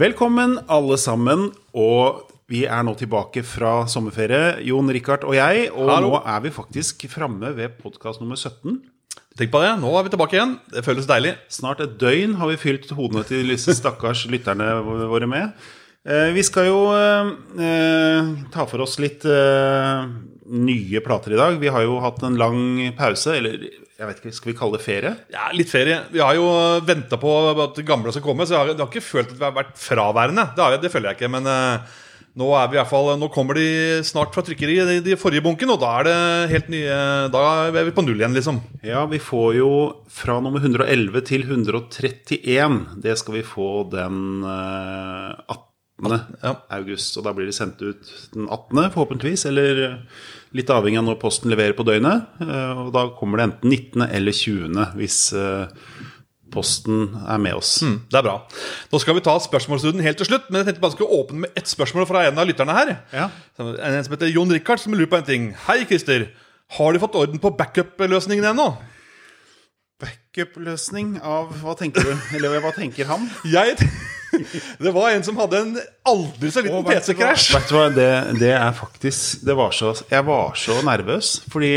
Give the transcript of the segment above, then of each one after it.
Velkommen alle sammen, og vi nå tilbake fra sommerferie, Jon, Rikard og jeg, og Hallo. nå vi faktisk fremme ved podcast nummer 17. Tenk på det, nå vi tilbake igjen. Det føles deilig. Snart et døgn har vi fylt hodene til disse stakkars lytterne våre med. Vi skal jo ta for oss litt nye plater i dag. Vi har jo hatt en lang pause, eller jeg vet ikke, skal vi kalle det ferie? Ja, litt ferie. Vi har jo ventet på at det gamle skal komme, så jeg har ikke følt at vi har vært fraværende. Det føler jeg ikke, men nå vi I hvert fall, nå kommer de snart fra trykkeri de forrige bunken, og da det helt nye, da vi på null igjen liksom. Ja, vi får jo fra nummer 111 til 131, det skal vi få den 18. august, og da blir det sendt ut den 18. forhåpentligvis, eller litt avhengig av når posten leverer på døgnet, og da kommer det enten 19. eller 20. hvis posten med oss. Det bra. Nå skal vi ta spørsmålsrunden helt til slutt, men jeg tenkte bare skal åpne med et spørsmål fra en av lytterne her. Ja. En som heter Jon Rikard, som lurer på en ting. Hei, Christer. Har du fått orden på backup-løsningen ennå? Backup-løsning av, hva tenker du? Eller hva tenker han? Det var en som hadde en aldri så liten PC-crash. Vet du hva, det faktisk jeg var så nervøs, fordi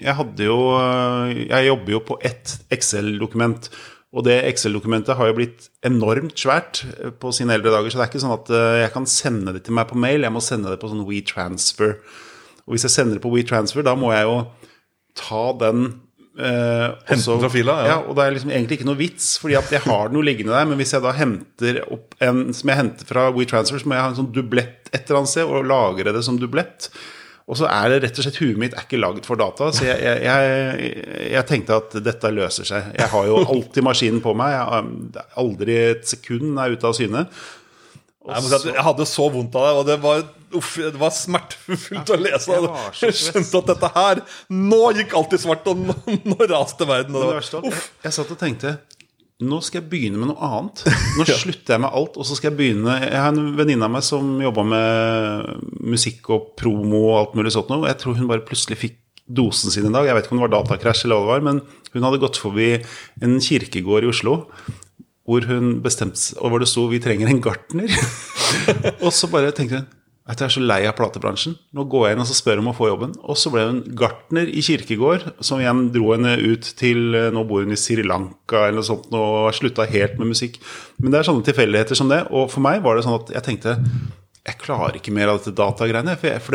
jeg jobber jo på et Excel-dokument, og det Excel-dokumentet har jo blitt enormt svært på sine eldre dager, så det ikke sånn at jeg kan sende det til meg på mail, jeg må sende det på sånn WeTransfer. Og hvis jeg sender det på WeTransfer, da må jeg jo ta den Hente fra fila, ja, og det liksom egentlig ikke noe vits, fordi at jeg har noe liggende der, men hvis jeg da henter opp en som jeg henter fra WeTransfer, så må jeg ha en sånn dublett et eller annet sted, og lagre det som dublett. Og så det rett og slett, huet mitt ikke laget for data, så jeg tenkte at dette løser seg. Jeg har jo alltid maskinen på meg, aldri et sekund ute av syne. Jeg hadde så vondt av det, og det var smertefullt å lese. Jeg skjønte at dette her, nå gikk alt I svart, og nå raste verden. Jeg satt og tenkte, nå skal jeg begynne med noe annet. Nå slutter jeg med alt, og så skal jeg begynne. Jeg har en venninne av meg som jobber med musikk og promo og alt mulig sånt nå, og jeg tror hun bare plutselig fikk dosen sin en dag. Jeg vet ikke om det var datakrasj eller hva det var, men hun hadde gått forbi en kirkegård I Oslo, hvor hun bestemte, og hvor det stod, vi trenger en gartner. Og så bare tenkte hun, jeg så lei av platebransjen. Nå går jeg inn og så spør om å få jobben. Og så ble hun gartner I kirkegård, som igjen dro henne ut til, nå bor hun I Sri Lanka eller noe sånt, og sluttet helt med musikk. Men det sånne tilfeldigheter som det, og for meg var det sånn at jeg tenkte, jeg klarer ikke mer av dette datagreiene, for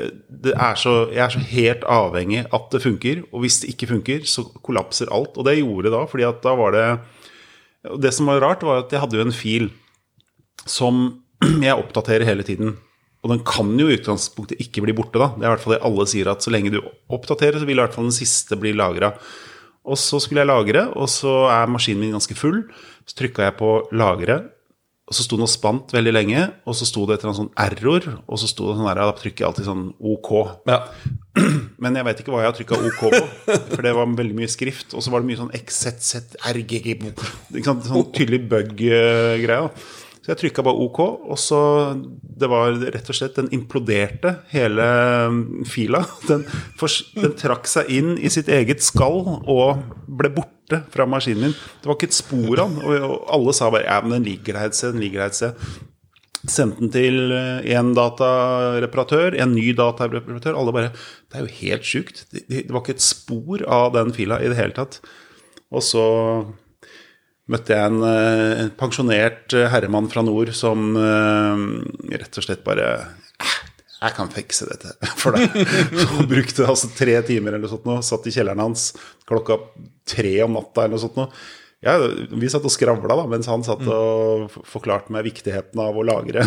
jeg så helt avhengig at det funker, og hvis det ikke funker, så kollapser alt. Og det gjorde det da, fordi at da var det som var rart var at jeg hadde jo en fil som jeg oppdaterer hele tiden. Og den kan jo I utgangspunktet ikke bli borte da. Det I hvert fall det alle sier at så lenge du oppdaterer, så vil I hvert fall den siste bli lagret. Og så skulle jeg lagre, og så maskinen min ganske full. Så trykket jeg på lagre, og så stod den og spant veldig lenge, og så stod det et eller annet sånn error, og så stod det sånn der, da trykker jeg alltid sånn OK. Ja. Men jeg vet ikke hva jeg har trykket OK på, for det var veldig mye skrift, og så var det mye sånn XZZ, RGG, sånn tydelig bug-greie. Så jeg trykket bare OK, og så det var rett og slett, den imploderte hele fila. Den trakk seg inn I sitt eget skall og ble borte fra maskinen min. Det var ikke et spor av den, og alle sa bare, ja, men den ligger her et sted. Sendte den til en datareparatør, en ny datareparatør, alle bare, det jo helt sykt. Det var ikke et spor av den fila I det hele tatt. Og så møtte jeg en pensjonert herremann fra nord som rett og slett bare jeg kan fikse dette for deg. Han brukte altså 3 timer eller sånt nå, satt I kjelleren hans klokka 3 om natta eller noe sånt nå. Ja, vi satt og skravla da, mens han satt og forklarte meg viktigheten av å lagre.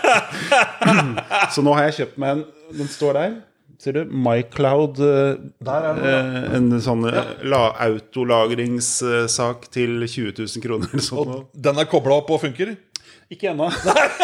Så nå har jeg kjøpt meg den står der. Ser du, MyCloud, en sånn autolagringssak til 20 000 kroner. Sånn. Og den koblet opp og funker? Ikke ennå.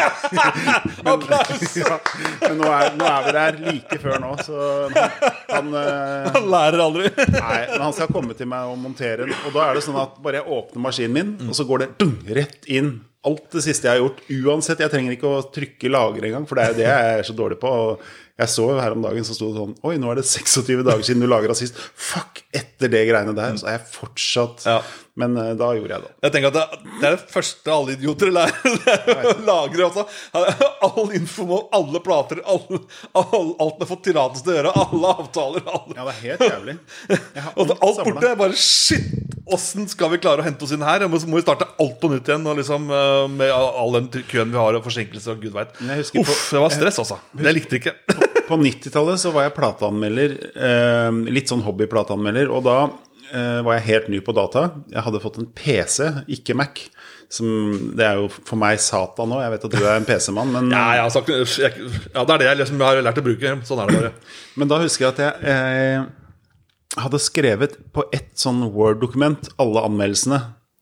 Men nå vi der like før nå, så han lærer aldri. Nei, men han skal komme til meg og montere den, og da det sånn at bare jeg åpner maskinen min, og så går det rett inn alt det siste jeg har gjort. Uansett, jeg trenger ikke å trykke lager engang, for det er det jeg er så dårlig på. Og jeg så her om dagen, så stod det sånn, oi, nå er det 26 dager siden du lagret sist. Fuck, etter det greiene der, så er jeg fortsatt... Men da gjorde jeg det. Jeg tenker at det er det første alle idioter lagrer også. All info om alle plater, alt med fått tillatelse til å gjøre, alle avtaler. Ja, det er helt jævlig. Og alt borte er bare, shit, hvordan skal vi klare å hente oss inn her? Må vi starte alt på nytt igjen, og liksom, med all den køen vi har, og forsinkelser, og Gud vet. Det var stress altså. Det likte ikke. På 90-tallet så var jeg plateanmelder, litt sånn hobbyplateanmelder, og da var jeg helt ny på data. Jeg hadde fått en PC, ikke Mac. Det er jo for meg satan nå. Jeg vet at du er en PC-mann, men... Ja, det er det jeg liksom har lært å bruke. Sånn er det bare. Men da husker jeg at jeg hadde skrevet på ett sånn Word-dokument alle anmeldelsene.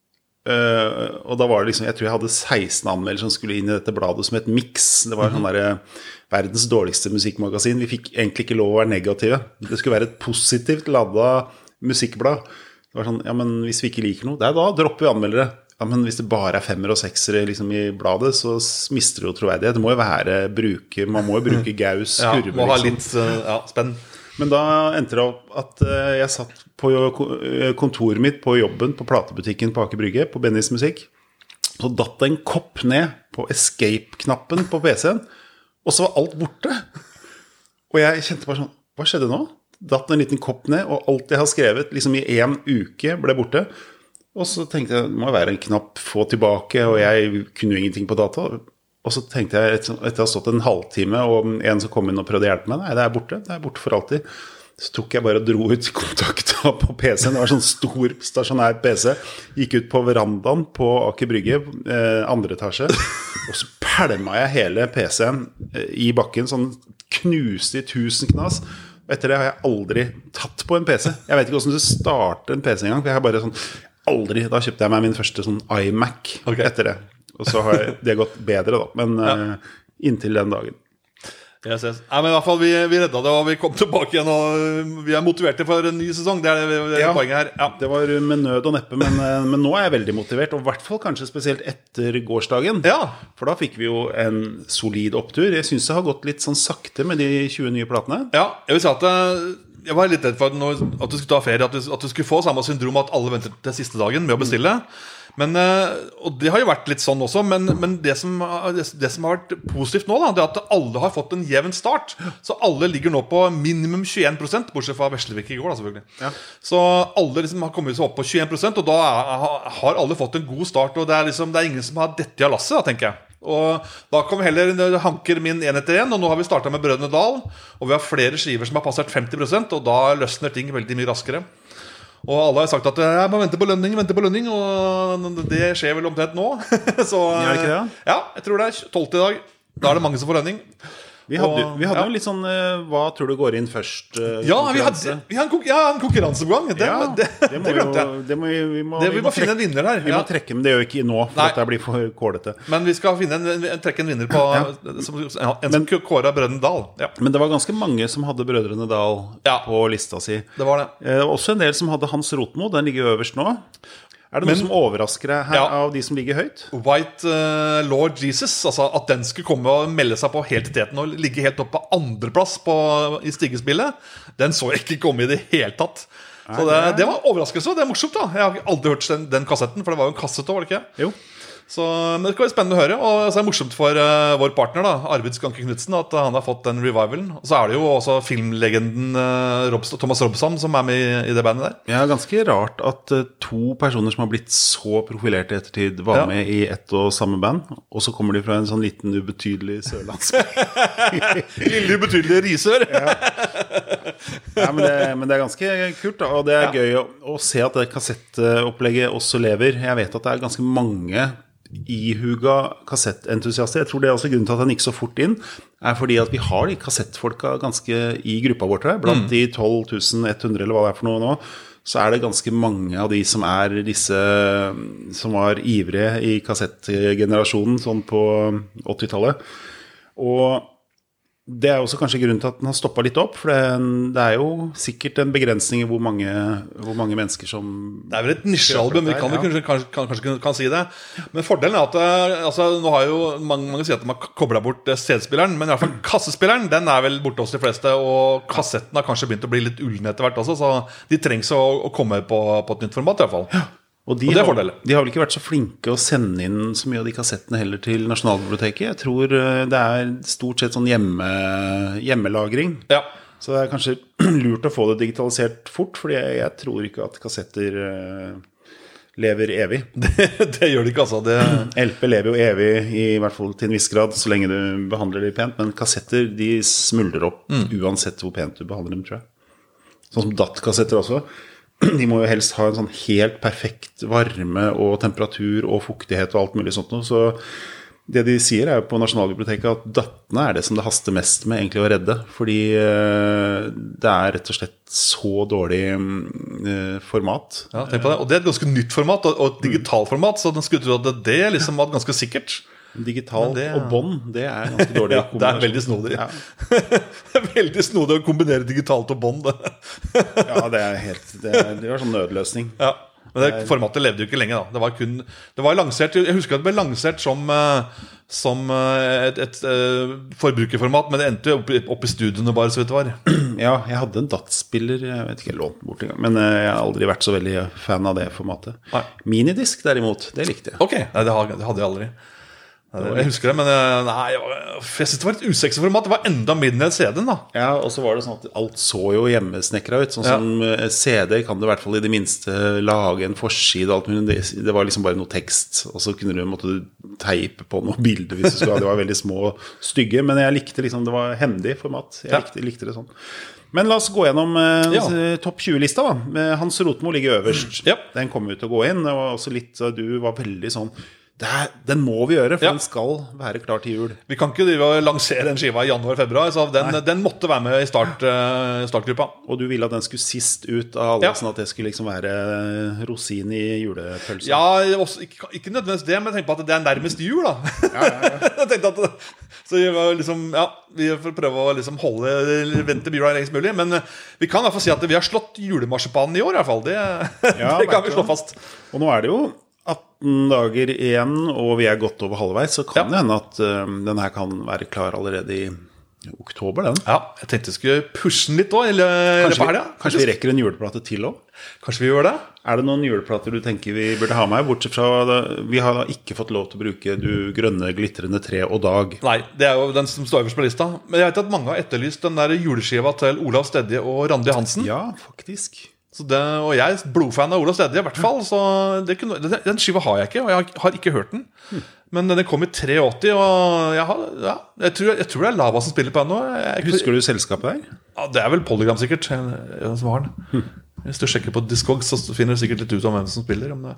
Og da var det liksom, jeg tror jeg hadde 16 anmeldelser som skulle inn i dette bladet som et mix. Det var sånn der verdens dårligste musikkmagasin. Vi fikk egentlig ikke lov å være negative. Det skulle være et positivt ladet musikkblad. Det var sånn, ja, men hvis vi ikke liker noe, da dropper vi anmeldere. Ja, men hvis det bare er 5-er og 6-ere liksom i bladet, så mister det jo troverdighet. Det må jo være man må jo bruke gaus, kurve. Må ha litt spenn. Men da endte det opp at jeg satt på kontoret mitt på jobben på platebutikken på Aker Brygge, på Bennys Musikk. Så datt det en kopp ned på escape-knappen på PC-en, og så var alt borte. Og jeg kjente bare sånn, hva skjedde nå? Datt en liten kopp ned, og alt jeg har skrevet liksom i 1 uke ble borte. Og så tenkte jeg, det må være en knapp få tilbake, og jeg kunne jo ingenting på data. Og så tenkte jeg, etter å ha stått en halvtime, og en som kom inn og prøvde å hjelpe meg, nei, det er borte for alltid. Så tok jeg bare og dro ut kontakta på PC-en. Det var sånn stor, stasjonær PC. Gikk ut på verandaen på Aker Brygge, andre etasje, og så pælma jeg hele PC-en i bakken, sånn knuste i 1000 knas. Og etter det har jeg aldri tatt på en PC. Jeg vet ikke hvordan du starter en PC engang, for jeg har bare sånn, aldri, da kjøpte jeg meg min første sånn iMac etter det. Og så har det gått bedre da, men inntil den dagen. Yes. Nei, men i hvert fall vi redda det, og vi kom tilbake igjen, og vi er motiverte for en ny sesong. Det er det poenget her. Ja. Det var med nød og neppe, men nå er jeg veldig motivert, og i hvert fall kanskje spesielt etter gårsdagen. Ja. For da fikk vi jo en solid opptur. Jeg synes det har gått litt sånn sakte med de 20 nye platene. Ja, jeg vil si at jeg var litt redd for at du skulle ta ferie, at du skulle få samme syndrom at alle venter til siste dagen med å bestille. Men, og det har jo vært litt sånn også, men det som har vært positivt nå da, det er at alle har fått en jevn start. Så alle ligger nå på minimum 21%, bortsett fra Veslevik i går da, selvfølgelig. Ja. Så alle liksom har kommet seg opp på 21%, og da har alle fått en god start, og det er ingen som har dette av lasset da, tenker jeg. Og da kan vi heller hanker min enhet igjen. Og nå har vi startet med Brødrene Dal, og vi har flere skiver som har passert 50%, og da løsner ting veldig mye raskere. Og alle har sagt at jeg må vente på lønning, og det skjer vel omtrent nå. Så, gjør det ikke det? Ja, jeg tror det er 12. i dag. Da er det mange som får lønning. Vi hadde jo litt sånn hva tror du går inn først? Ja, vi hadde en konkurranse på gang. Det glemte jeg. Vi må finne en vinner her. Vi må trekke, men det gjør vi ikke nå, for at det blir for kålete. Men vi skal trekke en vinner på som kåret Brødrene Dal. Ja. Men det var ganske mange som hadde Brødrene Dal på lista si. Det var det. Også en del som hadde Hans Rotmo. Den ligger øverst nå. Er det noe som overrasker deg her av de som ligger høyt? White Lord Jesus, altså at den skulle komme og melde seg på helt i teten og ligge helt opp på andreplass i stigespillet, den så jeg ikke komme i det hele tatt. Så det var overraskelse, det er morsomt da. Jeg har aldri hørt den kassetten, for det var jo en kassett også, var det ikke? Jo. Så, men det skal være spennende å høre. Og så er det morsomt for vår partner da, Arvid Skanke Knudsen, at han har fått den revivalen. Og så er det jo også filmlegenden Thomas Robson som er med i det bandet der. Ja, ganske rart at 2 personer som har blitt så profilert i ettertid var med i ett og samme band. Og så kommer de fra en sånn liten ubetydelig sørlandsk lille ubetydelig Risør. Ja, men det er ganske kult da. Og det er gøy å se at det kassettopplegget også lever. Jeg vet at det er ganske mange ihuga kassettentusiaster. Jeg tror det er også grunnen til at han gikk så fort inn, er fordi at vi har de kassettfolka ganske i gruppa vår, blant de 12.100 eller hva det er for noe nå, så er det ganske mange av de som er disse som var ivrige i kassettgenerasjonen sånn på 80-tallet. Og Det også kanskje grunnen til at den har stoppet litt opp, for det jo sikkert en begrensning I hvor mange mennesker som... Det vel et nisjealbum, vi kan si det. Men fordelen at altså, nå har jo mange sier at de har koblet bort CD-spilleren, men I hvert fall kassespilleren, den vel borte hos de fleste, og kassetten har kanskje begynt å bli litt ullen etter hvert også, så de trengs å komme på et nytt format I hvert fall. Ja. Og de har vel ikke vært så flinke å sende inn så mye av de kassettene heller til Nasjonalbiblioteket. Jeg tror det stort sett sånn hjemmelagring. Ja. Så det kanskje lurt å få det digitalisert fort, fordi jeg tror ikke at kassetter lever evig. Det gjør de ikke, altså. LP lever jo evig, I hvert fall til en viss grad, så lenge du behandler de pent. Men kassetter, de smuldrer opp uansett hvor pent du behandler dem, tror jeg. Sånn som DAT-kassetter også. De må jo helst ha en sånn helt perfekt varme og temperatur og fuktighet og alt mulig sånt noe. Så det de sier jo på Nasjonalbiblioteket at dattene det som det haster mest med egentlig å redde. Fordi det rett og slett så dårlig format. Ja, tenk på det. Og det et ganske nytt format og et digitalt format, så den skulle tro at det liksom var ganske sikkert. Digitalt og bånd, det ganske dårlig kombinasjon. Ja, det veldig snodig. Ja. Det veldig snodig å kombinere digitalt og bånd. Ja, det var sånn nødløsning. Ja, men det formatet levde jo ikke lenge da. Det var lansert, jeg husker at det ble lansert som et forbrukerformat, men det endte jo opp I studiene bare, så vidt det var. Ja, jeg hadde en DAT-spiller, jeg vet ikke, jeg lånte bort en gang, men jeg har aldri vært så veldig fan av det formatet. Nei. Minidisk derimot, det likte jeg. Ok, nei, det hadde jeg aldri. Jeg husker det, men jeg synes det var et usexy format. Det var enda mindre enn CD-en da. Ja, og så var det sånn at alt så jo hjemmesnekret ut. Sånn som CD kan du I hvert fall I det minste lage en forside og alt mulig. Det var liksom bare noe tekst, og så måtte du teipe på noen bilder hvis du skulle ha. Det var veldig små og stygge, men jeg likte liksom, det var hendig format. Jeg likte det sånn. Men la oss gå gjennom topp 20-lista da. Hans Rotmo ligger øverst. Den kommer ut til å gå inn. Det var også litt, du var veldig sånn den må vi gjøre, for den skal være klar til jul. Vi kan ikke lansere en skiva I januar-februar, så den måtte være med I startgruppa. Og du ville at den skulle sist ut av alle, sånn at det skulle liksom være rosin I julepølsen. Ja, også, ikke nødvendigvis det, men jeg tenker på at det nærmest jul da. Jeg tenkte at så vi får prøve å liksom vente jula lengst mulig, men vi kan I hvert fall si at vi har slått julemarsipanen I år I hvert fall. Det kan vi slå fast. Og nå det jo 18 dager igjen, og vi godt over halvveis, så kan det hende at den her kan være klar allerede I oktober, den. Ja, jeg tenkte jeg skulle pushe den litt også, kanskje vi rekker en juleplate til også? Kanskje vi gjør det? Det noen juleplater du tenker vi burde ha med, bortsett fra vi har da ikke fått lov til å bruke Du grønne glittrende tre og dag? Nei, det jo den som står øverst på lista. Men jeg vet at mange har etterlyst den der juleskiva til Olav Stedje og Randi Hansen. Ja, faktisk. Og jeg blodfan av Olav Stedje I hvert fall, så den skiva har jeg ikke, og jeg har ikke hørt den. Men den kom I 83, og jeg tror det Lava som spiller på den nå. Husker du selskapet der? Ja, det vel Polygram sikkert, som har den. Hvis du sjekker på Discog, så finner du sikkert litt ut om hvem som spiller. Den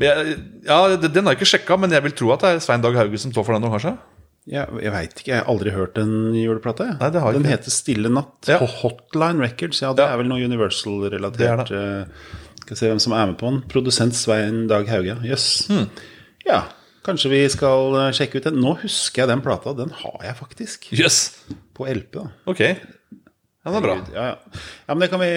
har jeg ikke sjekket, men jeg vil tro at det Svein Dag Hauge som står for den nå, kanskje. Ja, jeg vet ikke, jeg har aldri hørt en juleplate. Nei, det har den ikke. heter Stille Natt på Hotline Records. Ja, det vel noe Universal-relatert. Skal se hvem som med på den. Produsent Svein Dag Hauge. Yes. Ja, kanskje vi skal sjekke ut den. Nå husker jeg den plata, den har jeg faktisk. Yes. På LP da. Ok. Ja, det bra. Ja, men det kan vi,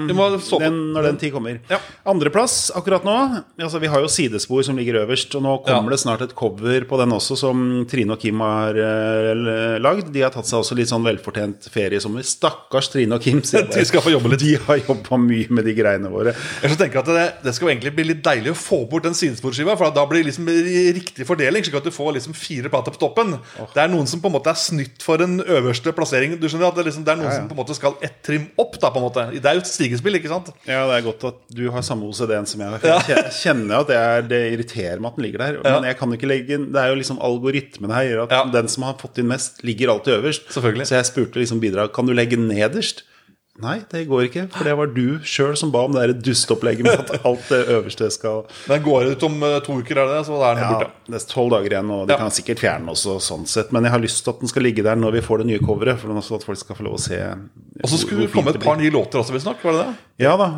når den tid kommer. Andreplass akkurat nå, altså vi har jo sidespor som ligger øverst, og nå kommer det snart et cover på den også, som Trine og Kim har lagd. De har tatt seg også litt sånn velfortjent ferie som stakkars Trine og Kim. De skal få jobbe litt. De har jobbet mye med de greiene våre. Jeg tenker at det skal egentlig bli litt deilig å få bort den sidesporskiva, for da blir det liksom riktig fordeling, slik at du får liksom 4 plater på toppen. Det noen som på en måte snytt for en øverste plassering. Du skjønner at det er noen som på en måte skal ett trim opp da, på en måte. Det jo et stigespill, ikke sant? Ja, det godt at du har samme OCD-en som jeg. Jeg kjenner at det irriterer meg at den ligger der. Men jeg kan ikke legge inn, det jo liksom algoritmen her, at den som har fått inn mest, ligger alltid øverst. Selvfølgelig. Så jeg spurte liksom bidrag, kan du legge nederst? Nei, det går ikke, for det var du selv som ba om det dustopplegget med at alt det øverste skal... Den går ut om 2 uker, det? Så den borte. Det 12 dager igjen, og de kan sikkert fjerne den også sånn sett, men jeg har lyst til at den skal ligge der når vi får det nye coveret, for at folk skal få lov å se... Og så skulle det komme et par nye låter også, hvis nok, var det det? Ja da,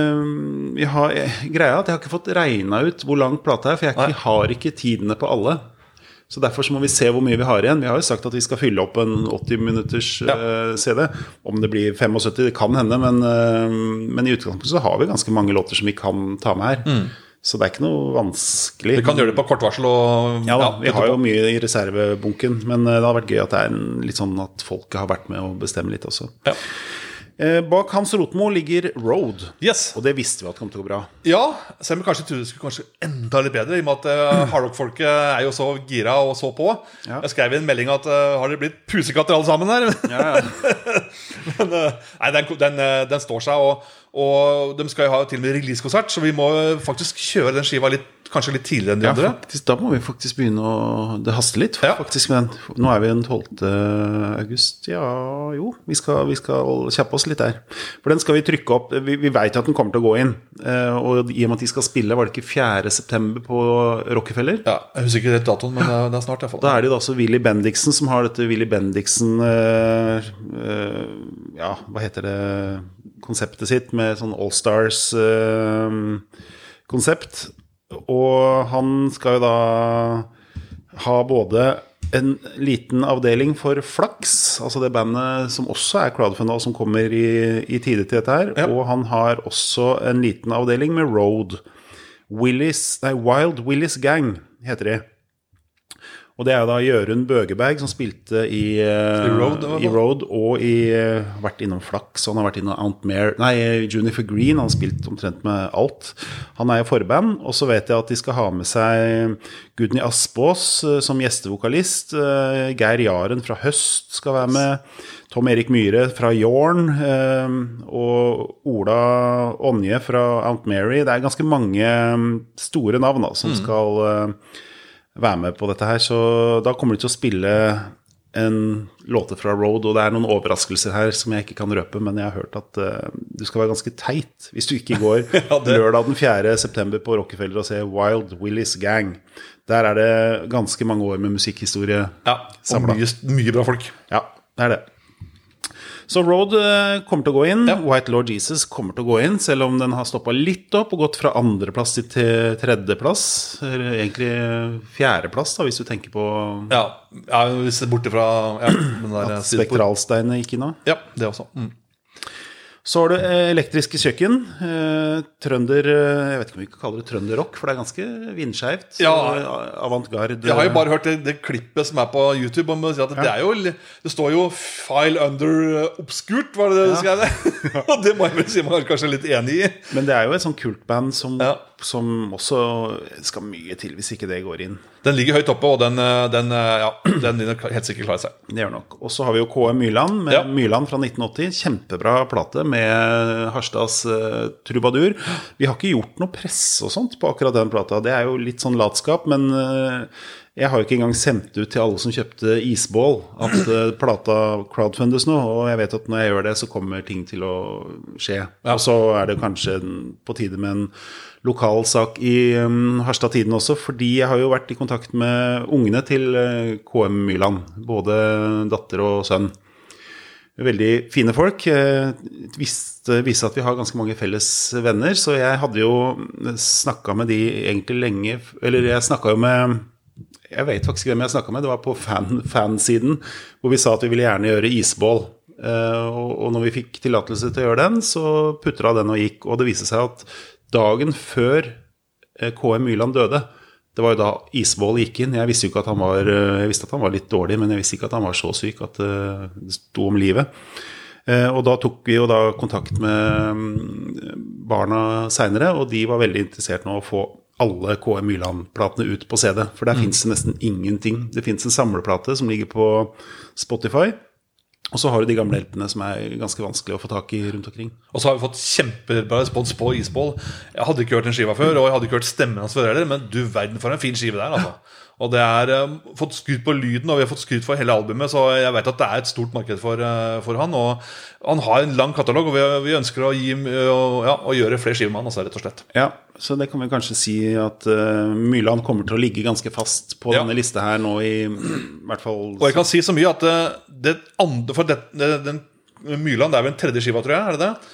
vi har... Greia at jeg har ikke fått regnet ut hvor lang plata for jeg har ikke tidene på alle. Så derfor så må vi se hvor mye vi har igjen. Vi har jo sagt at vi skal fylle opp en 80 minutters CD. Om det blir 75, det kan hende, men i utgangspunktet så har vi ganske mange låter som vi kan ta med her. Så det er ikke noe vanskelig. Vi kan gjøre det på kort varsel og... Ja, vi har jo mye i reservebunken, men det har vært gøy at det er litt sånn at folket har vært med å bestemme litt også. Ja. Bak Hans Rotmo ligger Road, Yes. og det visste vi at kom til å gå bra. Ja, selv om vi kanskje trodde det skulle kanskje enda litt bedre, i og med at hardrock-folket er jo så gira og så på. Ja. Jeg skrev i en melding at har det blitt pusekatter alle sammen her? Ja. Men nei, den står seg, og de skal jo ha til og med release-konsert, så vi må faktisk kjøre den skiva kanskje litt tidligere enn de andre. Faktisk, da må vi faktisk begynne å... Det haster litt, faktisk, med den. Nå er vi den 12. august. Ja, jo, vi skal kjappe oss litt der. For den skal vi trykke opp. Vi vet at den kommer til å gå inn. Og i og med at de skal spille, var det ikke 4. september på Rockefeller? Ja, jeg husker ikke rett datoen, men det er snart i hvert fall. Da er det jo altså Willy Bendiksen som har dette Willy Bendiksen... ja, hva heter det? Konseptet sitt med sånn All Stars konsept. Og han skal jo da ha både en liten avdeling for Flaks, altså det bandet som også er crowdfundet og som kommer i tide til dette her, og han har også en liten avdeling med Road. Wild Willis Gang heter de. Og det er jo da Jørund Bøgeberg som spilte i Road og vært innom Flaks, og han har vært innom Juniper Green, han har spilt omtrent med alt. Han er i forband, og så vet jeg at de skal ha med seg Gudny Asbås som gjestevokalist, Geir Jaren fra Høst skal være med, Tom Erik Myhre fra Jorn, og Ola Onje fra Aunt Mary. Det er ganske mange store navn da, som skal... være med på dette her, så da kommer de til å spille en låte fra Road, og det er noen overraskelser her som jeg ikke kan røpe, men jeg har hørt at du skal være ganske teit hvis du ikke går lørdag den 4. september på Rockefeller og ser Wild Willis Gang. Der er det ganske mange år med musikkhistorie samlet. Og mye bra folk. Ja, det er det. Så Road kommer til å gå inn, White Lord Jesus kommer til å gå inn, selv om den har stoppet litt opp og gått fra 2. plass til 3. plass, eller egentlig 4. plass da, hvis du tenker på... Ja, hvis det er borte fra... den der at Spektralsteinene gikk inn da. Ja, det også. Så har du elektriske kjøkken, trønder, jeg vet ikke om vi kan kalle det trønderrock, for det er ganske vindskjevt, avantgarde. Jeg har jo bare hørt det klippet som er på YouTube, og si at det er jo, det står jo File Under Obscurt, var det du skrev det? Og det må jeg vel si man er kanskje litt enig i. Men det er jo et sånn kultband som også skal mye til hvis ikke det går inn. Den ligger høyt oppe, og den helt sikkert klarer seg. Det gjør nok. Og så har vi jo K.M. Myrland, med Myrland fra 1980. Kjempebra plate med Harstads Trubadur. Vi har ikke gjort noe press og sånt på akkurat den plata. Det er jo litt sånn latskap, men jeg har jo ikke engang sendt ut til alle som kjøpte Isbål at plata crowdfundes nå, og jeg vet at når jeg gjør det, så kommer ting til å skje. Og så er det kanskje på tide med en lokal sak i Harstad-tiden også, fordi jeg har jo vært i kontakt med ungene til K.M. Myrland, både datter og sønn. Veldig fine folk, viste at vi har ganske mange felles venner, så jeg hadde jo snakket med de egentlig lenge, eller jeg snakket jo med, jeg vet faktisk ikke hvem jeg snakket med, det var på fansiden, hvor vi sa at vi ville gjerne gjøre isbål, og når vi fikk tillatelse til å gjøre den, så puttet den og gikk, og det viste seg at dagen før K.M. Myrland døde, det var jo da Isbål gikk inn. Jeg visste jo ikke at jeg visste at han var litt dårlig, men jeg visste ikke at han var så syk at det sto om livet. Og da tok vi jo da kontakt med barna senere, og de var veldig interessert nå å få alle K.M. Myrland-platene ut på CD, for der finnes det nesten ingenting. Det finnes en samleplate som ligger på Spotify, og så har du de gamle LP-ene som er ganske vanskelig å få tak i rundt omkring. Og så har vi fått kjempebra respons på Isbål. Jeg hadde ikke hørt en skiva før, og jeg hadde ikke hørt stemmen hans før heller, men du verden for en fin skive der, altså. Og det er fått skryt på lyden, og vi har fått skryt for hele albumet, så jeg vet at det er et stort marked for han, og han har en lang katalog, og vi ønsker å gjøre flere skiver med han, altså, rett og slett. Ja, så det kan vi kanskje si at Myrland kommer til å ligge ganske fast på denne lista her nå i hvert fall... Og jeg kan si så mye at den Myrland, det er vel en tredje skiva, tror jeg, er det det?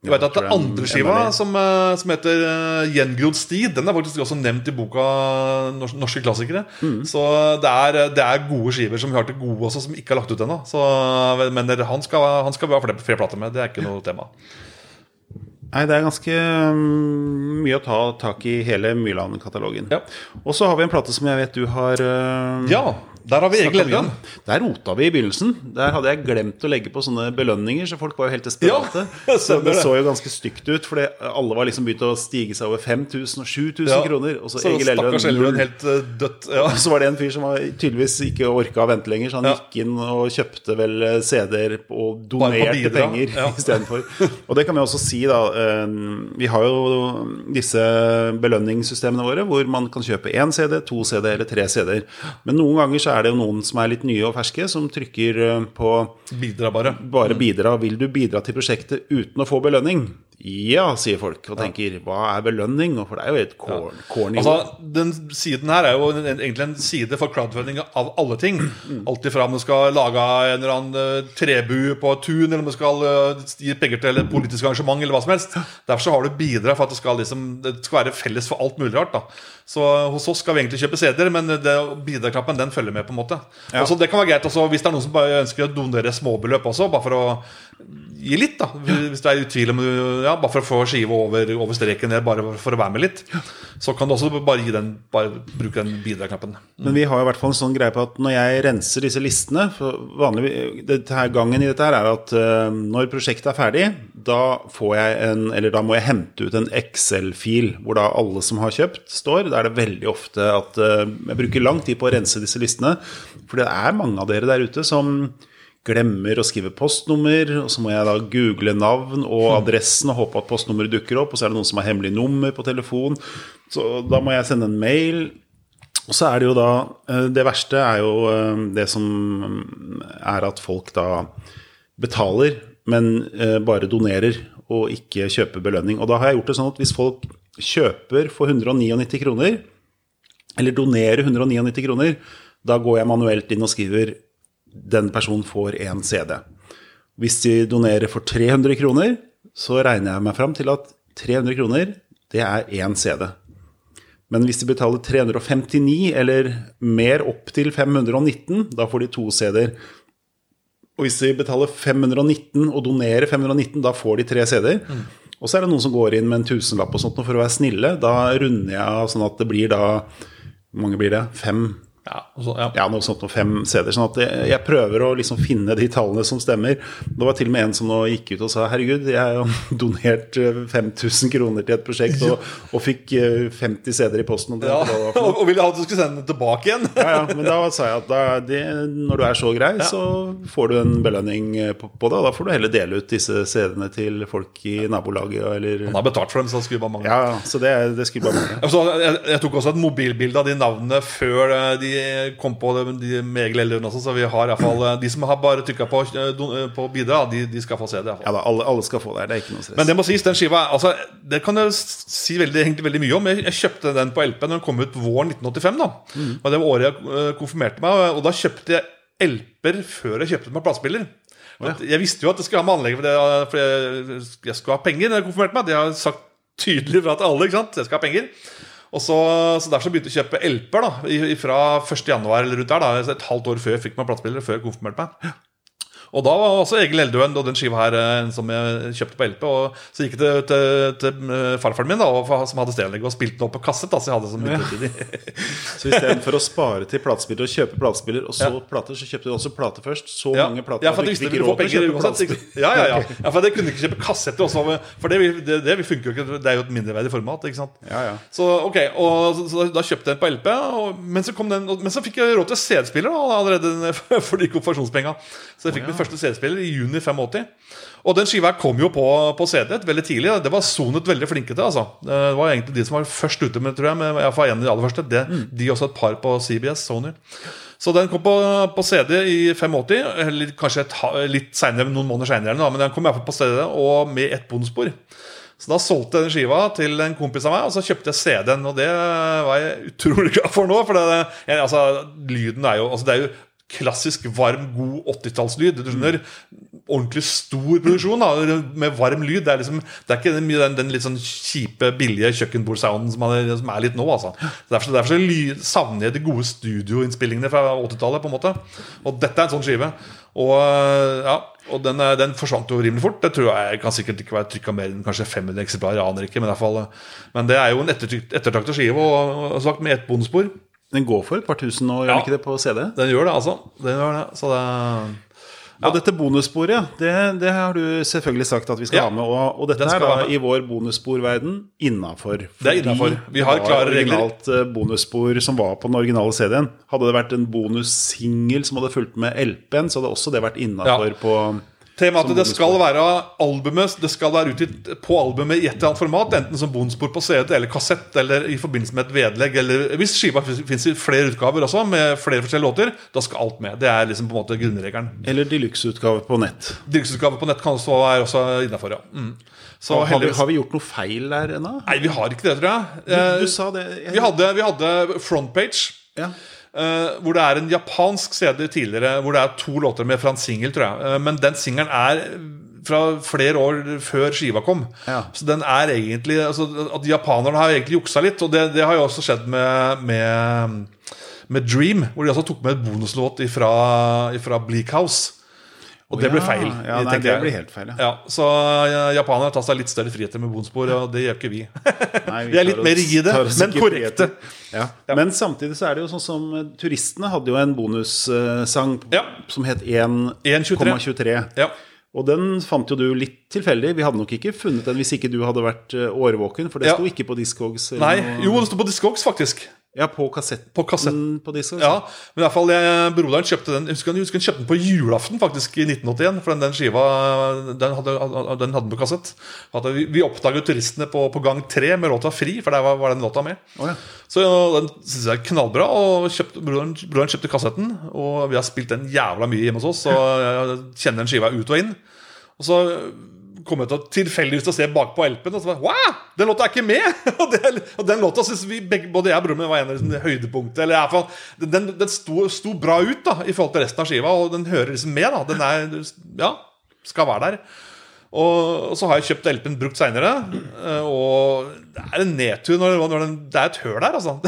Jeg vet at det andre skiva som heter Gjengrodd Stid, den faktisk også nevnt i boka Norske klassikere. Så det er gode skiver som vi har til gode også, som ikke har lagt ut ennå. Men han skal vi ha flere plater med. Det er ikke noe tema. Nei, det er ganske mye å ta tak i hele Myrland-katalogen. Ja. Og så har vi en plate som jeg vet du har Ja, der har vi Egil Eldøen. Der rota vi i begynnelsen. Der hadde jeg glemt å legge på sånne belønninger, så folk var jo helt desperate. Så det så jo ganske stygt ut, fordi alle var liksom begynt å stige seg over 5.000 og 7.000 kroner. Og så Egil Eldøen helt dødt. Ja. Og så var det en fyr som tydeligvis ikke orket å vente lenger, så han gikk inn og kjøpte vel CD-er og donerte penger i stedet for. Og det kan vi også si da, vi har jo disse belønningssystemene våre, hvor man kan kjøpe 1 CD, 2 CD eller 3 CD-er. Men noen ganger så er det jo noen som er litt nye og ferske, som trykker på bidra bare bidra. Vil du bidra til prosjektet uten å få belønning? Ja, sier folk, og tenker, hva er belønning? For det er jo et corny. Altså, den siden her er jo egentlig en side for crowdfunding av alle ting. Alt ifra om du skal lage en eller annen trebu på et tun, eller om du skal gi penger til et politisk arrangement, eller hva som helst. Derfor så har du bidra for at det skal være felles for alt mulig rart da. Så hos oss skal vi egentlig kjøpe CD-er, men bidragknappen den følger med på en måte. Også, det kan være greit også, hvis det er noen som bare ønsker å donere småbeløp også, bare for å gi litt da, hvis du er i tvil om bare for å få skive over streken ned, bare for å være med litt, så kan du også bare bruke den bidragknappen. Men vi har i hvert fall en sånn greie på at når jeg renser disse listene, for gangen i dette her er at når prosjektet er ferdig, da må jeg hente ut en Excel-fil, hvor da alle som har kjøpt står. Da er det veldig ofte at jeg bruker lang tid på å rense disse listene, for det er mange av dere der ute som glemmer å skrive postnummer, og så må jeg da google navn og adressen og håpe at postnummeret dukker opp, og så er det noen som har hemmelig nummer på telefon, så da må jeg sende en mail. Og så er det jo da, det verste er jo det som er at folk da betaler, men bare donerer og ikke kjøper belønning. Og da har jeg gjort det sånn at hvis folk kjøper for 199 kroner, eller donerer 199 kroner, da går jeg manuelt inn og skriver den personen får 1 CD. Hvis de donerer for 300 kroner, så regner jeg meg frem til at 300 kroner, det er 1 CD. Men hvis de betaler 359 eller mer opp til 519, da får de 2 CD-er. Og hvis de betaler 519 og donerer 519, da får de 3 CD-er. Og så er det noen som går inn med en tusenlapp og sånt, og for å være snille, da runder jeg av sånn at det blir da, hvor mange blir det? 5? Ja, noe sånt, 5 CD-er, sånn at jeg prøver å liksom finne de tallene som stemmer. Det var til og med en som nå gikk ut og sa, herregud, jeg har donert 5.000 kroner til et prosjekt og fikk 50 CD-er i posten. Og ville at du skulle sende den tilbake igjen. Ja, men da sa jeg at når du er så grei, så får du en belønning på det, og da får du heller dele ut disse CD-ene til folk i nabolaget. Eller... Han har betalt for dem, så det skulle bare mange. Ja, så det skulle bare mange. Jeg tok også et mobilbilde av de navnene før de kom på de med Egil Eldøen også, så vi har i hvert fall de som har bare trykket på bidra, de skal få se det. Ja da, alle skal få det, det er ikke noe stress. Men det må sies, den skiva, altså, det kan jeg si egentlig veldig mye om. Jeg kjøpte den på LP når den kom ut våren 1985 da, og det var året jeg konfirmerte meg, og da kjøpte jeg LP-er før jeg kjøpte meg platespiller. Jeg visste jo at jeg skulle ha med anlegg, for jeg skulle ha penger når jeg konfirmerte meg. Det har jeg sagt tydelig fra til alle, ikke sant? Jeg skal ha penger. Og så derfor så begynte jeg å kjøpe LP-er da, fra 1. januar eller rundt der da, et halvt år før jeg fikk meg platespiller, før jeg konfirmerte meg. Og da var også Egil Eldøen og den skiva her som jeg kjøpte på LP, og så gikk jeg til farfaren min da, som hadde stereoanlegg, og spilte den opp på kassett da, så jeg hadde så mye tid. Så i stedet for å spare til platespiller og kjøpe platespiller og så plater, så kjøpte du også plater først, så mange plater at du ikke fikk råd til å kjøpe platespiller. Ja, for jeg kunne ikke kjøpe kassetter også, for det funker jo ikke, det er jo et mindreverdig format, ikke sant? Så ok, så da kjøpte jeg den på LP, men så fikk jeg råd til CD-spiller allerede for de konfirmasjonspenga, så jeg fikk min første CD-spiller i juni 85. Og den skiva kom jo på CD veldig tidlig. Det var Sonet veldig flinke til, altså. Det var egentlig de som var først ute med, tror jeg, med i hvert fall en av de aller første. De også et par på CBS, Sony. Så den kom på CD i 85, eller kanskje litt senere, noen måneder senere, men den kom i hvert fall på CD, og med et bonusspor. Så da solgte jeg den skiva til en kompis av meg, og så kjøpte jeg CD-en, og det var jeg utrolig glad for nå, for lyden er jo, altså det er jo klassisk varm, god 80-tallslyd. Du skjønner, ordentlig stor produksjon da, med varm lyd. Det er ikke den litt sånn kjipe, billige kjøkkenbordsounden som er litt nå, altså. Derfor savner jeg de gode studioinnspillingene fra 80-tallet, på en måte. Og dette er en sånn skive. Og den forsvant jo rimelig fort. Det tror jeg kan sikkert ikke være trykket mer enn kanskje 500 eksemplarer, jeg aner ikke, men i hvert fall. Men det er jo en ettertraktet skive, og sagt med ett bonusspor. Den går for et par tusen nå, gjør den ikke det på CD? Den gjør det, altså. Den gjør det, så det... Og dette bonussporet, det har du selvfølgelig sagt at vi skal ha med, og dette er da i vår bonussporverden innenfor. Det er innenfor. Vi har klare regler. Originalt bonusspor som var på den originale CD-en. Hadde det vært en bonussingel som hadde fulgt med LP-en, så hadde også det vært innenfor på... Temaet at det skal være albumet, det skal være utgitt på albumet i et eller annet format, enten som bonusspor på CD eller kassett, eller i forbindelse med et vedlegg, eller hvis skiva finnes i flere utgaver også, med flere forskjellige låter, da skal alt med. Det er liksom på en måte grunnregelen. Eller deluxe-utgave på nett. Deluxe-utgave på nett kan også innenfor, ja. Så har vi gjort noe feil der ennå? Nei, vi har ikke det, tror jeg. Du sa det. Vi hadde frontpage. Ja. Hvor det er en japansk CD tidligere, hvor det er 2 låter med fra en single, tror jeg. Men den singelen er fra flere år før skiva kom. Så den er egentlig, altså, at japanerne har egentlig juksa litt, og det har jo også skjedd med Dream, hvor de også tok med et bonuslåt fra Bleak House. Og det ble feil. Det ble helt feil, så japanerne tar seg litt større friheter med bonusspor, og det gjør ikke vi. Vi er litt mer rigide, men korrekte. Men samtidig så er det jo sånn som turistene hadde jo en bonussang som het 1,23. Og den fant jo du litt tilfeldig. Vi hadde nok ikke funnet den hvis ikke du hadde vært årvåken, for det sto ikke på Discogs. Nei, jo, det sto på Discogs faktisk. Ja, på kassetten på Discogs. Ja, men i hvert fall broderen kjøpte den. Jeg husker han kjøpte den på julaften faktisk i 1981. For den skiva den hadde den på kassett. Vi oppdaget turistene på gang 3 med låta Fri, for der var den låta med. Så den synes jeg er knallbra. Og broderen kjøpte kassetten, og vi har spilt den jævla mye hjemme hos oss. Så jeg kjenner den skiva ut og inn. Og så kom jeg tilfeldigvis til å se bak på LP-en, og så var wow, den låta er ikke med. Og den låta synes vi både jeg og broren min var en av høydepunktene, eller i hvert fall den sto bra ut da, i forhold til resten av skiva, og den hører liksom med da. Den skal være der. Og så har jeg kjøpt LP-en brukt senere, og det er en nedtur når det er et hør der, altså.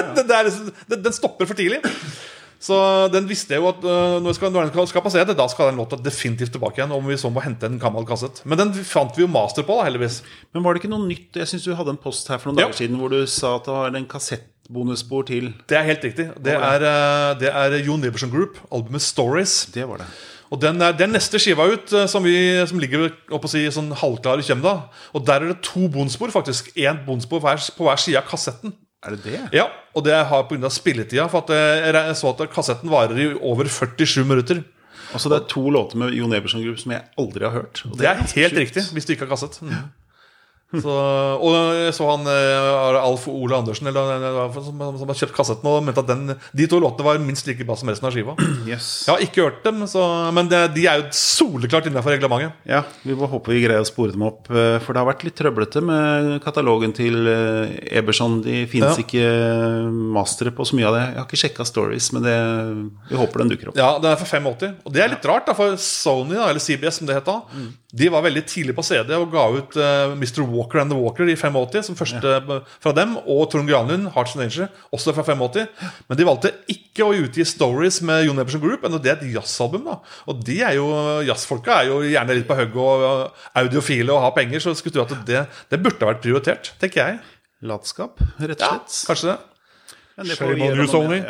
Den stopper for tidlig. Så den visste jeg jo at når den skal passere det, da skal den låta definitivt tilbake igjen, om vi så må hente en gammel kassett. Men den fant vi jo master på da, heldigvis. Men var det ikke noe nytt? Jeg synes du hadde en post her for noen dager siden hvor du sa at det var en kassettbonusspor til. Det er helt riktig. Det er Jon Iversen Group, albumet Stories. Det var det. Og den neste skiva ut som ligger opp å si sånn halvklar i kjemda. Og der er det 2 bonusspor faktisk. 1 bonusspor på hver side av kassetten. Er det det? Ja, og det har på grunn av spilletida, for at jeg så at kassetten varer i over 47 minutter. Altså det er 2 låter med Jon Eberson Group som jeg aldri har hørt. Og det er helt riktig, hvis du ikke har kassett. Så, og jeg så han Alf Ole Andersen som har kjøpt kassetten og mente at de 2 låtene var minst like bra som resten av skiva. Yes. Jeg har ikke hørt dem, men de er jo soleklart innenfor reglementet. Ja, vi må håpe vi greier å spore dem opp, for det har vært litt trøblete med katalogen til Eberson. De finnes ikke mastere på så mye av det. Jeg har ikke sjekket stories, men vi håper den dukker opp. Ja, den er fra 85, og det er litt rart da, for Sony da, eller CBS som det heter de var veldig tidlig på CD og ga ut Mr. Walker and the Walker i 85 som første fra dem, og Trond Granlund, Hearts and Danger, også fra 85. Men de valgte ikke å utgi Stories med Jon Eberson Group, men det er et jazzalbum da. Og jazzfolka er jo gjerne litt på høgg og audiofile og har penger, så skulle du tro at det burde ha vært prioritert, tenker jeg. Latskap, rett og slett. Ja, kanskje det. Men det får vi gjøre Sony.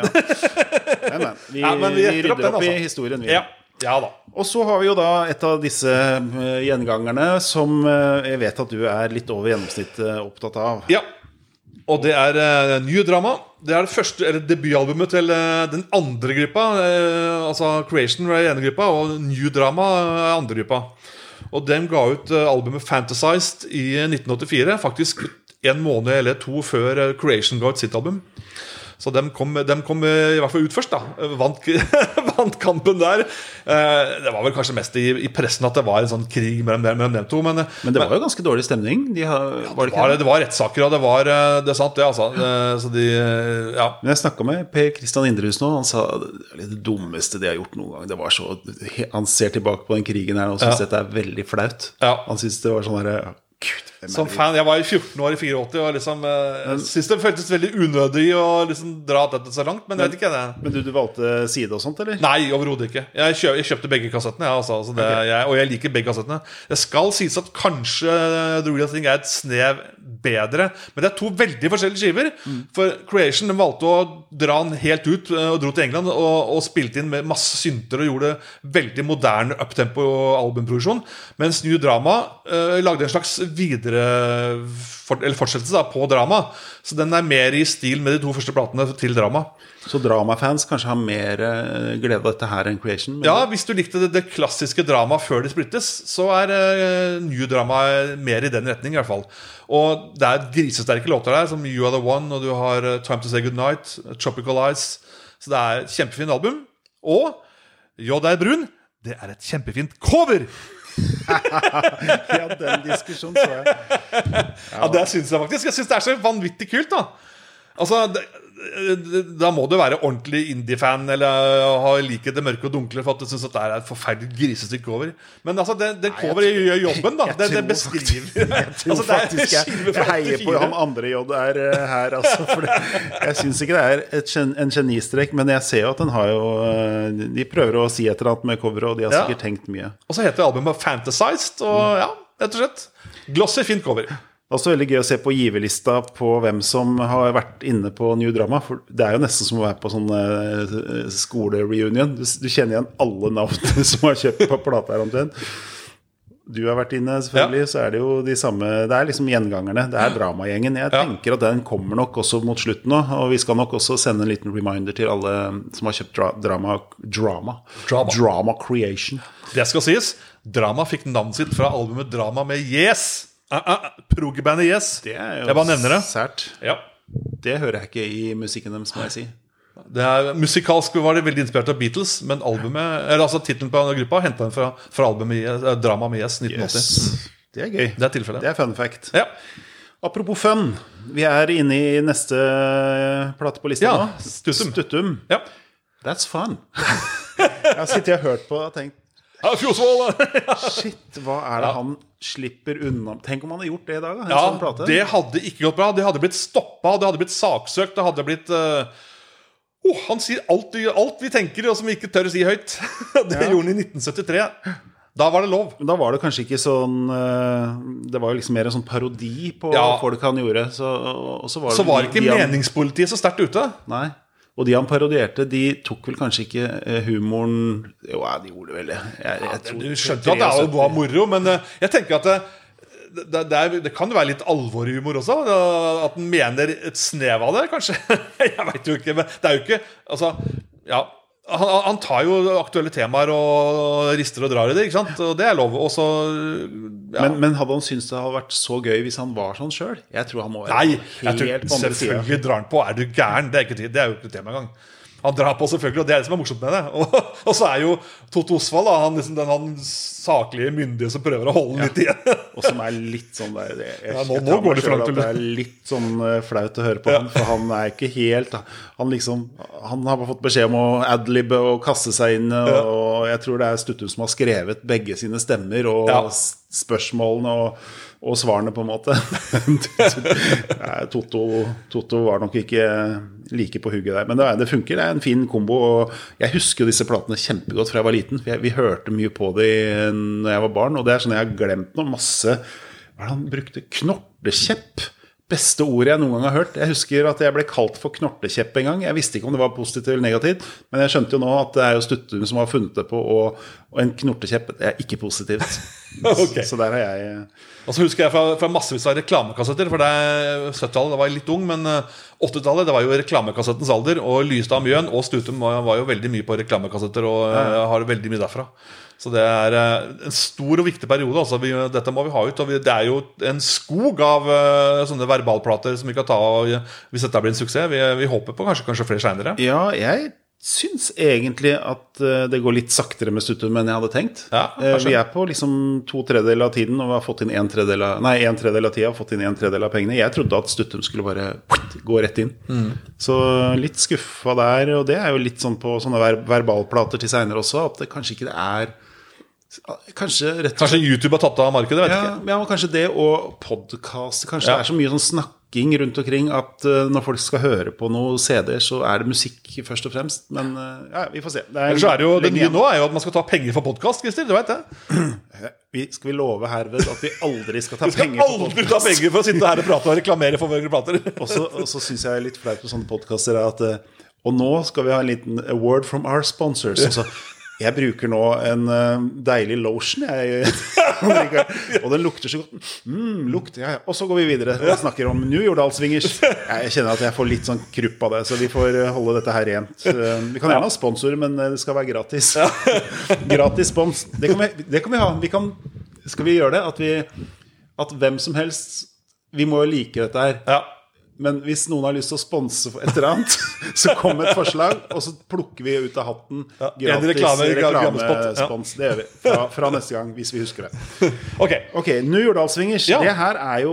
Vi rydder opp i historien. Ja da. Og så har vi jo da et av disse gjengangerne som jeg vet at du er litt over gjennomsnittet opptatt av. Ja, og det er New Drama. Det er det første, eller debutalbumet til den andre gruppa, altså Creation var den ene gruppa, og New Drama er andre gruppa. Og de ga ut albumet Fantasized i 1984, faktisk 1 måned eller 2 før Creation ga ut sitt album. Så de kom i hvert fall ut først da. Vant vant kampen der. Det var vel kanskje mest i pressen at det var en sånn krig mellom dem to. Men det var jo ganske dårlig stemning. Det var rettssaker, og det er sant, det, altså. Så Men jeg snakket med Per Kristian Indrehus nå. Han sa det dummeste de har gjort noen gang. Det var så, han ser tilbake på den krigen her og synes dette er veldig flaut. Han synes det var sånn her... Som fan, jeg var i 14 år i 84 og liksom, synes det føltes veldig unødig å liksom dra dette så langt, men jeg vet ikke det. Men du valgte side og sånt, eller? Nei, overhodet ikke. Jeg kjøpte begge kassettene, og jeg liker begge kassettene. Det skal sies at kanskje The Real Thing er et snev bedre, men det er to veldig forskjellige skiver. For Creation valgte å dra den helt ut og dro til England og spilte inn med masse synter og gjorde veldig moderne uptempo albumproduksjon, mens New Drama lagde en slags fortsettelse på Drama. Så den er mer i stil med de to første platene til Drama. Så Drama-fans kanskje har mer glede av dette her enn Creation? Ja, hvis du likte det klassiske Drama før det splittes, så er New Drama mer i den retning i hvert fall. Og det er grisesterke låter der, som You Are The One, og du har Time To Say Goodnight, Tropical Eyes. Så det er et kjempefint album. Og J. R. Brun, det er et kjempefint cover! Ja, den diskusjonen så jeg. Ja, det synes jeg faktisk. Jeg synes det er så vanvittig kult da. Altså, da må du være ordentlig indie-fan eller ha liket det mørke og dunkle for at du synes at det er et forferdelig grisestykke cover. Men altså, det coveret gjør jobben da. Det beskriver. Jeg tror faktisk jeg heier på han andre JR her, altså, for jeg synes ikke det er en genistrek, men jeg ser jo at den har jo, de prøver å si et eller annet med coveret, og de har sikkert tenkt mye. Og så heter albumet Fantasized, og ja, rett og slett glossy, fint cover. Det er også veldig gøy å se på giverlista på hvem som har vært inne på New Drama, for det er jo nesten som å være på sånn skole-reunion. Du kjenner igjen alle navnene som har kjøpt på plata her omtrent. Du har vært inne selvfølgelig, så er det jo de samme, det er liksom gjengangerne, det er Drama-gjengen. Jeg tenker at den kommer nok også mot slutten nå, og vi skal nok også sende en liten reminder til alle som har kjøpt Drama Creation. Det skal sies, Drama fikk navnet sitt fra albumet Drama med Yes. Prog-bandet Yes. Det er jo jeg bare nevner det. Sært. Ja. Det hører jeg ikke i musikken deres, må jeg si. Det er, musikalsk var det veldig inspirert av Beatles, men albumet, eller altså titelen på gruppa hentet den fra albumet Drama med Yes 1980. Yes. Det er gøy. Det er tilfellet. Det er fun fact. Ja. Apropos fun, vi er inne i neste plate på lista nå. Stuttum. Ja. That's fun. Jeg har sittet og hørt på og tenkt shit, hva er det han slipper unna? Tenk om han hadde gjort det i dag da, sånn det hadde ikke gått bra. Det hadde blitt stoppet, det hadde blitt saksøkt, det hadde blitt han sier alt vi tenker og som vi ikke tør å si høyt. Det gjorde han i 1973. Da var det lov. Men da var det kanskje ikke sånn det var jo liksom mer en sånn parodi på folk han gjorde. Så var ikke meningspolitiet så sterkt ute. Nei. Og de han parodierte, de tok vel kanskje ikke humoren. Jo, de gjorde vel det. Du skjønte at det var moro, men jeg tenker at det kan jo være litt alvorhumor også. At den mener et snev av det, kanskje. Jeg vet jo ikke, men det er jo ikke altså, han tar jo aktuelle temaer og rister og drar i det, ikke sant? Og det er lov også, men hadde han syntes det hadde vært så gøy hvis han var sånn selv? Jeg tror han må være helt på andre siden. Selvfølgelig drar han på. Er du gæren? Det er jo ikke tema engang. Han drar på selvfølgelig, og det er det som er morsomt med det. Og så er jo Toto Osvald han den saklige myndige som prøver å holde den litt igjen. Og som er litt sånn der, nå går det frem til det er litt sånn flaut å høre på han, for han er ikke helt han har bare fått beskjed om å adlibbe og kaste seg inn, og jeg tror det er Stuttum som har skrevet begge sine stemmer og spørsmålene og svarene på en måte. Toto var nok ikke like på hugget der, men det funker, det er en fin kombo, og jeg husker disse platene kjempegodt fra jeg var liten, for vi hørte mye på dem når jeg var barn, og det er sånn jeg har glemt noe masse. Han brukte knortekjepp, beste ordet jeg noen gang har hørt. Jeg husker at jeg ble kalt for knortekjepp en gang. Jeg visste ikke om det var positivt eller negativt, men jeg skjønte jo nå at det er jo Stuttum som har funnet det på, og en knortekjepp er ikke positivt. Okay. Så der har jeg... Og så husker jeg fra massevis av reklamekassetter, for 70-tallet, da var jeg litt ung, men 80-tallet, det var jo reklamekassettens alder, og Lystad Mjøen og Stuttum var jo veldig mye på reklamekassetter, og har veldig mye derfra. Så det er en stor og viktig periode, altså. Dette må vi ha ut, og det er jo en skog av sånne verbalplater som vi kan ta hvis dette blir en suksess. Vi håper på kanskje flere senere. Ja, jeg syns egentlig at det går litt saktere med Stuttum enn jeg hadde tenkt. Ja, vi på liksom 2/3 av tiden, og vi har fått inn 1/3 av tida, og fått inn 1/3 av pengene. Jeg trodde at Stuttum skulle bare gå rett inn. Så litt skuffa der, og det jo litt sånn på sånne verbalplater til senere også, at det kanskje ikke det Kanskje YouTube har tatt av markedet, vet ikke. Ja, kanskje det, og podcast. Kanskje det så mye sånn snakking rundt omkring at når folk skal høre på noe CD-er, så det musikk først og fremst. Men ja, vi får se. Ellers det nye nå jo at man skal ta penger for podcast, Christer, du vet det? Skal vi love herved at vi aldri skal ta penger for podcast? Vi skal aldri ta penger for å sitte her og prate og reklamere for våre plater. Og så synes jeg litt flaut på sånne podcaster at og nå skal vi ha en liten a word from our sponsors. Og så jeg bruker nå en deilig lotion og den lukter så godt og så går vi videre og snakker om New Jordalsvingers. Jeg kjenner at jeg får litt sånn krupp av det, så vi får holde dette her rent. Vi kan gjerne ha sponsor, men det skal være gratis. Gratis spons, det kan vi ha. Skal vi gjøre det at hvem som helst, vi må jo like dette her. Men hvis noen har lyst til å sponse for et eller annet, så kom et forslag, og så plukker vi ut av hatten gratis reklamespons. Det gjør vi fra neste gang, hvis vi husker det. Ok, New Jordalsvingers. Det her jo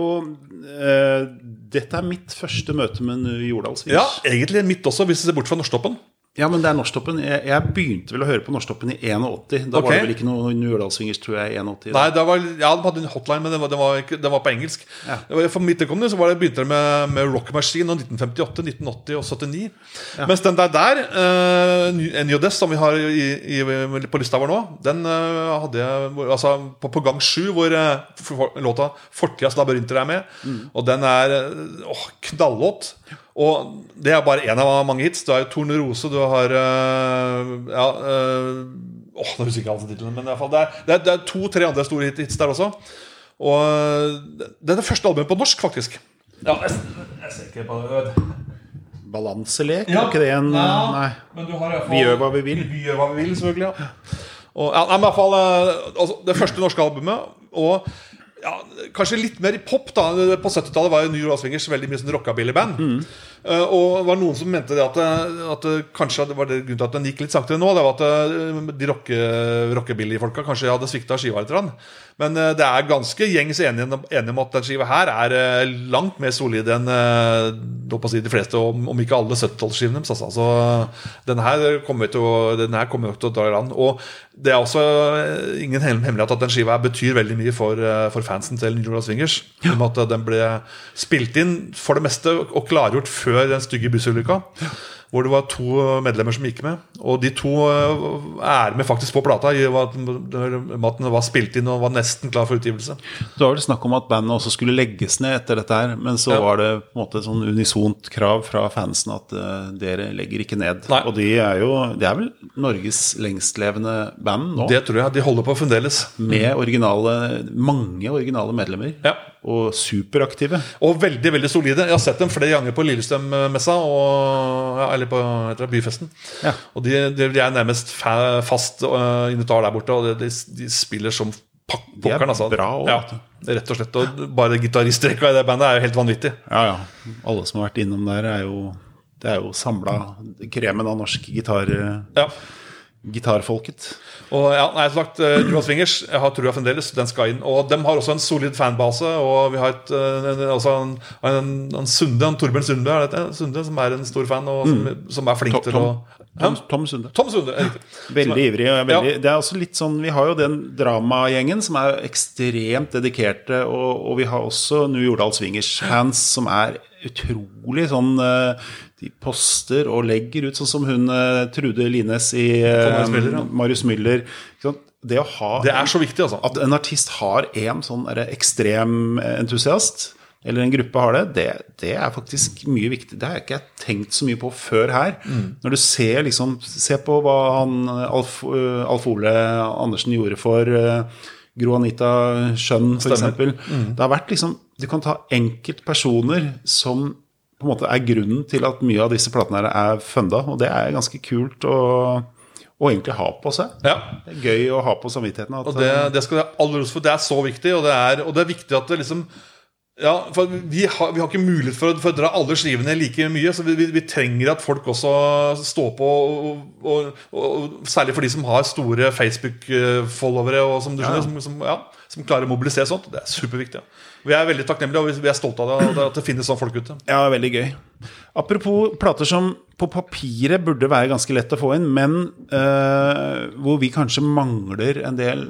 dette mitt første møte med New Jordalsvingers. Ja, egentlig mitt også, hvis du ser bort fra Norsktoppen. Ja, men det Norsktoppen. Jeg begynte vel å høre på Norsktoppen i 81. Da var det vel ikke noe New Jordalsvingers, tror jeg, i 81. Nei, de hadde en hotline, men den var på engelsk. For mitt vedkommende så begynte det med Rock Machine og 1958, 1980 og 79. Mens den der NJS, som vi har på lista vår nå, den hadde jeg altså, på gang 7, hvor låta Fortidas labyrinter med. Og den knallåt. Og det bare en av mange hits. Du har jo Tornerose, du har nå husker jeg ikke titelen, men i hvert fall det 2-3 andre store hits der også. Og det det første albumet på norsk, faktisk. Ja, jeg ser ikke på det. Balanselek, ikke det en nei. Men du har i hvert fall, vi gjør hva vi vil. Vi gjør hva vi vil, selvfølgelig, ja. Og, men i hvert fall altså, det første norske albumet. Og kanskje litt mer i pop da. På 70-tallet var jo New Jordalsvingers veldig mye sånn rockabilly-band. Og det var noen som mente det at kanskje det var det grunnen til at den gikk litt saktere nå. Det var at de rockabilly-folka kanskje hadde sviktet skiva litt. Men det ganske gjengs enige om at den skiva her langt mer solid enn de fleste, om ikke alle 70-tallsskivene. Så den her kommer jo til å dra i land. Og det også ingen hemmelighet at den skiva betyr veldig mye for fansen til New Jordalsvingers. Om at den ble spilt inn for det meste og klargjort før den stygge bussulykka, hvor det var 2 medlemmer som gikk med. Og de 2 med faktisk på plata i at den var spilt inn og var nesten klar for utgivelse. Så var det snakk om at bandet også skulle legges ned etter dette her, men så var det på en måte et sånn unisont krav fra fansen at dere legger ikke ned. Nei. Og det vel Norges lengstlevende band nå. Det tror jeg, de holder på fremdeles. Med mange originale medlemmer. Og superaktive. Og veldig, veldig solide. Jeg har sett dem flere ganger på Lillestrøm-messa eller på byfesten. Og de nærmest fast invitar der borte, og de spiller som pokkeren. De bra også. Rett og slett. Og bare gitaristrekka i det bandet jo helt vanvittig. Alle som har vært innom der det jo samlet kremen av norsk gitarfolket. Og som sagt, Jordalsvingers jeg har trua fremdeles, den skal inn. Og de har også en solid fanbase. Og vi har Sunde, Torbjørn Sunde, som en stor fan, og som flink til å Tom Sunde. Tom Sunde, veldig ivrig. Det også litt sånn, vi har jo den dramagjengen som ekstremt dedikerte, og vi har også New Jordalsvingers fans som utrolig sånn de poster og legger ut sånn som hun Trude Lines i Marius Müller. Det å ha det så viktig, altså. At en artist har en sånn ekstrem entusiast, eller en gruppe har det faktisk mye viktig. Det har jeg ikke tenkt så mye på før her. Når du ser på hva Alf Ole Andersen gjorde for Gro Anita Schønn, for eksempel. Det har vært du kan ta enkeltpersoner som på en måte grunnen til at mye av disse platene fundet, og det ganske kult å egentlig ha på seg. Det gøy å ha på samvittigheten. Og det skal jeg all ros for. Det så viktig, og det er viktig at det Ja, for vi har ikke mulighet for å dra alle skivene like mye. Så vi trenger at folk også står på og særlig for de som har store Facebook-followere og som, som klarer å mobilisere sånt. Det superviktig. Vi veldig takknemlige, og vi stolte av det, at det finnes sånn folk ute. Ja, veldig gøy. Apropos plater som på papiret burde være ganske lett å få inn, men hvor vi kanskje mangler en del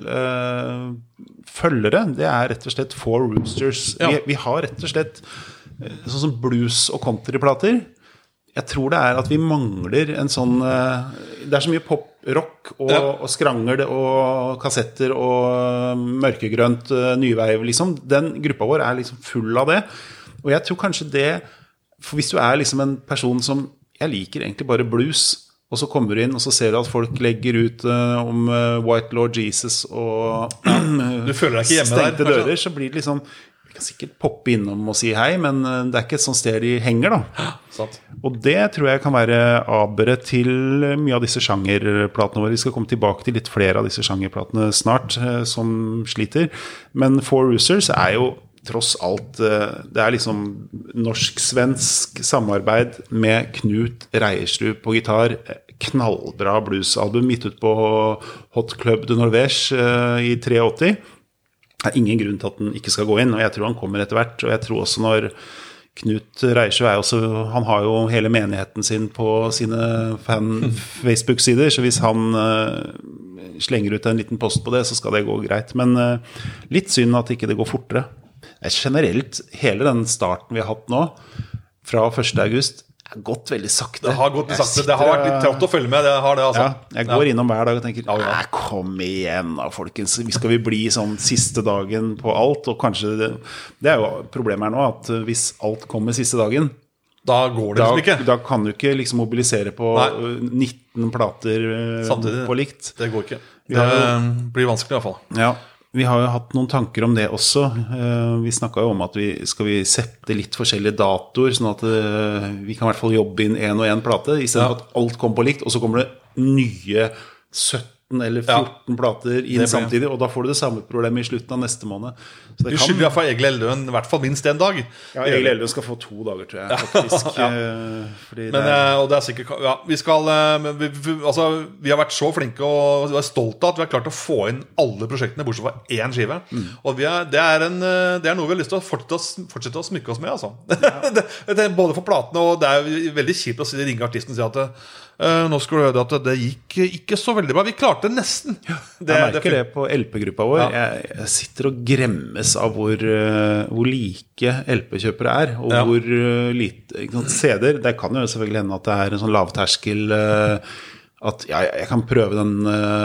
følgere, det rett og slett Four Roosters. Vi har rett og slett sånn som blues- og countryplater. Jeg tror det at vi mangler en sånn det så mye pop, rock og skrangel og kassetter og mørkegrønt nyveiv liksom. Den gruppa vår liksom full av det. Og jeg tror kanskje det, for hvis du liksom en person som jeg liker egentlig bare blues, og så kommer du inn og så ser du at folk legger ut om White Lord Jesus og du føler deg ikke hjemme stengte der, dører, så blir det liksom vi kan sikkert poppe innom og si hei, men det ikke et sånt sted de henger da. Sant. Og det tror jeg kan være aberet til mye av disse sjangerplatene våre. Vi skal komme tilbake til litt flere av disse sjangerplatene snart som sliter. Men Four Roosters jo tross alt, det liksom norsk-svensk samarbeid med Knut Reiersrud på gitar. Knallbra bluesalbum gitt ut på Hot Club de Norvège i 83. Det ingen grunn til at den ikke skal gå inn, og jeg tror han kommer etter hvert. Og jeg tror også når Knut Reiersrud han har jo hele menigheten sin på sine fan-Facebook-sider, så hvis han slenger ut en liten post på det, så skal det gå greit. Men litt synd at ikke det går fortere. Generelt, hele den starten vi har hatt nå, fra 1. august, gått veldig sakte. Det har gått sakte, det har vært litt trått å følge med, det har det altså. Ja, jeg går innom hver dag og tenker, kom igjen da folkens, skal vi bli sånn siste dagen på alt, og kanskje det jo problemet nå, at hvis alt kommer siste dagen, da går det liksom ikke. Da kan du ikke liksom mobilisere på 19 plater samtidig, på likt. Det går ikke. Det blir vanskelig i hvert fall. Ja. Vi har jo hatt noen tanker om det også. Vi snakket jo om at skal vi sette litt forskjellige datoer, sånn at vi kan i hvert fall jobbe inn en og en plate, i stedet for at alt kommer på likt, og så kommer det nye 17 eller 14 plater inn samtidig, og da får du det samme problemet i slutten av neste måned. Så det du skylder i hvert fall Egil Eldøen i hvert fall minst en dag. Ja, Egil Eldøen skal få 2 dager, tror jeg, faktisk. Men, og det sikkert, vi skal, altså, vi har vært så flinke og vi stolte av at vi har klart å få inn alle prosjektene, bortsett fra én skive. Og det noe vi har lyst til å fortsette å smykke oss med, altså. Det både for platene, og det veldig kjipt å ringe artisten og si at nå skal du høre at det gikk ikke så veldig bra. Vi klarte det nesten. Jeg merker det på LP-gruppa vår. Jeg sitter og gremmes av hvor like LP-kjøpere og hvor lite CD-er. Det kan jo selvfølgelig hende at det en sånn lavterskel at jeg kan prøve den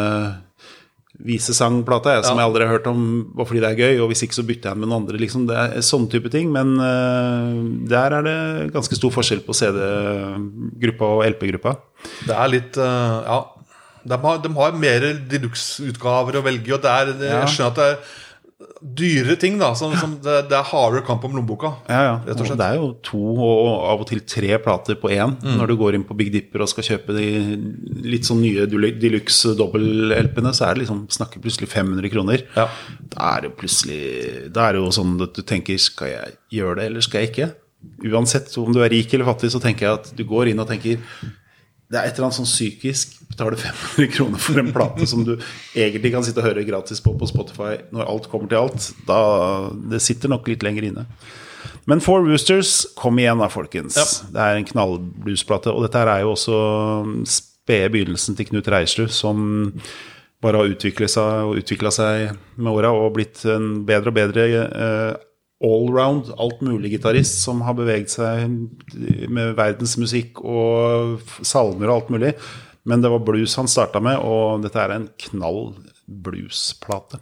visesangplata som jeg aldri har hørt om, bare fordi det gøy, og hvis ikke så bytter jeg den med noen andre liksom. Det sånne type ting, men der det ganske stor forskjell på CD-gruppa og LP-gruppa. Det litt, de har mer deluxe-utgaver å velge, og jeg skjønner at det dyre ting da, som det hardere kamp om lommeboka. Og det jo 2 og av og til 3 plater på 1 når du går inn på Big Dipper og skal kjøpe de litt sånn nye deluxe dobbel-LP-ene, så det liksom, snakker plutselig 500 kroner. Da det plutselig, da det jo sånn at du tenker, skal jeg gjøre det eller skal jeg ikke? Uansett om du rik eller fattig, så tenker jeg at du går inn og tenker, det et eller annet sånn psykisk, betaler 500 kroner for en plate som du egentlig kan sitte og høre gratis på Spotify når alt kommer til alt, da det sitter nok litt lenger inne. Men Four Roosters, kom igjen da folkens. Det en knallbluesplate, og dette jo også spede begynnelsen til Knut Reiersrud, som bare har utviklet seg med årene, og blitt en bedre og bedre allround, alt mulig gitarist som har beveget seg med verdensmusikk og salmer og alt mulig, men det var blues han startet med, og dette en knall bluesplate.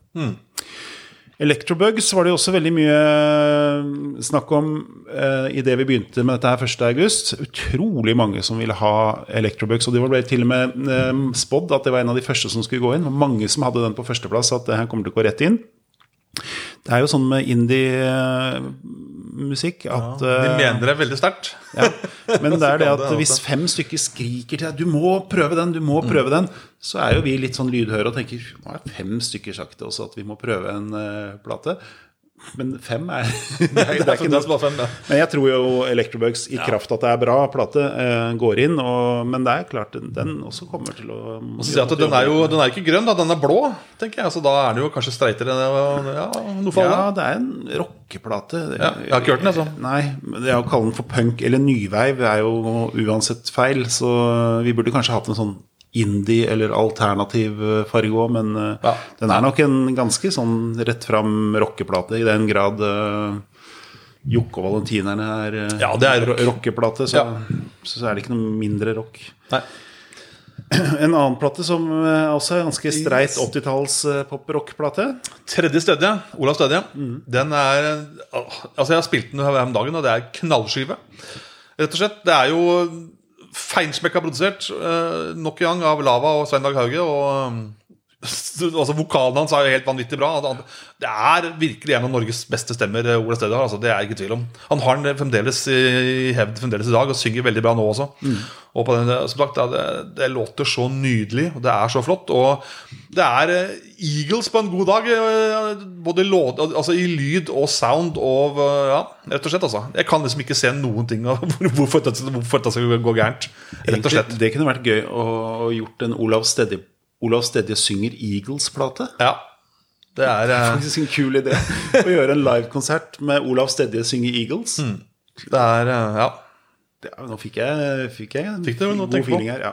Electrobugs var det også veldig mye snakk om i det vi begynte med dette her 1. august. Utrolig mange som ville ha Electrobugs, og det var til og med spådd at det var en av de første som skulle gå inn, og mange som hadde den på førsteplass, at det her kommer til å gå rett inn. Det jo sånn med indie-musikk at de mener det veldig sterkt. Men det det at hvis 5 stykker skriker til deg, du må prøve den, så jo vi litt sånn lydhøre og tenker, nå 5 stykker sagt det også at vi må prøve en plate. Men 5 Det er ikke det som var 5, ja. Men jeg tror jo Electrobugs i kraft at det bra plate går inn, men det klart den også kommer til å... Og så sier jeg at den er ikke grønn da, den blå, tenker jeg. Så da den jo kanskje streitere, noe fall. Ja, det en rockeplate. Jeg har ikke hørt den, altså. Nei, det å kalle den for punk eller nyveiv jo uansett feil, så vi burde kanskje hatt en sånn indie eller alternativ farge også, men den nok en ganske sånn rett frem rockeplate, i den grad Jokke og Valentinerne det rockeplate, så det ikke noe mindre rock. Nei. En annen plate som også ganske streit 80-talls pop-rockplate. Tredje Stødje, Olav Stødje. Den altså jeg har spilt den her om dagen, og det knallskive. Rett og slett, det jo feinsmekka produsert, nok en gang av Lava og Svein Dag Hauge, og altså, vokalen hans jo helt vanvittig bra. Det virkelig en av Norges beste stemmer, Ola Stødje har, altså, det ikke tvil om. Han har den fremdeles i hevd fremdeles i dag, og synger veldig bra nå også. Og på den, som sagt, det låter så nydelig, og det så flott, og det Eagles på en god dag, både altså, i lyd og sound, og rett og slett, altså. Jeg kan liksom ikke se noen ting av hvorfor det skal gå gærent, rett og slett. Det kunne vært gøy å gjort en Olav Stedje synger Eagles-plate. Ja, det faktisk en kul idé å gjøre en live-konsert med Olav Stedje synger Eagles. Det nå fikk jeg en god feeling her,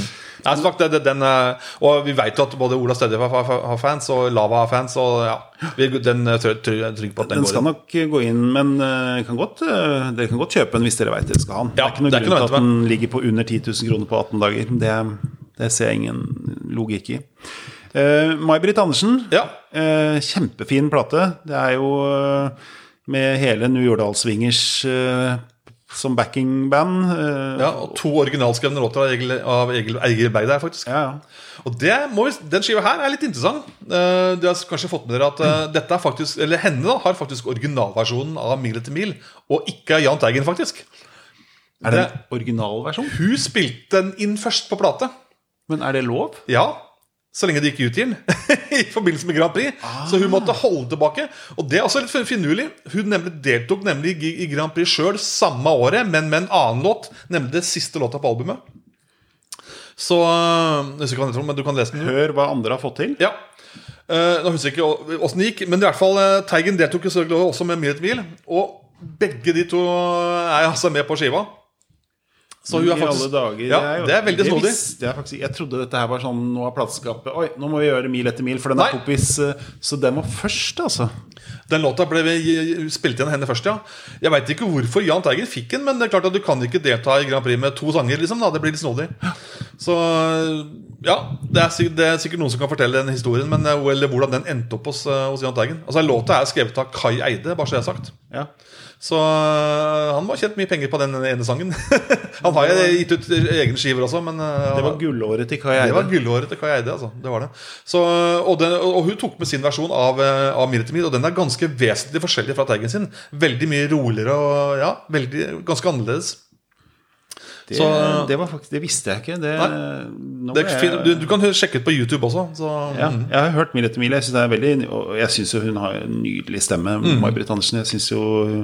og vi vet jo at både Olav Stedje har fans, og Lava har fans, og den trygg på at den går inn. Den skal nok gå inn, men dere kan godt kjøpe den hvis dere vet dere skal ha den. Det ikke noe grunn til at den ligger på under 10 000 kroner på 18 dager. Det ser jeg ingen logikk i. May-Britt Andersen, kjempefin plate. Det jo med hele New Jordal Swingers som backingband. Og 2 originalskrevne låter av Egil Berg der, faktisk. Og den skiva her litt interessant. Dere har kanskje fått med dere at dette faktisk, eller henne da, har faktisk originalversjonen av Mil etter mil, og ikke Jahn Teigen, faktisk. Det en originalversjon? Hun spilte den inn først på plate. Men det lov? Ja, så lenge de ikke utgir den i forbindelse med Grand Prix. Så hun måtte holde tilbake. Og det også litt finurlig. Hun deltok nemlig i Grand Prix selv samme året, men med en annen låt, nemlig det siste låta på albumet. Så men du kan lese den. Hør hva andre har fått til. Ja. Nå husker jeg ikke hvordan det gikk, men i hvert fall Teigen deltok også med Mil etter mil. Og begge de to altså med på skiva. Så hun faktisk, alle dager, det veldig snodig. Jeg trodde dette her var sånn, nå har plateskapet, nå må vi gjøre Mil etter mil, for den poppis, så den var først, altså. Den låta ble spilt igjen henne først, Jeg vet ikke hvorfor Jahn Teigen fikk den, men det klart at du kan ikke delta i Grand Prix med 2 sanger, liksom, da. Det blir litt snodig. Så, det sikkert noen som kan fortelle den historien, men eller hvordan den endte opp hos Jahn Teigen. Altså, låta skrevet av Kai Eide, bare så jeg har sagt. Ja. Så han må ha tjent mye penger på den ene sangen. Han har jo gitt ut egne skiver også, men det var gullåret til Kai Eide. Det var gullåret til Kai Eide, altså. Det var det. Så, og hun tok med sin versjon av Mil etter mil, og den ganske vesentlig forskjellig fra Teigen sin. Veldig mye roligere og ganske annerledes. Det var faktisk, det visste jeg ikke. Du kan sjekke ut på YouTube også. Jeg har hørt Mil etter mil. Jeg synes det veldig, og jeg synes jo hun har en nydelig stemme, May-Britt Andersen. Jeg synes jo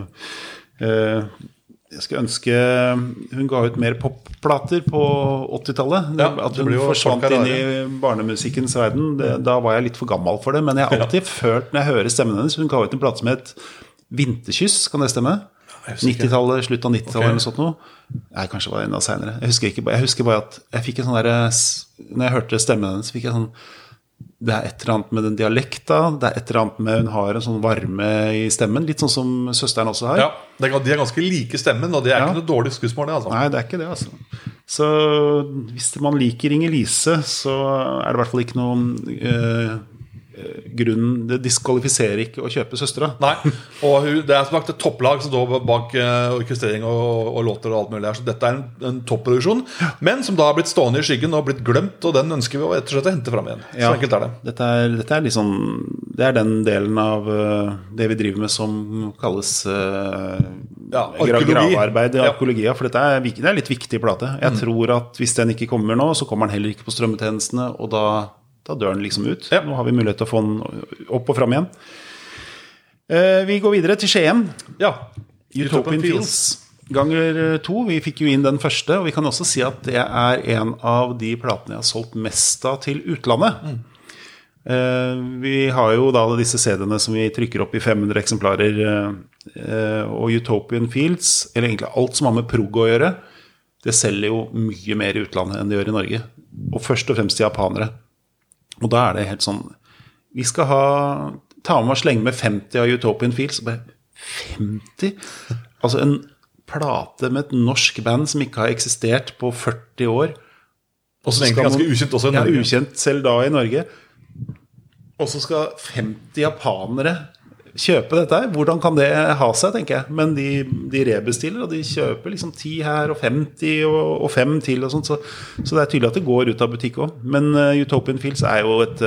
jeg skal ønske hun ga ut mer popplater på 80-tallet. At hun forsvant inn i barnemusikkens verden. Da var jeg litt for gammel for det, men jeg har alltid følt, når jeg hører stemmen hennes, hun ga ut en plate som het Vinterkyss, kan det stemme? 90-tallet, slutt av 90-tallet eller noe sånt noe. Nei, kanskje var det enda senere. Jeg husker bare at jeg fikk en sånn der, når jeg hørte stemmen hennes, fikk jeg sånn, det et eller annet med den dialekta, det et eller annet med hun har en sånn varme i stemmen, litt sånn som søsteren også har. Ja, de ganske like stemmen, og det ikke noe dårlig skussmål det, altså. Nei, det ikke det, altså. Så hvis man liker Inger Lise, så det i hvert fall ikke noen grunnen, det diskvalifiserer ikke å kjøpe søstre. Nei, og det som sagt et topplag som står bak orkestrering og låter og alt mulig der, så dette en topproduksjon, men som da har blitt stående i skyggen og blitt glemt, og den ønsker vi å etter slett å hente frem igjen. Så enkelt det. Dette liksom, det den delen av det vi driver med som kalles gravearbeid, arkeologi, for dette det litt viktig plate. Jeg tror at hvis den ikke kommer nå, så kommer den heller ikke på strømmetjenestene, og da dør den liksom ut. Nå har vi mulighet til å få den opp og frem igjen. Vi går videre til Skien. Ja, Utopian Fields. Ganger 2. Vi fikk jo inn den første, og vi kan også si at det er en av de platene jeg har solgt mest av til utlandet. Vi har jo da disse CD-ene som vi trykker opp i 500 eksemplarer, og Utopian Fields, eller egentlig alt som har med prog å gjøre, det selger jo mye mer i utlandet enn det gjør i Norge. Og først og fremst til japanere. Og da er det helt sånn, vi skal ta med og slenge med 50 av Utopian Fields. Bare 50? Altså en plate med et norsk band som ikke har eksistert på 40 år. Og som egentlig ganske ukjent også i Norge. Ja, ukjent selv da i Norge. Og så skal 50 japanere kjøpe dette her. Hvordan kan det ha seg, tenker jeg. Men de rebestiller, og de kjøper liksom 10 her, og 50, og 5 til, og sånt. Så det er tydelig at det går ut av butikk også. Men Utopian Fields er jo et,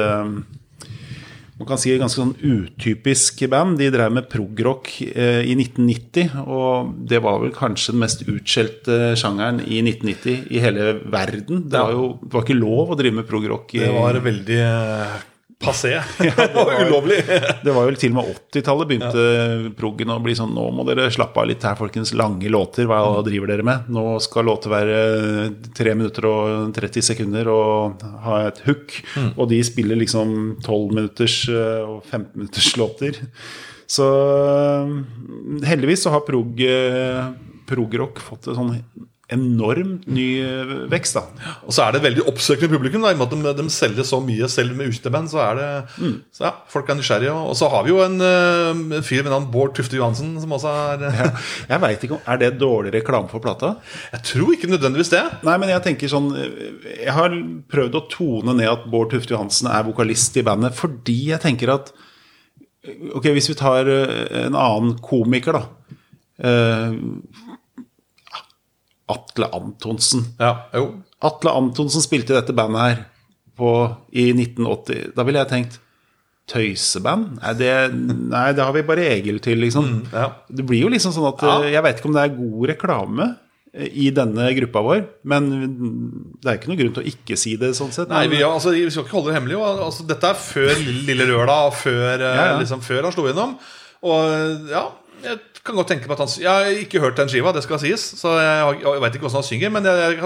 man kan si et ganske sånn utypisk band. De drev med progrock i 1990, og det var vel kanskje den mest utskjelte sjangeren i 1990 i hele verden. Det var ikke lov å drive med progrock. Det var veldig passé. Ja, det var ulovlig. Det var vel til og med 80-tallet begynte proggen å bli sånn, nå må dere slappe av litt her, folkens, lange låter, hva driver dere med? Nå skal låter være 3 minutter og 30 sekunder og ha et hook, og de spiller liksom 12 minutters og 15 minutters låter. Så heldigvis så har progrock fått en sånn enormt ny vekst da. Og så er det veldig oppsøkende publikum da, i og med at de selger så mye selv med ukjente så er det så ja, folk er nysgjerrige. Og så har vi jo en fyr med navn Bård Tufte Johansen som også er Jeg vet ikke om, er det dårlig reklame for plata? Jeg tror ikke nødvendigvis det. Nei, men jeg tenker sånn, jeg har prøvd å tone ned at Bård Tufte Johansen er vokalist i bandet, fordi jeg tenker at ok, hvis vi tar en annen komiker da, Atle Antonsen. Ja, jo. Atle Antonsen spilte i dette bandet her i 1980. Da ville jeg tenkt tøyseband? Nei, det har vi bare Egil til, liksom. Ja. Det blir jo liksom sånn at jeg vet ikke om det er god reklame i denne gruppa vår, men det er ikke noe grunn til å ikke si det sånn sett. Nei, vi skal ikke holde det hemmelig. Altså, dette er før Lille Røla, før, liksom, før han slo innom. Og ja, jeg kan godt tenke på at jeg har ikke hørt den skiva, det skal sies. Så jeg vet ikke hvordan han synger, men jeg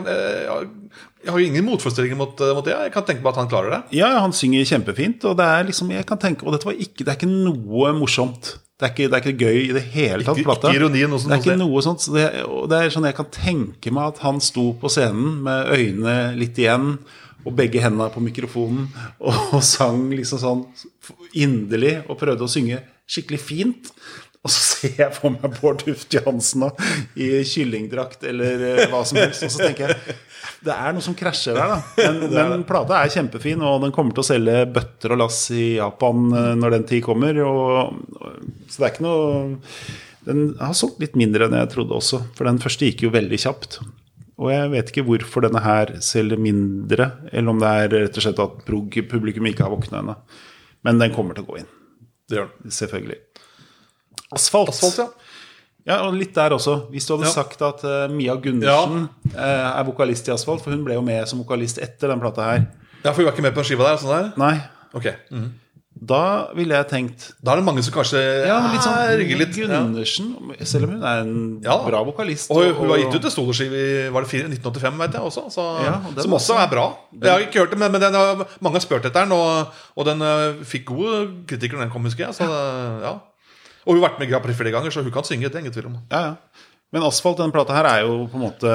har jo ingen motforestillinger mot det. Jeg kan tenke på at han klarer det. Ja, han synger kjempefint, og det er liksom, jeg kan tenke, og dette det er ikke noe morsomt. Det er ikke gøy i det hele tatt, plata. Ikke ironi, noe sånt. Det er ikke noe sånt. Så det er sånn jeg kan tenke meg at han sto på scenen med øynene litt igjen, og begge hendene på mikrofonen, og sang liksom sånn inderlig, og prøvde å synge skikkelig fint. Og så ser jeg på meg Bård Tufte Johansen i kyllingdrakt eller hva som helst, og så tenker jeg, det er noe som krasjer der da. Men plata er kjempefin, og den kommer til å selge bøtter og lass i Japan når den tid kommer, så det er ikke noe. Den har solgt litt mindre enn jeg trodde også, for den første gikk jo veldig kjapt. Og jeg vet ikke hvorfor denne her selger mindre, eller om det er rett og slett at publikum ikke har våknet ennå. Men den kommer til å gå inn. Det gjør den. Selvfølgelig. Asfalt, ja. Ja, og litt der også. Hvis du hadde sagt at Mia Gundersen er vokalist i Asfalt, for hun ble jo med som vokalist etter den plata her. Ja, for hun var ikke med på en skiva der, sånn der? Nei. Ok. Da ville jeg tenkt... Da er det mange som kanskje litt sånn litt. Gundersen, selv om hun er en bra vokalist. Og hun har gitt ut en soloskive i, var det 1985, vet jeg også, så, som også er bra. Jeg har ikke hørt det, men mange har spurt etter den, og den fikk gode kritikker når den kom, husker jeg, så ja. Og hun har vært med Grand Prix flere ganger, så hun kan synge, det er ingen tvil om. Ja. Men Asfalt, denne plata her er jo på en måte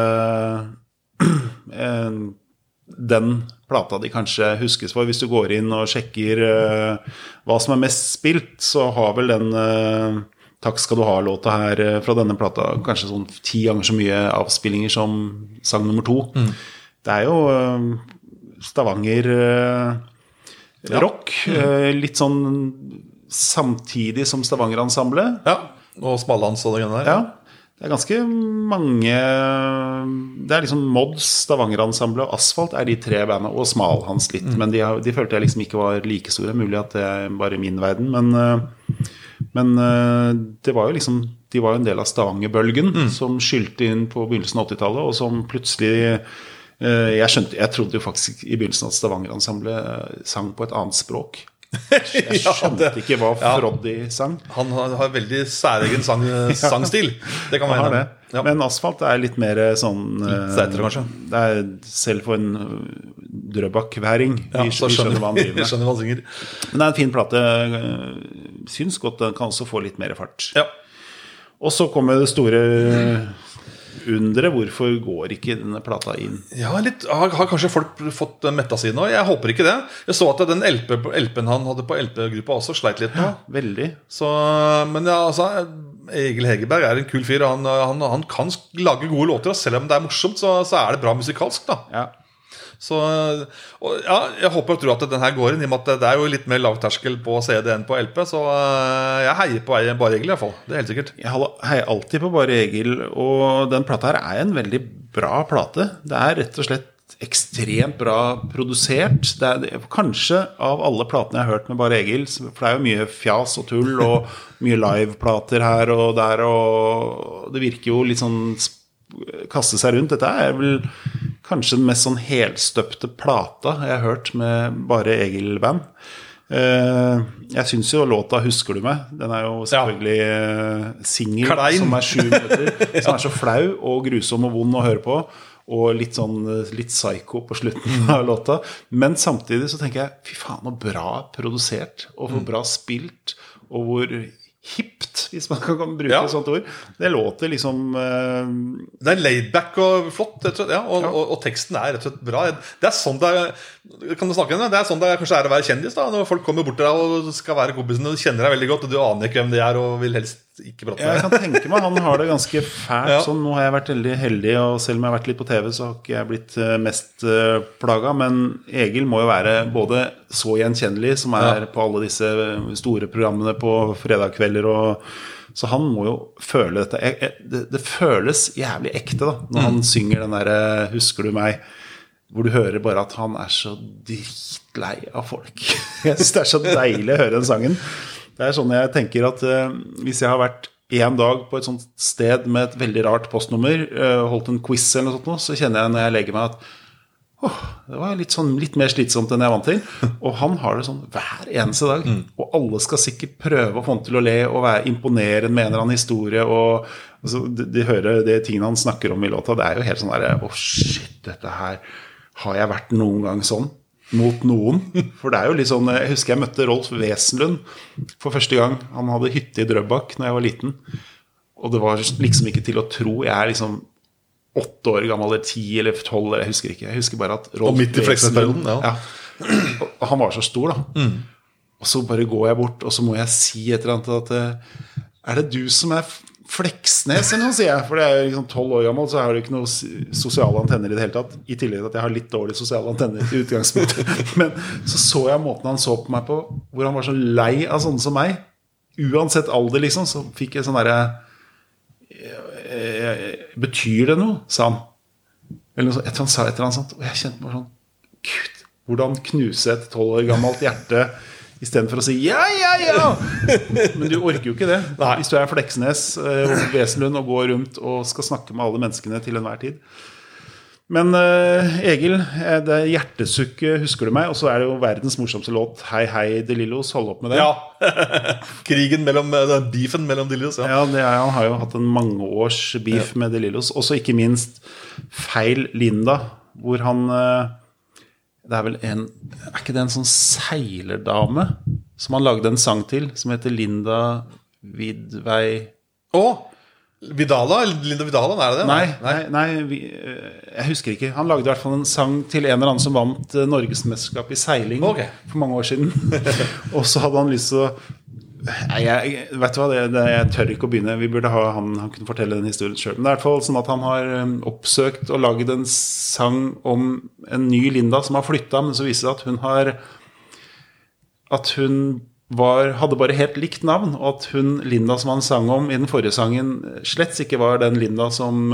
den plata de kanskje huskes for. Hvis du går inn og sjekker hva som er mest spilt, så har vel den Takk skal du ha-låta her fra denne plata kanskje sånn 10 ganger så mye avspillinger som sang nummer 2. Det er jo Stavanger rock, litt sånn samtidig som Stavanger-ensemblet. Ja, og Smallands og det der. Ja, det er ganske mange. Det er liksom Mods, Stavanger-ensemblet og Asfalt er de 3 bandene, og Smalhans litt, men de følte jeg liksom ikke var like store. Mulig at det er bare min verden, men det var jo liksom, de var jo en del av Stavanger-bølgen som skyldte inn på begynnelsen av 80-tallet, og som plutselig jeg trodde jo faktisk i begynnelsen at Stavanger-ensemblet sang på et annet språk. Jeg skjønte ikke hva Froddy sang. Han har veldig særegen sangstil. Det kan man ha det. Men Asfalt er litt mer sånn Steitere, kanskje. Det er selv for en drøbakværing. Vi skjønner hva han driver med. Skjønner hva han synger. Men det er en fin plate. Syns godt den kan også få litt mer fart. Ja. Og så kommer det store undre, hvorfor går ikke denne plata inn? Ja, har kanskje folk fått metta si nå? Jeg håper ikke det. Jeg så at den LP-en han hadde på LP-gruppa også sleit litt nå. Ja, veldig. Så, men ja, altså, Egil Hegerberg er en kul fyr. Han kan lage gode låter, og selv om det er morsomt, så er det bra musikalsk da. Ja. Så, ja, jeg håper og tror at den her går inn, i og med at det er jo litt mer lavterskel på CD enn på LP, så jeg heier på Bare Egil i hvert fall, det er helt sikkert. Jeg heier alltid på Bare Egil, og den plata her er en veldig bra plate. Det er rett og slett ekstremt bra produsert. Det er kanskje av alle platene jeg har hørt med Bare Egil, for det er jo mye fjas og tull, og mye liveplater her og der, og det virker jo litt sånn kaste seg rundt. Dette er vel kanskje den mest sånn helstøpte plata jeg har hørt med Bare Egil-band. Jeg synes jo låta Husker du meg? Den er jo selvfølgelig single som er 7 minutter, som er så flau og grusom og vond å høre på, og litt psycho på slutten av låta. Men samtidig så tenker jeg, fy faen, hvor bra produsert, og hvor bra spilt, og hvor hippt, hvis man kan bruke et sånt ord. Det låter liksom det er laidback og flott, og teksten er rett og slett bra. Det er sånn det er, kan du snakke om det? Det er sånn det kanskje er å være kjendis da, når folk kommer bort til deg og skal være kompisen, og du kjenner deg veldig godt, og du aner ikke hvem det er, og vil helst ikke prate med deg. Jeg kan tenke meg, han har det ganske fælt. Sånn, nå har jeg vært veldig heldig, og selv om jeg har vært litt på TV, så har ikke jeg blitt mest plaget, men Egil må jo være både så gjenkjennelig, som er på alle disse store programmene på fredagskvelder, så han må jo føle dette. Det føles jævlig ekte da, når han synger den der Husker du meg? Hvor du hører bare at han er så dritlei av folk. Jeg synes det er så deilig å høre den sangen. Det er sånn jeg tenker at hvis jeg har vært en dag på et sånt sted med et veldig rart postnummer, holdt en quiz eller noe sånt, så kjenner jeg når jeg legger meg at det var litt mer slitsomt enn jeg vant til. Og han har det sånn hver eneste dag. Og alle skal sikkert prøve å få han til å le og imponere med en eller annen historie. Og altså, de hører det tingene han snakker om i låta. Det er jo helt sånn der, shit, dette her har jeg vært noen gang sånn mot noen. For det er jo litt sånn, jeg husker jeg møtte Rolf Wesenlund for første gang. Han hadde hytte i Drøbak når jeg var liten. Og det var liksom ikke til å tro. Jeg er liksom 8 år gammel, eller 10 eller 12, eller jeg husker ikke. Jeg husker bare at Rolf Wesenlund, og han var så stor da. Og så bare går jeg bort, og så må jeg si et eller annet at er det du som er Fleksnes, eller noe, sier jeg. For det er liksom 12 år gammel, så har du ikke noen sosiale antenner i det hele tatt. I tillegg til at jeg har litt dårlige sosiale antenner i utgangspunktet. Men så jeg måten han så på meg på, hvor han var så lei av sånne som meg. Uansett alder, liksom, så fikk jeg sånn derre betyr det noe, sa han. Eller noe, han sa et eller annet sånt, og jeg kjente meg sånn, Gud, hvordan knuse et 12 år gammelt hjerte i stedet for å si ja. Men du orker jo ikke det. Nei. Hvis du er Fleksnes og Wesenlund og går rundt og skal snakke med alle menneskene til enhver tid. Men Egil, det er hjertesukket, husker du meg? Og så er det jo verdens morsomste låt, Hei hei De Lillos, hold opp med det. Ja, krigen beefen mellom De Lillos. Ja, han har jo hatt en mangeårs beef med De Lillos. Også ikke minst Feil Linda, hvor han det er vel er ikke det en sånn seilerdame som han lagde en sang til, som heter Linda Vidvei Linda Vidala, er det det? Nei, jeg husker ikke. Han lagde i hvert fall en sang til en eller annen som vant Norgesmesterskap i seiling for mange år siden. Og så hadde han lyst til å vet du hva, jeg tør ikke å begynne. Vi burde ha han kunne fortelle den historien selv. Men det er i hvert fall sånn at han har oppsøkt og laget en sang om en ny Linda som har flyttet, men så viser det at hun hadde bare helt likt navn, og at hun Linda som han sang om i den forrige sangen slett ikke var den Linda som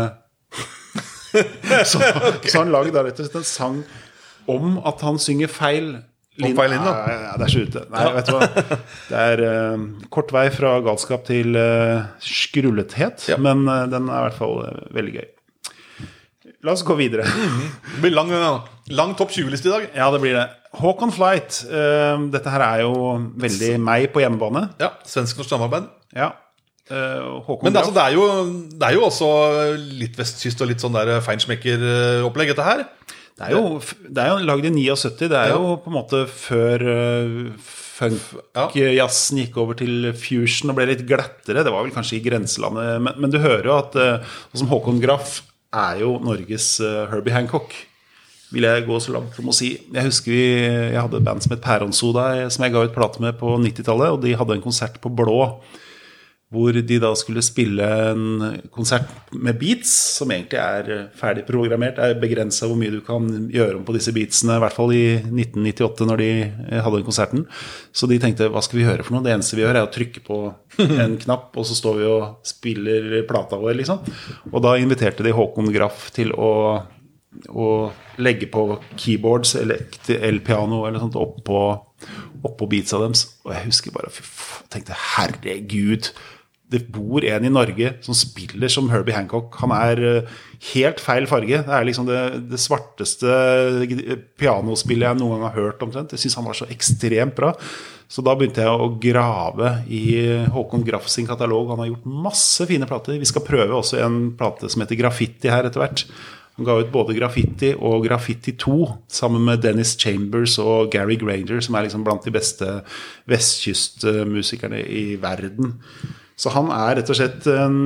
så han laget da rett og slett en sang om at han synger feil Linda. Det er så ute. Nei, vet du hva? Det er kort vei fra galskap til skrullethet, men den er i hvert fall veldig gøy. La oss gå videre. Det blir lang topp 20-liste i dag. Ja, det blir det. Håkon Flight. Dette her er jo veldig meg på hjemmebane. Ja, svensk-norsk samarbeid. Ja. Men det, altså, det er jo også litt vestkyst og litt sånn der feinschmecker-opplegg, dette her. Det er jo lagd i 79. Det er jo på en måte før funk-jazzen gikk over til fusion og ble litt glattere. Det var vel kanskje i grenselandet. Men du hører jo at som Håkon Graff er jo Norges Herbie Hancock, vil jeg gå så langt som å si. Jeg husker jeg hadde et band som het Pæronsoda, som jeg ga ut plate med på 90-tallet, og de hadde en konsert på Blå, hvor de da skulle spille en konsert med beats, som egentlig er ferdig programmert. Det er begrenset hvor mye du kan gjøre om på disse beatsene, i hvert fall i 1998 når de hadde den konserten. Så de tenkte, hva skal vi høre for noe? Det eneste vi gjør er å trykke på en knapp, og så står vi og spiller plata vår, liksom. Og da inviterte de Håkon Graff til å legge på keyboards eller el-piano eller sånt oppå beatsa deres. Og jeg husker bare, tenkte, herregud, det bor en i Norge som spiller som Herbie Hancock. Han er helt feil farge. Det er liksom det svarteste pianospillet jeg noen gang har hørt omtrent. Jeg synes han var så ekstremt bra. Så da begynte jeg å grave i Håkon Graff sin katalog. Han har gjort masse fine plater. Vi skal prøve også en plate som heter Graffiti her etter hvert. Han ga ut både Graffiti og Graffiti 2 sammen med Dennis Chambers og Gary Granger, som er liksom blant de beste vestkystmusikerne i verden. Så han er rett og slett en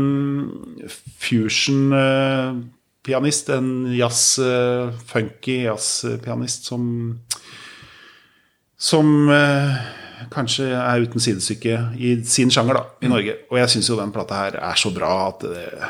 fusion-pianist, en funky jazz-pianist som kanskje er uten sidestykke i sin sjanger da, i Norge. Og jeg synes jo den plata her er så bra at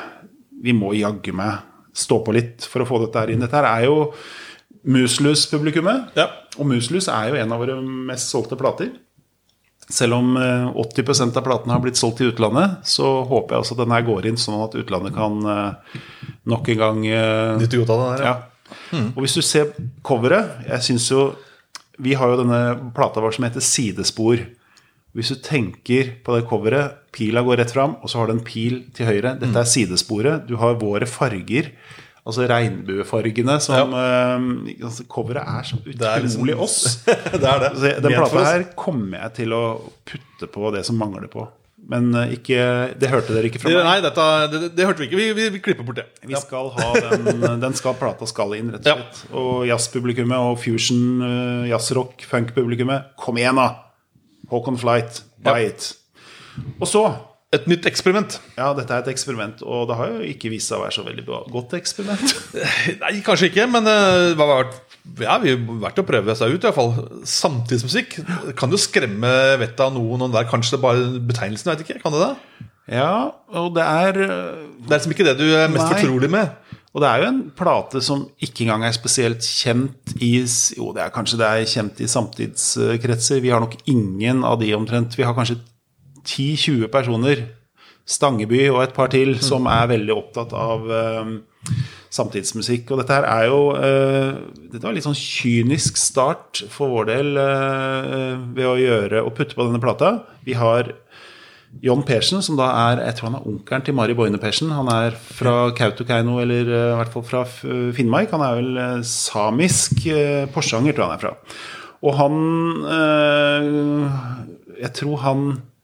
vi må jagge meg stå på litt for å få dette her inn. Dette her er jo Muslus-publikummet, og Muslus er jo en av våre mest solgte plater. Selv om 80% av platene har blitt solgt i utlandet, så håper jeg også at denne her går inn sånn at utlandet kan nok en gang nytte godt av det der, Og hvis du ser coveret, jeg synes jo vi har jo denne plata vår som heter Sidespor. Hvis du tenker på det coveret, pila går rett fram, og så har du en pil til høyre. Dette er sidesporet. Du har våre farger, altså regnbuefargene som coveret er så utrolig oss. Det er det. Den plata her kommer jeg til å putte på det som mangler på. Men det hørte dere ikke fra meg. Nei, det hørte vi ikke. Vi klipper bort det. Vi skal ha plata skal inn, rett og slett. Og jazzpublikummet og fusion, jazzrock, funkpublikummet, kom igjen da! Håkon Flight, buy it. Og så et nytt eksperiment. Ja, dette er et eksperiment, og det har jo ikke vist seg å være så veldig godt eksperiment. Nei, kanskje ikke, men vi har vært å prøve seg ut i hvert fall. Samtidsmusikk kan jo skremme vettet av noen der, kanskje det bare betegnelsen, vet ikke, kan det da? Ja, og det er liksom ikke det du er mest fortrolig med. Og det er jo en plate som ikke engang er spesielt kjent jo, det er kjent i samtidskretser. Vi har nok ingen av de omtrent. Vi har kanskje 10-20 personer, Stangeby og et par til, som er veldig opptatt av samtidsmusikk. Og dette her er jo dette var litt sånn kynisk start for vår del ved å putte på denne plata. Vi har John Persen, som da jeg tror han er onkelen til Mari Boine Persen. Han er fra Kautokeino, eller i hvert fall fra Finnmark. Han er vel samisk Porsanger, tror jeg han er fra. Og han jeg tror han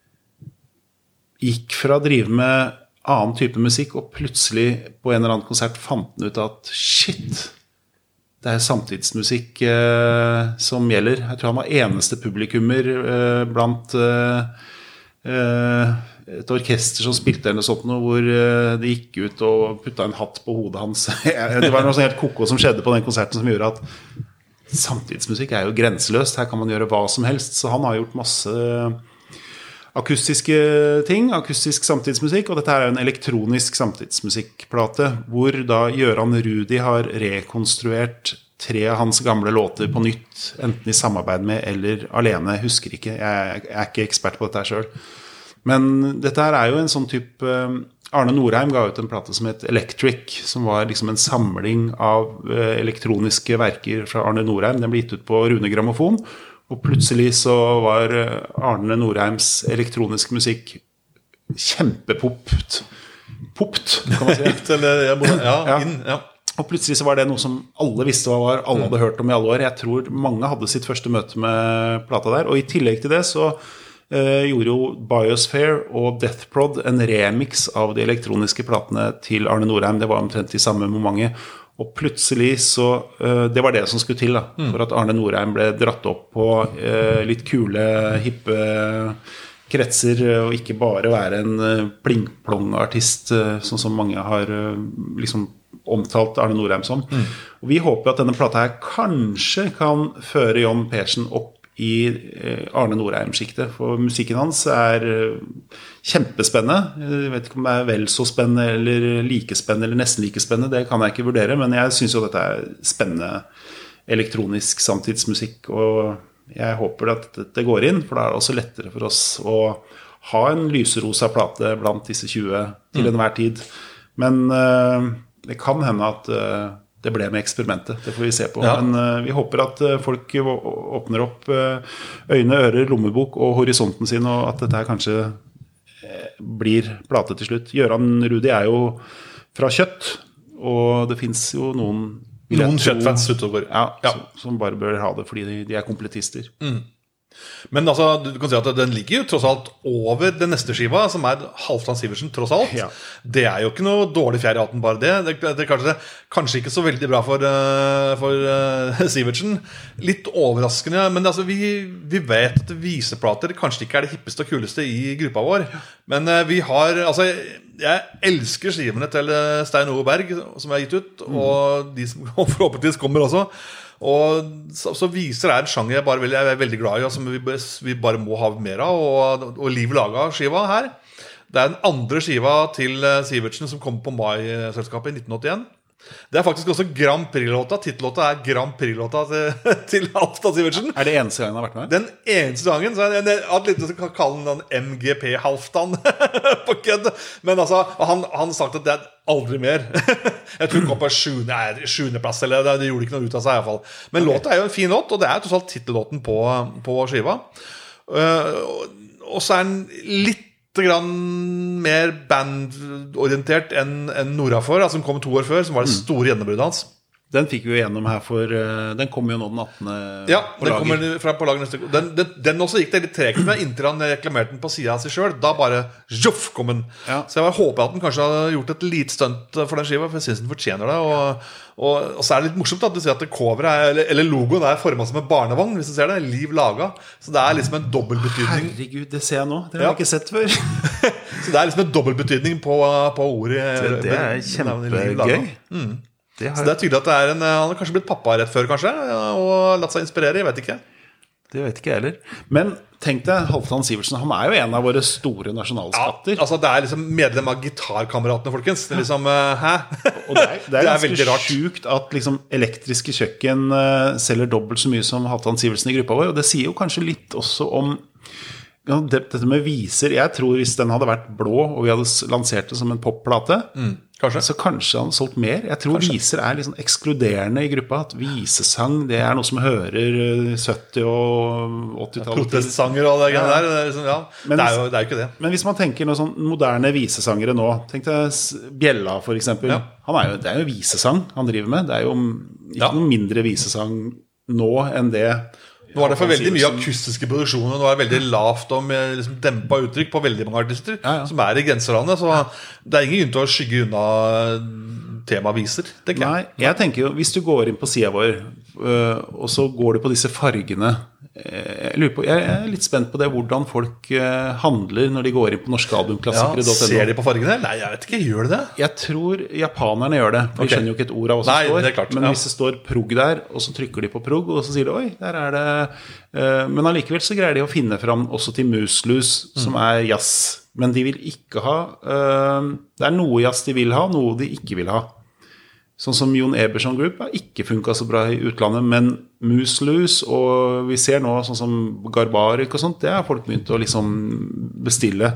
gikk fra å drive med annen type musikk, og plutselig på en eller annen konsert fant han ut at shit, det er samtidsmusikk som gjelder. Jeg tror han var eneste publikummer blant et orkester som spilte eller noe sånt, hvor de gikk ut og puttet en hatt på hodet hans. Det var noe sånn helt koko som skjedde på den konserten som gjorde at samtidsmusikk er jo grenseløst. Her kan man gjøre hva som helst. Så han har gjort masse akustiske ting, akustisk samtidsmusikk, og dette er en elektronisk samtidsmusikkplate, hvor da Gøran Rudi har rekonstruert 3 av hans gamle låter på nytt, enten i samarbeid med eller alene, jeg husker ikke, jeg er ikke ekspert på dette selv. Men dette her er jo en sånn type, Arne Norheim ga ut en plate som het Electric, som var liksom en samling av elektroniske verker fra Arne Norheim. Den ble gitt ut på Rune Grammofon, og plutselig så var Arne Norheims elektronisk musikk kjempepopt, kan man si. Og plutselig så var det noe som alle visste hva var, alle hadde hørt om i alle år. Jeg tror mange hadde sitt første møte med plata der. Og i tillegg til det så gjorde jo Biosphere og Death Prod en remix av de elektroniske platene til Arne Nordheim. Det var omtrent i samme momentet. Og plutselig så, det var det som skulle til da, for at Arne Nordheim ble dratt opp på litt kule, hippe kretser, og ikke bare være en pling-plong-artist, sånn som mange har liksom omtalt Arne Nordheim som. Og vi håper at denne plata her kanskje kan føre John Persen opp i Arne Nordheim-skiktet, for musikken hans kjempespennende. Jeg vet ikke om det vel så spennende, eller like spennende, eller nesten like spennende, det kan jeg ikke vurdere, men jeg synes jo dette spennende elektronisk samtidsmusikk, og jeg håper at dette går inn, for da det også lettere for oss å ha en lyserosa plate blant disse 20 til enhver tid. Men det kan hende at det ble med eksperimentet, det får vi se på. Ja. Men vi håper at folk åpner opp øyne, ører, lommebok og horisonten sin, og at dette her kanskje blir plate til slutt. Gøran Rudi jo fra Kjøtt, og det finnes jo noen Kjøttfans ute og går. Ja. Som bare bør ha det, fordi de kompletister. Men altså, du kan si at den ligger jo tross alt over den neste skiva, som Halvdan Sivertsen, tross alt. Ja. Det jo ikke noe dårlig fjær i hatten, bare det. Det kanskje ikke så veldig bra for Sivertsen. Litt overraskende, men altså, vi vet at viseplater kanskje ikke det hippeste og kuleste i gruppa vår. Men vi har, altså, jeg elsker skivene til Stein Ove Berg, som jeg har gitt ut, og de som forhåpentligvis kommer også. Og så viser det en sjanger jeg er veldig glad i, som vi bare må ha mer av, og Liv Laga skiva her. Det den andre skiva til Sivertsen som kom på Mai-selskapet i 1981. Det faktisk også Grand Prix-låta. Titellåta Grand Prix-låta til Halvdan Sivertsen. Det eneste gangen han har vært med? Den eneste gangen. Så jeg hadde litt lyst til å kalle den MGP Halvdan på kødd. Men altså, han har sagt at det aldri mer. Jeg tror han kom på 7. plass, eller det gjorde ikke noe ut av seg i hvert fall. Men låta jo en fin låt, og det tross alt titellåten på skiva. Og så den litt grann mer bandorientert enn Norafor, som kom 2 år før, som var det store gjennombruddet hans. Den fikk vi jo gjennom her den kom jo nå den 18. Ja, den kommer fra på laget neste. Den også gikk det litt tregt med, inntil han reklamerte den på siden av seg selv. Da bare, juff, kom den. Ja. Så jeg håper at den kanskje har gjort et lite stunt for den skiva, for jeg synes den fortjener det. Og så det litt morsomt at du ser at coveret, eller logoen formet som en barnevogn, hvis du ser det, Liv Laga. Så det liksom en dobbeltbetydning. Herregud, det ser jeg nå. Det har jeg ikke sett før. Så det liksom en dobbeltbetydning på ordet. Det kjempegøy. Så det tydelig at han har kanskje blitt pappa rett før, kanskje, og latt seg inspirere, jeg vet ikke. Det vet ikke jeg heller. Men tenk deg, Halvdan Sivertsen, han jo en av våre store nasjonalskatter. Ja, altså det liksom medlem av gitarkameratene, folkens. Det liksom, hæ? Og det ganske sjukt at liksom elektriske kjøkken selger dobbelt så mye som Halvdan Sivertsen i gruppa vår, og det sier jo kanskje litt også om dette med viser. Jeg tror hvis den hadde vært blå, og vi hadde lansert det som en popplate, så kanskje han solgt mer. Jeg tror viser litt sånn ekskluderende i gruppa, at visesang, det noe som hører 70- og 80-tallet. Protestsanger og det der. Det er jo ikke det. Men hvis man tenker noen sånn moderne visesangere nå, tenk deg Bjella for eksempel. Ja. Det jo visesang han driver med. Det jo ikke noe mindre visesang nå enn det. Nå det for veldig mye akustiske produksjoner. Nå det veldig lavt og med liksom dempet uttrykk på veldig mange artister som i grenselandet. Så det ingen grunn til å skygge unna temaviser. Nei, jeg tenker jo, hvis du går inn på siden vår, og så går du på disse fargene, jeg litt spent på det, hvordan folk handler når de går inn på norske albumklassikere. Ser de på fargene? Nei, jeg vet ikke, gjør de det? Jeg tror japanerne gjør det, for de skjønner jo ikke et ord av hva som står. Klart, men hvis det står prog der, og så trykker de på prog, og så sier de, oi, der det men allikevel så greier de å finne fram også til Muslus, som jazz, men de vil ikke ha det noe jazz de vil ha, noe de ikke vil ha. Sånn som Jon Eberson Group har ikke funket så bra i utlandet, men Muslus, og vi ser nå sånn som Garbarik og sånt, det har folk begynt å liksom bestille.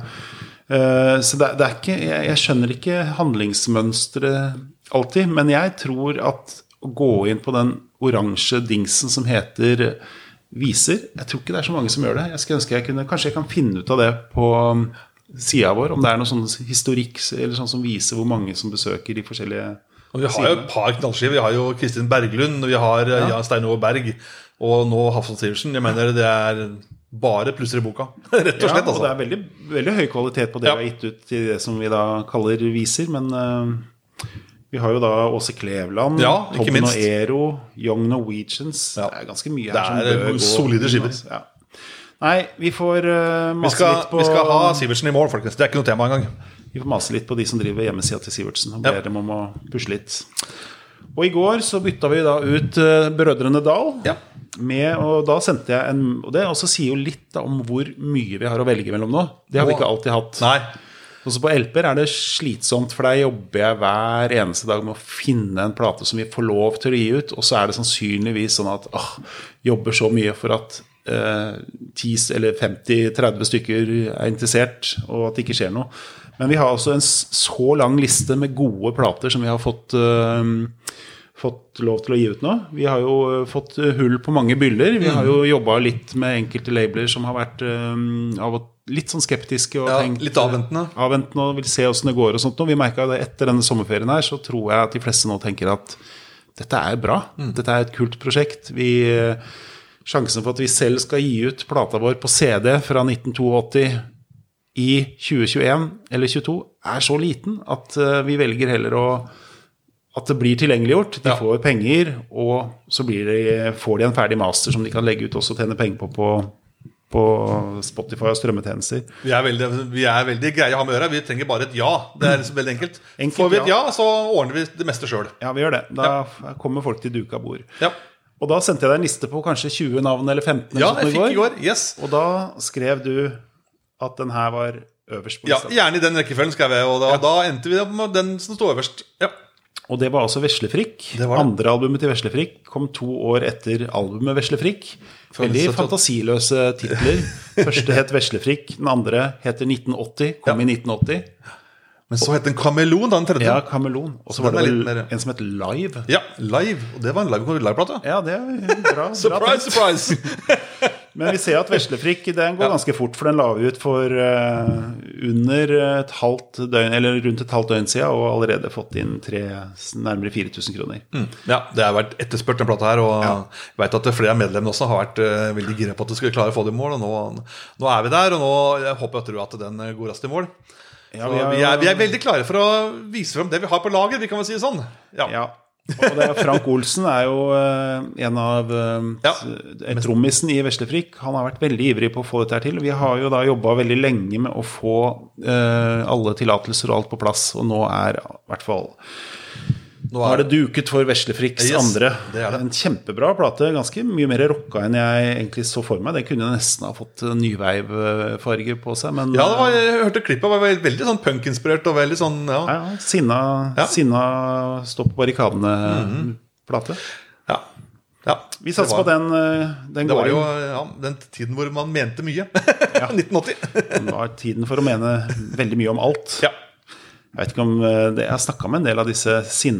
Så det ikke, jeg skjønner ikke handlingsmønstret alltid, men jeg tror at å gå inn på den oransje dingsen som heter viser, jeg tror ikke det så mange som gjør det. Jeg skulle ønske kanskje jeg kan finne ut av det på siden vår, om det noe sånn historikk eller sånn som viser hvor mange som besøker de forskjellige Og vi har jo et par knallskiver. Vi har jo Kristin Berglund, vi har Jan Stein Ove Berg, og nå Hafslund Sivertsen. Jeg mener det er bare plusser i boka, rett og slett. Og det er veldig, veldig høy kvalitet på det vi har gitt ut i det som vi da kaller viser, men vi har jo da Åse Kleveland, Tobben og Ero, Young Norwegians. Det er ganske mye her som bør gå. Solide skiver. Ja. Nei, vi får masse litt på... Vi skal ha Sivertsen i mål, folkens. Det er ikke noe tema engang. Vi får mase litt på de som driver hjemmesida til Sivertsen og ber dem om å pusle litt. Og i går så bytta vi da ut Brødrene Dal og da sendte jeg og det også sier jo litt da om hvor mye vi har å velge mellom nå. Det har vi ikke alltid hatt. Nei. Også på LP-er det slitsomt, for der jobber jeg hver eneste dag med å finne en plate som vi får lov til å gi ut, og så er det sannsynligvis sånn at jobber så mye for at 10 eller 50-30 stykker er interessert, og at det ikke skjer noe. Men vi har altså en så lang liste med gode plater som vi har fått lov til å gi ut nå. Vi har jo fått hull på mange byller. Vi har jo jobbet litt med enkelte labeler som har vært litt sånn skeptiske og tenkt, litt avventende og vil se hvordan det går og sånt. Og vi merket det etter denne sommerferien her, så tror jeg at de fleste nå tenker at dette er bra. Dette er et kult prosjekt. Sjansen for at vi selv skal gi ut plata vår på CD fra 1982 i 2021 eller 2022 er så liten at vi velger heller at det blir tilgjengeliggjort. De får penger, og så får de en ferdig master som de kan legge ut og også tjene penger på Spotify og strømmetjenester. Vi er veldig greie å ha med å gjøre. Vi trenger bare et ja. Det er veldig enkelt. Får vi et ja, så ordner vi det meste selv. Ja, vi gjør det. Da kommer folk til duka bord. Ja. Og da sendte jeg deg en liste på kanskje 20 navn eller 15 ja, jeg fikk i går, yes. Og da skrev du at den her var øverst på lista. Ja, gjerne i den rekkefølgen skrev jeg, og da endte vi med den som stod øverst. Ja. Og det var altså Veslefrikk. Andre albumet til Veslefrikk kom 2 år etter albumet Veslefrikk. Veldig fantasiløse titler. Første het Veslefrikk, den andre heter 1980, kom i 1980. Men så het den Kamelon, den tredje. Ja, Kamelon. Og så var det en som het Live. Ja, Live. Og det var en liveplate. Ja, det er bra. Surprise, surprise! Men vi ser at Veslefrikk, den går ganske fort, for den la vi ut for under et halvt døgn, eller rundt et halvt døgn siden, og allerede fått inn nærmere 4 000 kroner. Ja, det har vært etterspørt den plata her, og jeg vet at flere av medlemmene også har vært veldig gira på at de skulle klare å få det i mål, og nå er vi der, og nå jeg håper jeg tror at den går raskt i mål. Ja, vi er veldig klare for å vise frem det vi har på lager, vi kan vel si det sånn. Ja. Og Frank Olsen er jo en av trommisen i Veslefrikk. Han har vært veldig ivrig på å få dette her til. Vi har jo da jobbet veldig lenge med å få alle tillatelser og alt på plass, og nå er i hvert fall nå er det duket for Veslefrikks andre. Det er en kjempebra plate, ganske mye mer rocka enn jeg egentlig så for meg. Det kunne nesten ha fått nyveivfarge på seg, men ja, jeg hørte klippet, var veldig sånn punkinspirert og veldig sånn sinna stå på barrikadene plate. Ja. Vi satser på den det var jo den tiden hvor man mente mye. 1980. Det var tiden for å mene veldig mye om alt. Ja. Jeg vet ikke om jeg har snakket med en del av disse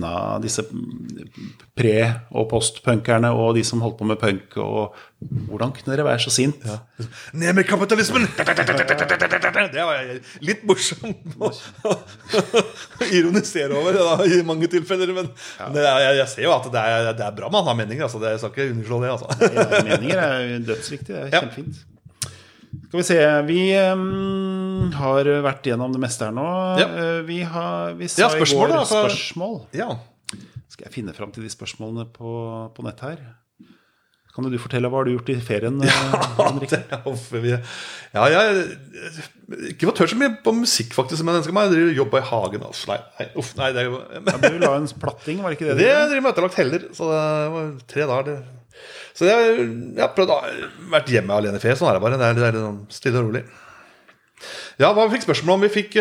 pre- og postpunkerne og de som holdt på med punk, og hvordan kunne dere være så sint? Ned med kapitalismen! Det var litt morsomt å ironisere over i mange tilfeller, men jeg ser jo at det er bra man har meninger, altså. Det skal ikke underslå det, altså. Meninger er dødsviktig, det er kjempefint. Skal vi se, vi har vært gjennom det meste her nå. Vi sa spørsmål, i går spørsmål. Ja. Skal jeg finne frem til de spørsmålene på nett her? Kan du fortelle hva har du gjort i ferien, Henrik? Jeg har ikke fått hørt så mye på musikk faktisk, men jeg skal jobbe i hagen. Nei, det er jo du la en platting, var det ikke det? Det driver med etterlagt heller, så det var 3 dager. Så jeg har prøvd å vært hjemme alene i ferie, sånn er det bare. Det er stille og rolig. Ja, hva vi fikk spørsmål om? Vi fikk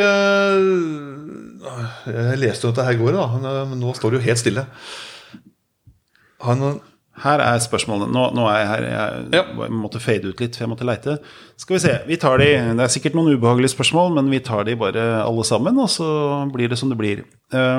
jeg leste jo dette her i går da, men nå står det jo helt stille. Her er spørsmålene. Nå er jeg her. Jeg måtte fade ut litt, for jeg måtte leite. Skal vi se, vi tar de. Det er sikkert noen ubehagelige spørsmål, men vi tar de bare alle sammen, og så blir det som det blir.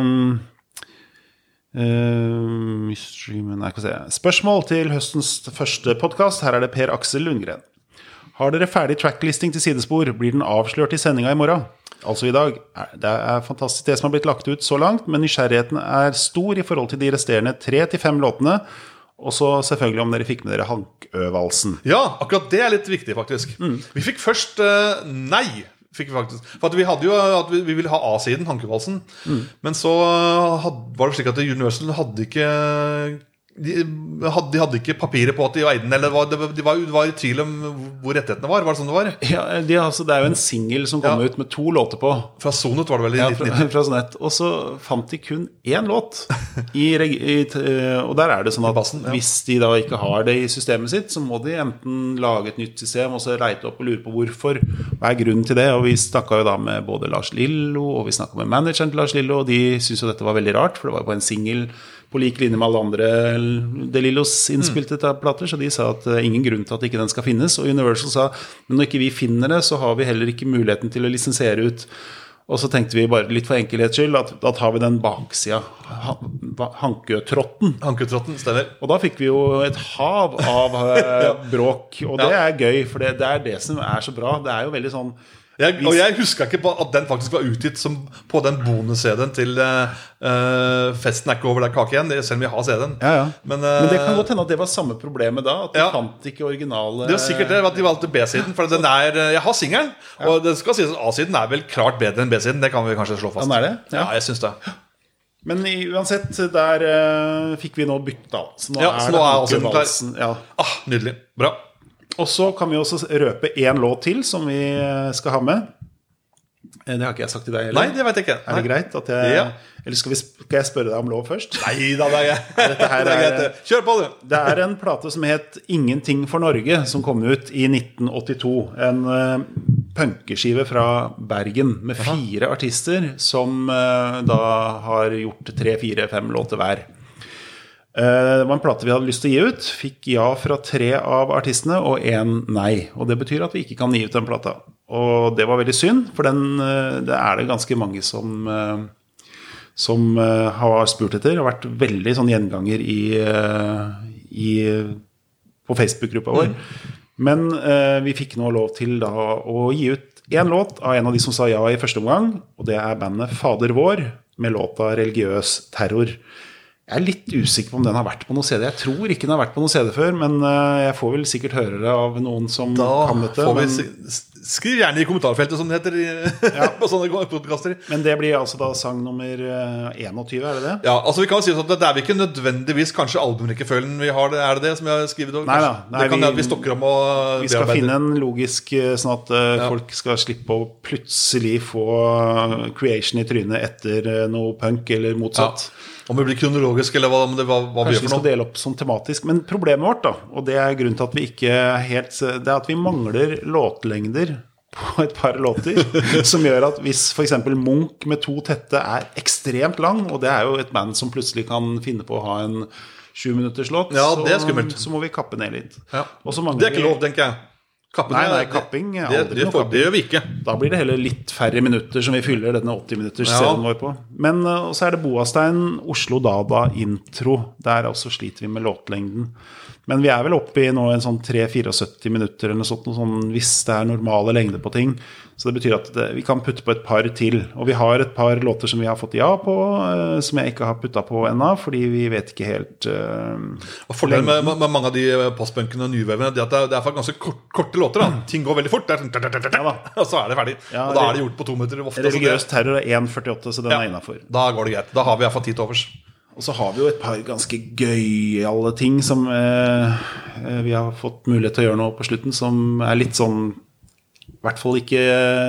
Spørsmål til høstens første podcast. Her er det Per Aksel Lundgren. Har dere ferdig tracklisting til sidespor? Blir den avslørt i sendinga i morgen? altså i dag. Det fantastisk det som har blitt lagt ut så langt, men nysgjerrigheten stor i forhold til de resterende 3 til 5 låtene, og så selvfølgelig om dere fikk med dere Hankø-valsen. Ja, akkurat det litt viktig faktisk. Vi fikk først nei, fikk vi faktisk. For at vi hadde jo at vi ville ha A-siden, Hankø-valsen, men så var det slik at Universal hadde ikke... De hadde ikke papiret på at de eide den, eller de var i tvil om hvor rettighetene var det sånn det var? Ja, det jo en single som kom ut med 2 låter på. Fra Sonet var det vel i 1990. Fra Sonet. Og så fant de kun 1 låt. Og der det sånn at bassen, hvis de da ikke har det i systemet sitt, så må de enten lage et nytt system, og så leite opp og lure på hvorfor. Hva grunnen til det? Og vi snakket jo da med både Lars Lillo, og vi snakket med manageren til Lars Lillo, og de syntes jo dette var veldig rart, for det var på en single på lik linje med alle andre De Lillos innspilte plater, så de sa at ingen grunn til at ikke den skal finnes, og Universal sa, men når ikke vi finner det, så har vi heller ikke muligheten til å lisensere ut. Og så tenkte vi bare litt for enkelhets skyld at da tar vi den baksida, Hankø-trotten. Hankø-trotten, stemmer. Og da fikk vi jo et hav av bråk, og det gøy, for det det som så bra. Det jo veldig sånn og jeg husker ikke på at den faktisk var utgitt som på den bonus-CD-en til Festen ikke over der kake igjen, selv om vi har CD-en. Ja. Men det kan godt hende at det var samme problemet da, at de fant ikke originale... Det var sikkert det, at de valgte B-siden, for den jeg har singelen, og det skal sies at A-siden vel klart bedre enn B-siden, det kan vi kanskje slå fast. Den det? Ja, jeg synes det. Men uansett, der fikk vi nå bytta. Så nå så nå Hankø-valsen. Ja. Nydelig, bra. Og så kan vi også røpe 1 låt til som vi skal ha med. Det har ikke jeg sagt til deg heller. Nei, det vet jeg ikke. Det greit at jeg... Eller skal jeg spørre deg om lov først? Nei da, det Dette her greit. Kjør på det. Det en plate som het Ingenting for Norge, som kom ut i 1982. En punkeskive fra Bergen med 4 artister som da har gjort 3, 4, 5 låter hver. Det var en plate vi hadde lyst til å gi ut. Fikk ja fra 3 av artistene og 1 nei. Og det betyr at vi ikke kan gi ut den plata. Og det var veldig synd, for det det ganske mange som har spurt etter. Det har vært veldig sånn gjenganger på Facebook-gruppa vår. Men vi fikk nå lov til da å gi ut 1 låt av en av de som sa ja i første omgang. Og det bandet Fader Vår med låta Religiøs Terror. Jeg litt usikker på om den har vært på noe CD. Jeg tror ikke den har vært på noe CD før, men jeg får vel sikkert høre det av noen som kan dette. Skriv gjerne i kommentarfeltet, som det heter på sånne podcaster. Men det blir altså da sang nummer 21, det det? Ja, altså vi kan si at det ikke nødvendigvis kanskje albumrekkefølgen vi har, det det som jeg har skrivet? Nei, det kan vi stokker om og vi skal finne en logisk, sånn at folk skal slippe å plutselig få creation i trynet etter noe punk eller motsatt. Om det blir kronologisk, eller hva vi gjør for noe. Kanskje vi skal dele opp sånn tematisk. Men problemet vårt da, og det grunnen til at vi ikke helt... Det at vi mangler låtlengder på et par låter, som gjør at hvis for eksempel Munch med 2 tette ekstremt lang, og det jo et band som plutselig kan finne på å ha en 7 minutters låt, ja, det skummelt. Så må vi kappe ned litt. Ja. Det ikke lov, tenker jeg. Nei, kapping det gjør vi ikke. Da blir det heller litt færre minutter som vi fyller denne 80-minutters serien vår på. Men så det Boastein Oslo Dada intro. Der også sliter vi med låtlengden. Men vi vel oppe i nå en sånn 3-74 minutter eller noe sånt, hvis det normale lengde på ting. Så det betyr at vi kan putte på et par til. Og vi har et par låter som vi har fått ja på, som jeg ikke har puttet på ennå, fordi vi vet ikke helt... Fordelen med mange av de postbunkene og nyvevene, det at det ganske korte låter. Da. Ting går veldig fort. Og så det ferdig. Og da det gjort på 2 minutter. Religiøs terror 1,48, så den innenfor. Da går det greit. Da har vi i hvert fall tid til overs. Og så har vi jo et par ganske gøyale ting som vi har fått mulighet til å gjøre nå på slutten, som litt sånn, i hvert fall ikke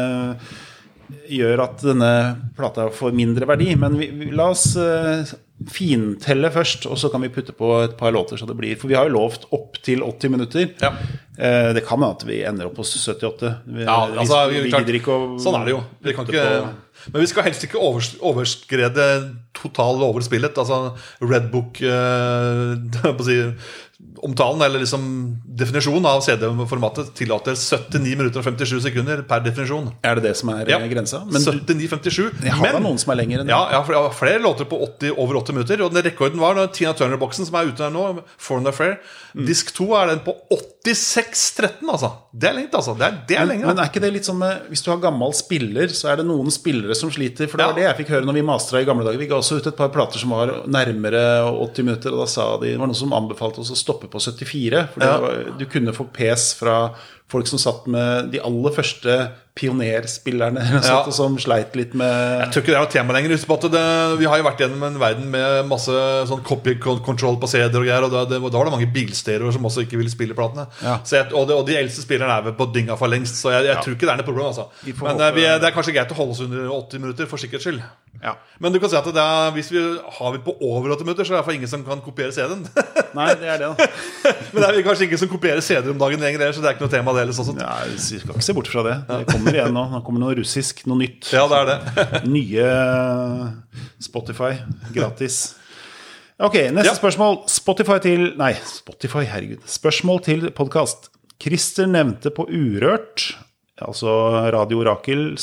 gjør at denne plata får mindre verdi, men la oss fintelle først, og så kan vi putte på et par låter så det blir, for vi har jo lovt opp til 80 minutter. Ja. Det kan at vi ender opp på 78. Altså, vi gidder ikke å... Sånn det jo. Vi kan ikke... Men vi skal helst ikke overskrede total over spillet. Altså Red Book omtalen, eller liksom definisjonen av CD-formatet tillater 79 minutter og 57 sekunder per definisjon. Er det som er grensa? Men 79-57. Jeg har da noen som er lenger enn det. Ja, for jeg har flere låter på over 80 minutter. Og den rekorden var Tina Turner-boksen som er ute der nå, Foreign Affair. Disk 2 er den på 86-13, altså. Det er lengt, altså. Det er lenge. Men er ikke det litt sånn med, hvis du har gammel spiller, så er det noen spillere som sliter, for det var det jeg fikk høre når vi masteret i gamle dager. Vi ga også ut et par plater som var nærmere 80 minutter, og da sa de, det var noen som anbefalte oss å stoppe på 74, for du kunne få pes fra folk som satt med de aller første pionerspillerne som sleit litt med... Jeg tror ikke det er noe tema lenger. På at vi har jo vært gjennom en verden med masse sånn copy control på CD og greier, og da var det mange bilstereoer som også ikke ville spille platene. Og de eldste spillerne er vel på dynga for lengst, så jeg tror ikke det er noe problem, altså. Men det er kanskje greit å holde oss under 80 minutter for sikkerhets skyld. Men du kan si at hvis vi har vi på over 80 minutter, så er det i hvert fall ingen som kan kopiere CD-en. Nei, det er det da. Men det er kanskje ingen som kopierer CD-er om dagen lenger, så det er ikke noe tema det heller. Ja, jeg skal ikke se bort fra det. Det kommer igjen nå. Nå kommer noe russisk, noe nytt. Ja, det er det. Nye Spotify, gratis. Ok, neste spørsmål. Spotify, herregud. Spørsmål til podcast. Christer nevnte på Urørt, altså Radio Orakels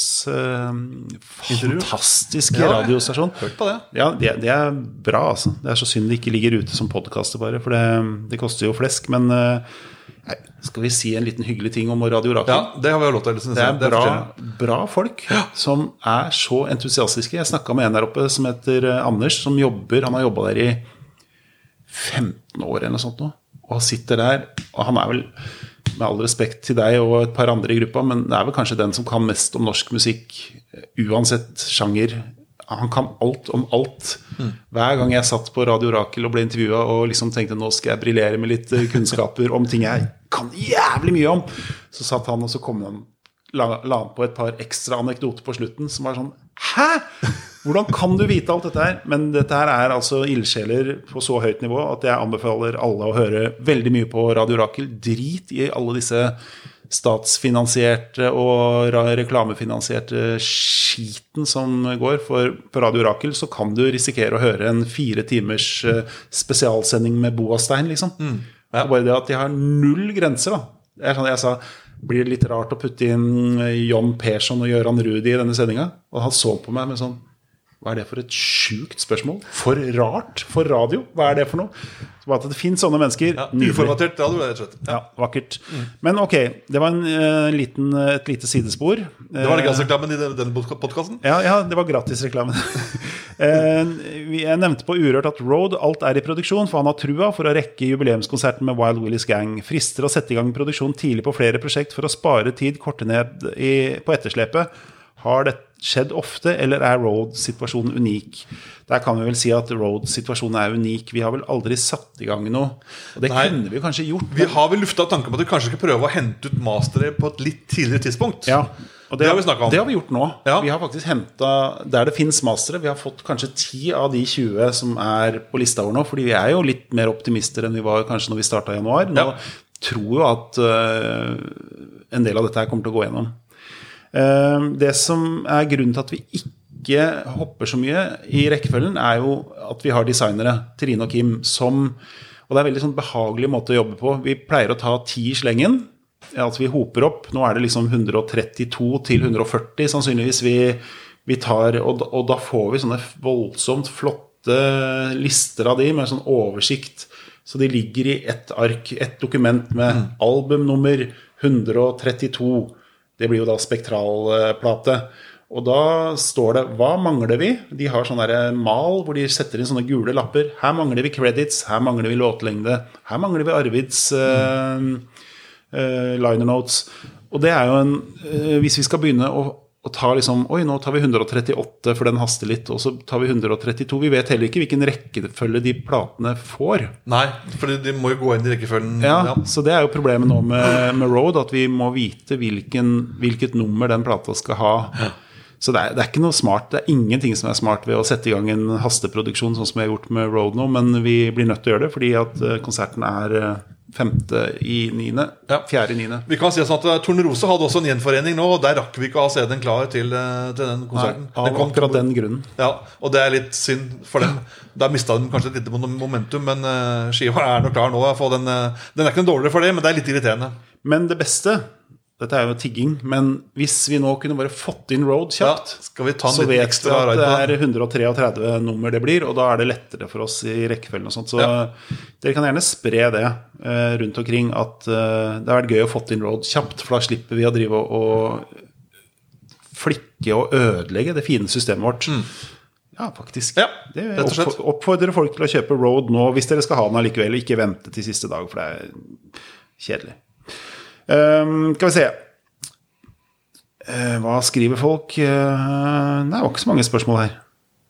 fantastiske radiostasjon. Hørt på det. Ja, det er bra, altså. Det er så synd det ikke ligger ute som podcaster bare, for det koster jo flesk, men skal vi si en liten hyggelig ting om Radio Orakel? Ja, det har vi jo lov til. Det er bra folk som er så entusiastiske. Jeg snakket med en der oppe som heter Anders, som han har jobbet der i 15 år eller noe sånt nå, og sitter der, og han er vel, med all respekt til deg og et par andre i gruppa, men det er vel kanskje den som kan mest om norsk musikk, uansett sjanger. Han kan alt om alt. Hver gang jeg satt på Radio Orakel og ble intervjuet og liksom tenkte, nå skal jeg briljere med litt kunnskaper om ting jeg kan jævlig mye om, så satt han, og så kom han, la han på et par ekstra anekdoter på slutten, som var sånn, hæ? Hvordan kan du vite alt dette her? Men dette her er altså ildsjeler på så høyt nivå at jeg anbefaler alle å høre veldig mye på Radio Orakel. Drit i alle disse statsfinansierte og reklamefinansierte skiten som går. For på Radio Orakel så kan du risikere å høre en 4 timers spesialsending med Boastein, liksom. Og bare det at de har null grenser, da. Det er sånn jeg sa, blir det litt rart å putte inn John Persson og Göran Rudi i denne sendingen? Og han så på meg med sånn, hva er det for et sjukt spørsmål? For rart for radio? Hva er det for noe? Så bare at det finnes sånne mennesker. Uformatert radio, rett og slett. Ja, vakkert. Men ok, det var et lite sidespor. Det var det gratisreklamen i denne podcasten? Ja, det var gratisreklamen. Jeg nevnte på Urørt at Road alt er i produksjon, for han har trua for å rekke jubileumskonserten med Wild Willis Gang. Frister å sette i gang produksjon tidlig på flere prosjekt for å spare tid, korte ned på etterslepet. Har det skjedd ofte, eller er Road-situasjonen unik? Der kan vi vel si at Road-situasjonen er unik. Vi har vel aldri satt i gang noe. Og det kunne vi kanskje gjort. Vi har vel luftet tanken på at vi kanskje skal prøve å hente ut mastere på et litt tidligere tidspunkt. Ja, og det har vi snakket om. Det har vi gjort nå. Ja. Vi har faktisk hentet, der det finnes mastere, vi har fått kanskje 10 av de 20 som er på lista vår nå, fordi vi er jo litt mer optimister enn vi var kanskje når vi startet i januar. Nå tror jo at en del av dette her kommer til å gå gjennom. Det som er grunnen til at vi ikke hopper så mye i rekkefølgen er jo at vi har designere, Trine og Kim, og det er en veldig sånn behagelig måte å jobbe på. Vi pleier å ta 10 i slengen, altså vi hoper opp, nå er det liksom 132 til 140 sannsynligvis vi tar, og da får vi sånne voldsomt flotte lister av de med sånn oversikt, så de ligger i et ark, et dokument med albumnummer 132. Det blir jo da spektralplate. Og da står det, hva mangler vi? De har sånn der mal hvor de setter inn sånne gule lapper. Her mangler vi credits, her mangler vi låtlengde, her mangler vi Arvids liner notes. Og det er jo hvis vi skal begynne å ta liksom, nå tar vi 138 for den haster litt, og så tar vi 132. Vi vet heller ikke hvilken rekkefølge de platene får. Nei, for de må jo gå inn i rekkefølgen. Ja, så det er jo problemet nå med Road, at vi må vite hvilket nummer den plata skal ha. Ja. Så det er ikke noe smart, det er ingenting som er smart ved å sette i gang en hasteproduksjon sånn som vi har gjort med Road nå, men vi blir nødt til å gjøre det, fordi at konserten er 5.9. Ja. 4.9. Vi kan si sånn at Tornerose hadde også en gjenforening nå, og der rakk vi ikke å ha CD-en klar til den konserten. Av akkurat den grunnen. Ja, og det er litt synd for dem. Der mistet de kanskje et lite momentum, men skiva er nok klar nå. Den er ikke noe dårligere for det, men det er litt irriterende. Men det beste, dette er jo tigging, men hvis vi nå kunne bare fått inn Road kjapt, skal vi ta så vet vi at det er 133 nummer det blir, og da er det lettere for oss i rekkefølgen og sånt. Så dere kan gjerne spre det rundt omkring, at det har vært gøy å fått inn Road kjapt, for da slipper vi å drive og flikke og ødelegge det fine systemet vårt. Ja, faktisk. Ja, rett og slett. Oppfordrer folk til å kjøpe Road nå, hvis dere skal ha den allikevel, og ikke vente til siste dag, for det er kjedelig. Skal vi se hva skriver folk? Det var ikke så mange spørsmål her.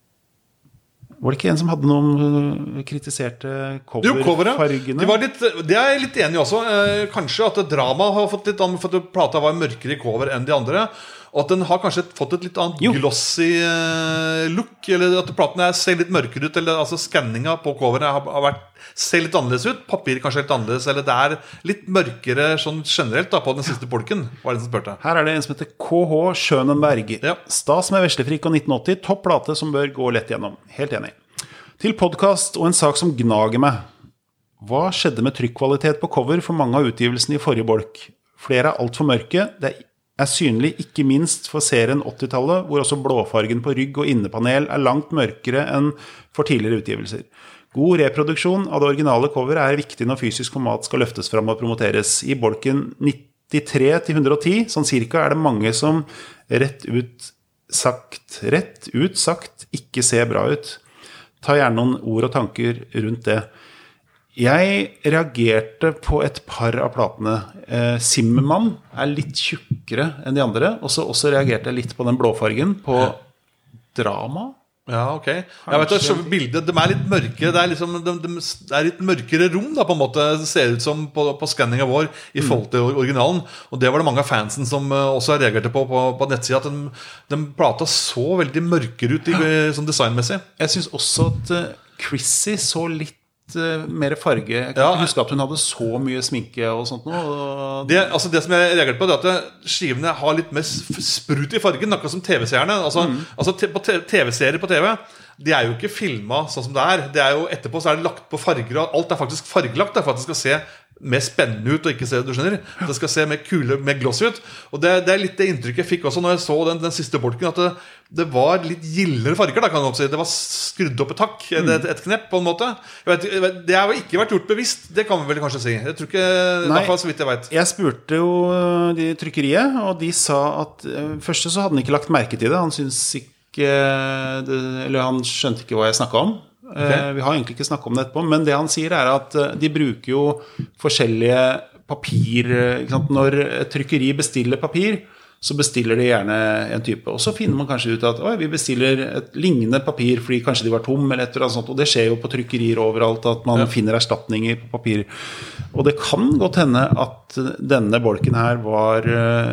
Var det ikke en som hadde noen kritiserte coverfargene? Det er jeg litt enig i også. Kanskje at drama har fått litt annet, for at plata var mørkere i cover enn de andre, og at den har kanskje fått et litt annet glossy look, eller at platen ser litt mørkere ut, eller altså scanninga på coveret ser litt annerledes ut, papir kanskje litt annerledes, eller det er litt mørkere sånn generelt da, på den siste polken, var det som spørte. Her er det en som heter KH Schønenberg. Stas med Veslefrik og 1980, topp plate som bør gå lett gjennom. Helt enig. Til podcast og en sak som gnager meg. Hva skjedde med trykkvalitet på cover for mange av utgivelsene i forrige bolk? Flere er alt for mørke, det er synlig ikke minst for serien 80-tallet, hvor også blåfargen på rygg og innepanel er langt mørkere enn for tidligere utgivelser. God reproduksjon av det originale cover er viktig når fysisk format skal løftes fram og promoteres. I bolken 93-110, sånn cirka, er det mange som rett ut sagt ikke ser bra ut. Ta gjerne noen ord og tanker rundt det. Jeg reagerte på et par av platene. Zimmermann er litt tjukkere enn de andre, og så også reagerte jeg litt på den blåfargen på Drama. Ja, ok. Jeg vet at bildet, de er litt mørke. Det er, liksom, det er litt mørkere rom da, på en måte. Det ser ut som på scanningen vår i forhold til originalen. Og det var det mange av fansen som også reagerte på nettsida, at de plata så veldig mørkere ut sånn designmessig. Jeg synes også at Chrissy så litt mer farge. Jeg kan ikke huske at hun hadde så mye sminke og sånt noe. Det som jeg reagerte på, det er at skivene har litt mer sprut i fargen, akkurat som TV-seerne. Altså TV-serier på TV, de er jo ikke filmet sånn som det er. Det er jo etterpå så er det lagt på farger, og alt er faktisk fargelagt for at det skal se mer spennende ut, og ikke se, du skjønner, det skal se mer kule, mer glossy ut. Og det er litt det inntrykket jeg fikk også når jeg så den siste bolken, at det var litt gildere farger da, kan man si. Det var skrudd opp et takk, et knepp på en måte. Det har ikke vært gjort bevisst, det kan vi vel kanskje si. Jeg tror ikke, i hvert fall så vidt jeg vet. Jeg spurte jo de trykkeriet, og de sa at først så hadde han ikke lagt merke til det. Han synes ikke, eller han skjønte ikke hva jeg snakket om. Okay. Vi har egentlig ikke snakket om det etterpå, men det han sier er at de bruker jo forskjellige papir, ikke sant? Når et trykkeri bestiller papir, så bestiller de gjerne en type, og så finner man kanskje ut at vi bestiller et lignende papir fordi kanskje de var tom eller et eller annet sånt, og det skjer jo på trykkerier overalt at man finner erstatninger på papir, og det kan godt hende at denne bolken her var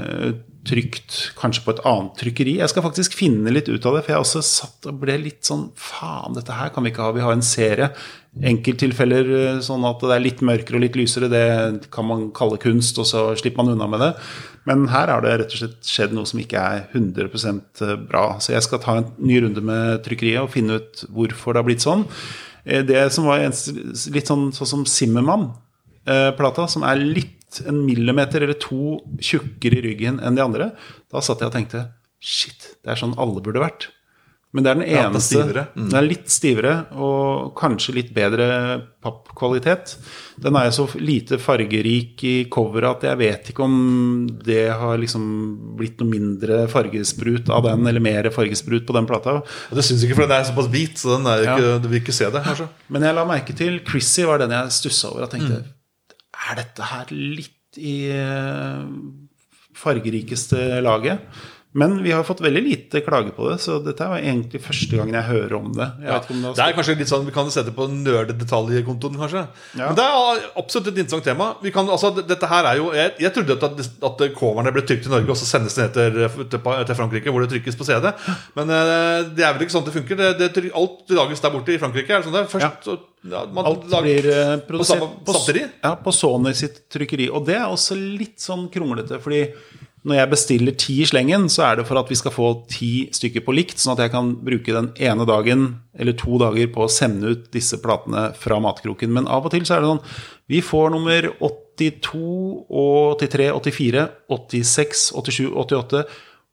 trykt kanskje på et annet trykkeri. Jeg skal faktisk finne litt ut av det, for jeg også satt og ble litt sånn, faen, dette her kan vi ikke ha. Vi har en serie, enkelttilfeller sånn at det er litt mørkere og litt lysere, det kan man kalle kunst, og så slipper man unna med det. Men her har det rett og slett skjedd noe som ikke er 100% bra. Så jeg skal ta en ny runde med trykkeriet og finne ut hvorfor det har blitt sånn. Det som var litt sånn som Zimmermann-plata, som er litt en millimeter eller to tjukkere i ryggen enn de andre, da satt jeg og tenkte, shit, det er sånn alle burde vært. Men det er den eneste, den er litt stivere og kanskje litt bedre pappkvalitet. Den er jo så lite fargerik i coveret at jeg vet ikke om det har liksom blitt noe mindre fargesprut av den, eller mer fargesprut på den plata. Det synes ikke, for den er såpass hvit, så den er ikke, du vil ikke se det, kanskje. Men jeg la merke til, Chrissy var den jeg stusset over og tenkte, er dette her litt i fargerikeste laget? Men vi har fått veldig lite klage på det, så dette var egentlig første gangen jeg hører om det. Jeg vet ikke om det kanskje litt sånn, vi kan sette på nerdedetaljkontoen kanskje. Men det absolutt et interessant tema. Dette her jo, jeg trodde at coverne ble trykt i Norge, og så sendes det ned til Frankrike, hvor det trykkes på CD. Men det vel ikke sånn det funker. Alt lages der borte i Frankrike. Det sånn først, alt blir produsert på Sony sitt trykkeri. Og det også litt sånn kronglete, fordi når jeg bestiller 10 i slengen, så det for at vi skal få 10 stykker på likt, sånn at jeg kan bruke den ene dagen eller 2 dager på å sende ut disse platene fra matkroken. Men av og til så det sånn, vi får nummer 82, 83, 84, 86, 87, 88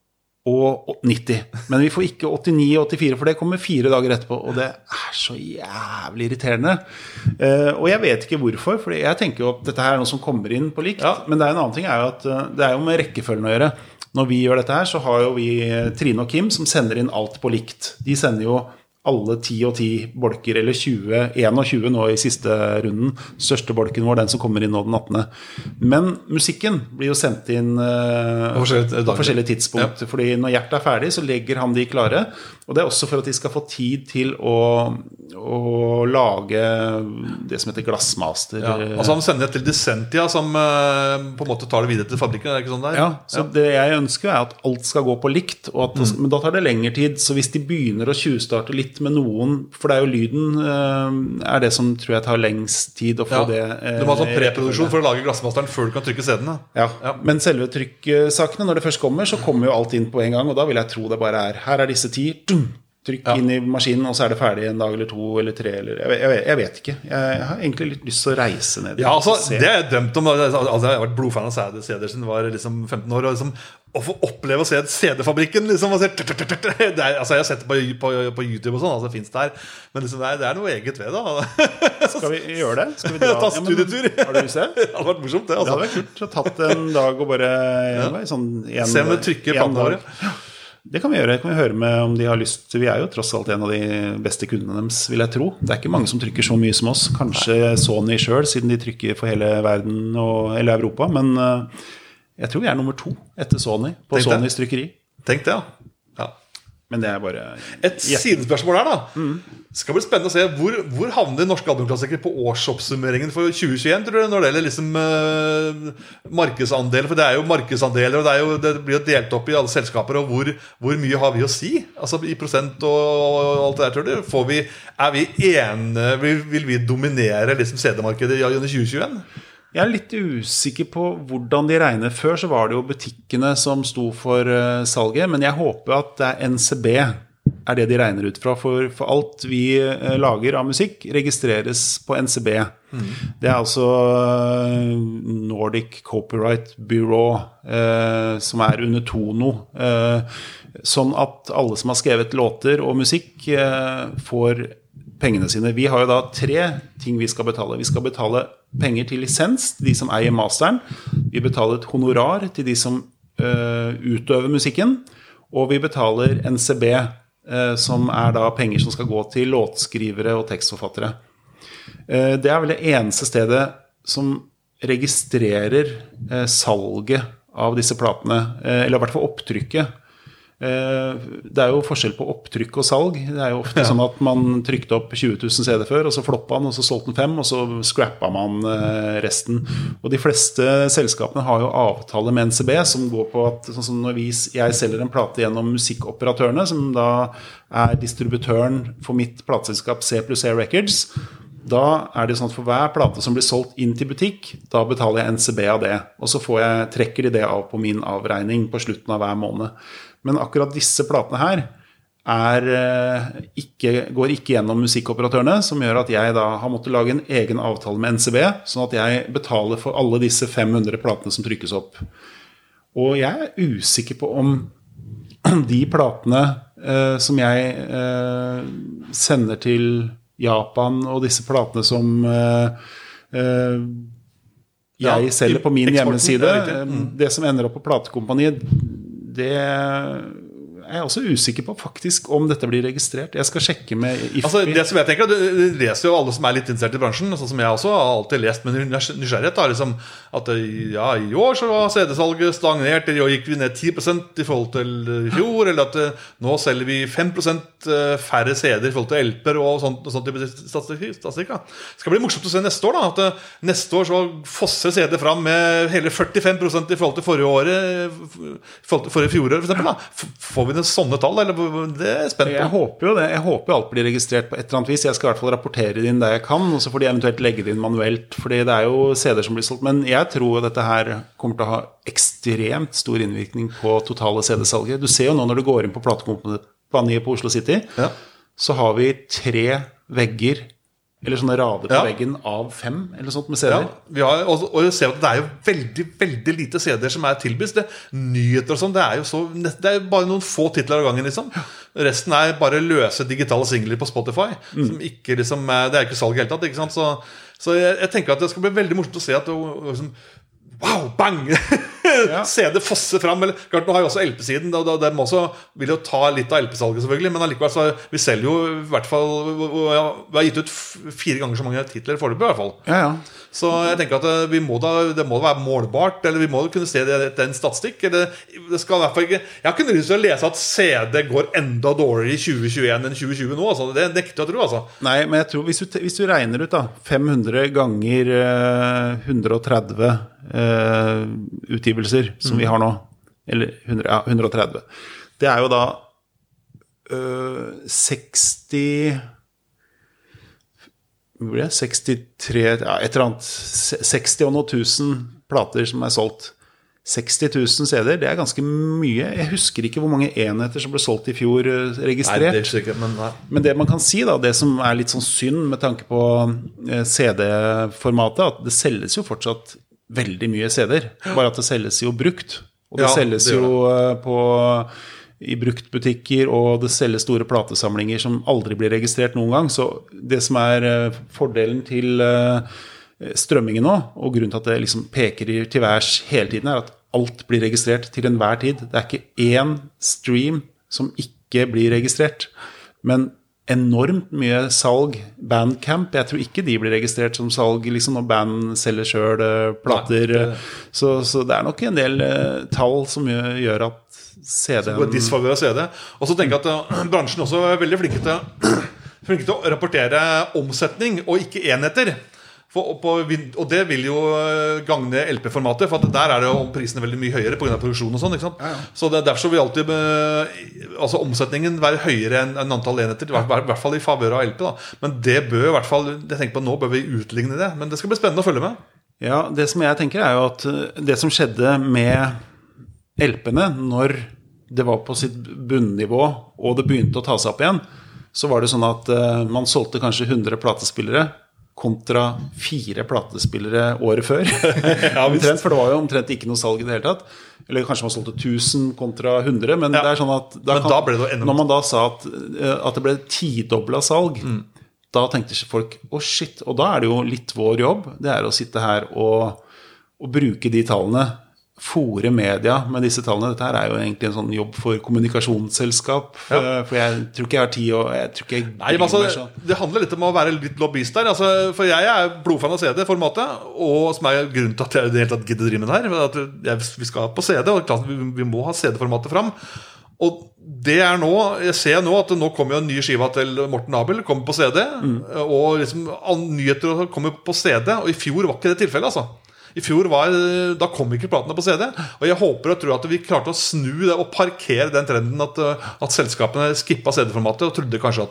og 90. Men vi får ikke 89 og 84, for det kommer 4 dager etterpå, og det så jævlig irriterende. Og jeg vet ikke hvorfor, for jeg tenker jo at dette her noe som kommer inn på likt, men det en annen ting jo at det jo med rekkefølgen å gjøre. Når vi gjør dette her, så har jo vi Trine og Kim som sender inn alt på likt. De sender jo alle 10 og 10 bolker, eller 20, 21 nå i siste runden. Største bolken var den som kommer inn nå den 18. Men musikken blir jo sendt inn på forskjellige tidspunkt. Fordi når Gjert ferdig, så legger han de klare. Og det også for at de skal få tid til å lage det som heter glassmaster. Altså han sender det til Dissentia, som på en måte tar det videre til fabrikken, ikke sånn der? Ja, så det jeg ønsker at alt skal gå på likt, og at, men da tar det lengre tid. Så hvis de begynner å tjuvstarte litt med noen, for det jo lyden det som tror jeg tar lengst tid å få det. Du må ha sånn preproduksjon for å lage glassmasteren før du kan trykke CD-en. Men selve trykksakene, når det først kommer, så kommer jo alt inn på en gang, og da vil jeg tro det bare her disse 10, trykk inn i maskinen, og så det ferdig en dag eller 2 eller 3, eller jeg vet ikke. Jeg har egentlig litt lyst til å reise ned. Ja, altså, det jeg drømt om, jeg har vært blodfan av CD siden jeg var liksom 15 år, og liksom, å få oppleve å se CD-fabrikken, liksom, jeg har sett det på YouTube og sånn, altså det finnes der, men liksom, det noe eget ved det. Skal vi gjøre det? Skal vi dra? Ta studietur. Har du lyst til det? Det hadde vært morsomt, det. Det hadde vært kult å tatt en dag og bare sånn, se om det trykker platene våre. Det kan vi gjøre, det kan vi høre med om de har lyst. Vi jo tross alt en av de beste kundene deres, vil jeg tro. Det ikke mange som trykker så mye som oss. Kanskje Sony selv, siden de trykker for hele verden eller Europa. Men jeg tror vi nummer 2 etter Sony på Sonys trykkeri. Tenk det, Men det bare et sidespørsmål her da. Skal bli spennende å se hvor havner norske albumklassikere på årsoppsummeringen for 2021, tror du, når det gjelder liksom markedsandeler, for det jo markedsandeler, og det blir jo delt opp i alle selskaper, og hvor mye har vi å si? Altså i prosent og alt det der, tror du? Vil vi dominere liksom CD-markedet i 2021? Jeg litt usikker på hvordan de regner. Før så var det jo butikkene som sto for salget, men jeg håper at det NCB det de regner ut fra. For alt vi lager av musikk registreres på NCB. Det altså Nordic Copyright Bureau, som under Tono. Sånn at alle som har skrevet låter og musikk får pengene sine. Vi har jo da 3 ting vi skal betale. Vi skal betale penger til lisens, de som eier masteren. Vi betaler et honorar til de som utøver musikken. Og vi betaler NCB, som da penger som skal gå til låtskrivere og tekstforfattere. Det vel det eneste stedet som registrerer salget av disse platene, eller i hvert fall opptrykket. Det jo forskjell på opptrykk og salg. Det jo ofte sånn at man trykte opp 20 000 CD før, og så floppet han, og så solgte han 5, og så scrappet man resten. Og de fleste selskapene har jo avtale med NCB, som går på at sånn som når jeg selger en plate gjennom musikkoperatørene, som da distributøren for mitt plateselskap C+E Records, da det sånn at for hver plate som blir solgt inn til butikk, da betaler jeg NCB av det, og så trekker de det av på min avregning på slutten av hver måned. Men akkurat disse platene her går ikke gjennom musikkoperatørene, som gjør at jeg da har måttet lage en egen avtale med NCB, sånn at jeg betaler for alle disse 500 platene som trykkes opp. Og jeg usikker på om de platene som jeg sender til Japan, og disse platene som jeg selger på min hjemmeside, det som ender opp på platekompaniet, det jeg også usikker på faktisk om dette blir registrert. Jeg skal sjekke med IFPI. Altså, det som jeg tenker, du leser jo alle som litt interessert i bransjen, sånn som jeg også har alltid lest med nysgjerrighet, da, liksom, at ja, i år så var CD-salget stagnert, og gikk vi ned 10% i forhold til i fjor, eller at nå selger vi 5% færre CD-er i forhold til LP-er og sånt type statistikk. Det skal bli morsomt å se neste år, da, at neste år så fosser CD fram med hele 45% i forhold til forrige året, i forhold til forrige fjoråret, for eksempel, da. Får vi sånne tall, eller det spent på? Jeg håper jo det. Jeg håper jo alt blir registrert på et eller annet vis. Jeg skal i hvert fall rapportere det inn der jeg kan, og så får de eventuelt legge det inn manuelt, fordi det jo CD-er som blir solgt. Men jeg tror at dette her kommer til å ha ekstremt stor innvirkning på totale CD-salget. Du ser jo nå når du går inn på platekompaniet på Oslo City, så har vi 3 vegger, eller sånne rader på veggen av 5, eller sånt med CD-er. Ja, vi har, og jeg ser at det jo veldig, veldig lite CD-er som tilbyst. Nyheter og sånn, det bare noen få titler av gangen, liksom. Resten bare løse digitale singler på Spotify, som ikke, liksom, det ikke salg i hele tatt, ikke sant? Så jeg tenker at det skal bli veldig morsomt å se at det, liksom, wow, bang! CD fosser fram. Eller, klart, nå har jeg også LP-siden, og de også vil jo ta litt av LP-salget selvfølgelig, men allikevel så vi selger jo i hvert fall, vi har gitt ut 4 ganger så mange titler foreløpig i hvert fall. Ja. Så jeg tenker at det må være målbart, eller vi må kunne se det en statistikk, eller det skal i hvert fall ikke. Jeg har ikke lyst til å lese at CD går enda dårligere i 2021 enn 2020 nå, altså. Det nekter jeg å tro, altså. Nei, men jeg tror, hvis du regner ut da, 500 ganger 130 utgivelser som vi har nå, eller 130, det jo da 63 et eller annet 60 og noe tusen plater som solgt. 60 000 CD-er, det ganske mye. Jeg husker ikke hvor mange enheter som ble solgt i fjor registrert. Nei, det sikkert, men det man kan si da, det som litt sånn synd med tanke på CD-formatet, at det selges jo fortsatt veldig mye CD-er, bare at det selges jo brukt. Og det selges jo i bruktbutikker, og det selges store platesamlinger som aldri blir registrert noen gang. Så det som fordelen til strømmingen nå, og grunnen til at det liksom peker til værs hele tiden, at alt blir registrert til enhver tid. Det ikke én stream som ikke blir registrert, men enormt mye salg. Bandcamp, jeg tror ikke de blir registrert som salg liksom, når band selger selv plater. Så det nok en del tall som gjør at CD-en disfavører CD. Og så tenker jeg at bransjen også veldig flinke til å rapportere omsetning og ikke enheter. Og det vil jo gagne LP-formatet, for at der det jo prisene veldig mye høyere på grunn av produksjon og sånn, ikke sant? Så derfor vil alltid altså omsetningen være høyere enn antall enheter, i hvert fall i favør av LP da. Men det bør i hvert fall, jeg tenker på nå bør vi utligne det, men det skal bli spennende å følge med. Ja, det som jeg tenker jo at det som skjedde med LP-ene når det var på sitt bunnivå og det begynte å ta seg opp igjen, så var det sånn at man solgte kanskje 100 platespillere kontra 4 platespillere året før. Omtrent, for det var jo omtrent ikke noe salg i det hele tatt. Eller kanskje man solgte 1000 kontra 100, men det sånn at når man da sa at det ble 10-doblet salg, da tenkte folk, shit, og da det jo litt vår jobb, det å sitte her og bruke de tallene, fore media med disse tallene. Dette her jo egentlig en sånn jobb for kommunikasjonsselskap, for jeg tror ikke jeg har tid, og jeg tror ikke jeg Nei, men altså, det handler litt om å være litt lobbyist der, altså, for jeg blodfan av CD-formatet, og som grunnen til at jeg i det hele tatt gidder å drive med det her, at vi skal på CD, og klart, vi må ha CD-formatet fram. Og det nå, jeg ser nå at nå kommer jo en ny skiva til Morten Abel, kommer på CD, og liksom nyheter kommer på CD, og i fjor var ikke det tilfellet, altså. I fjor da kom ikke platene på CD, og jeg håper og tror at vi klarte å snu det og parkere den trenden at selskapene skippet CD-formatet og trodde kanskje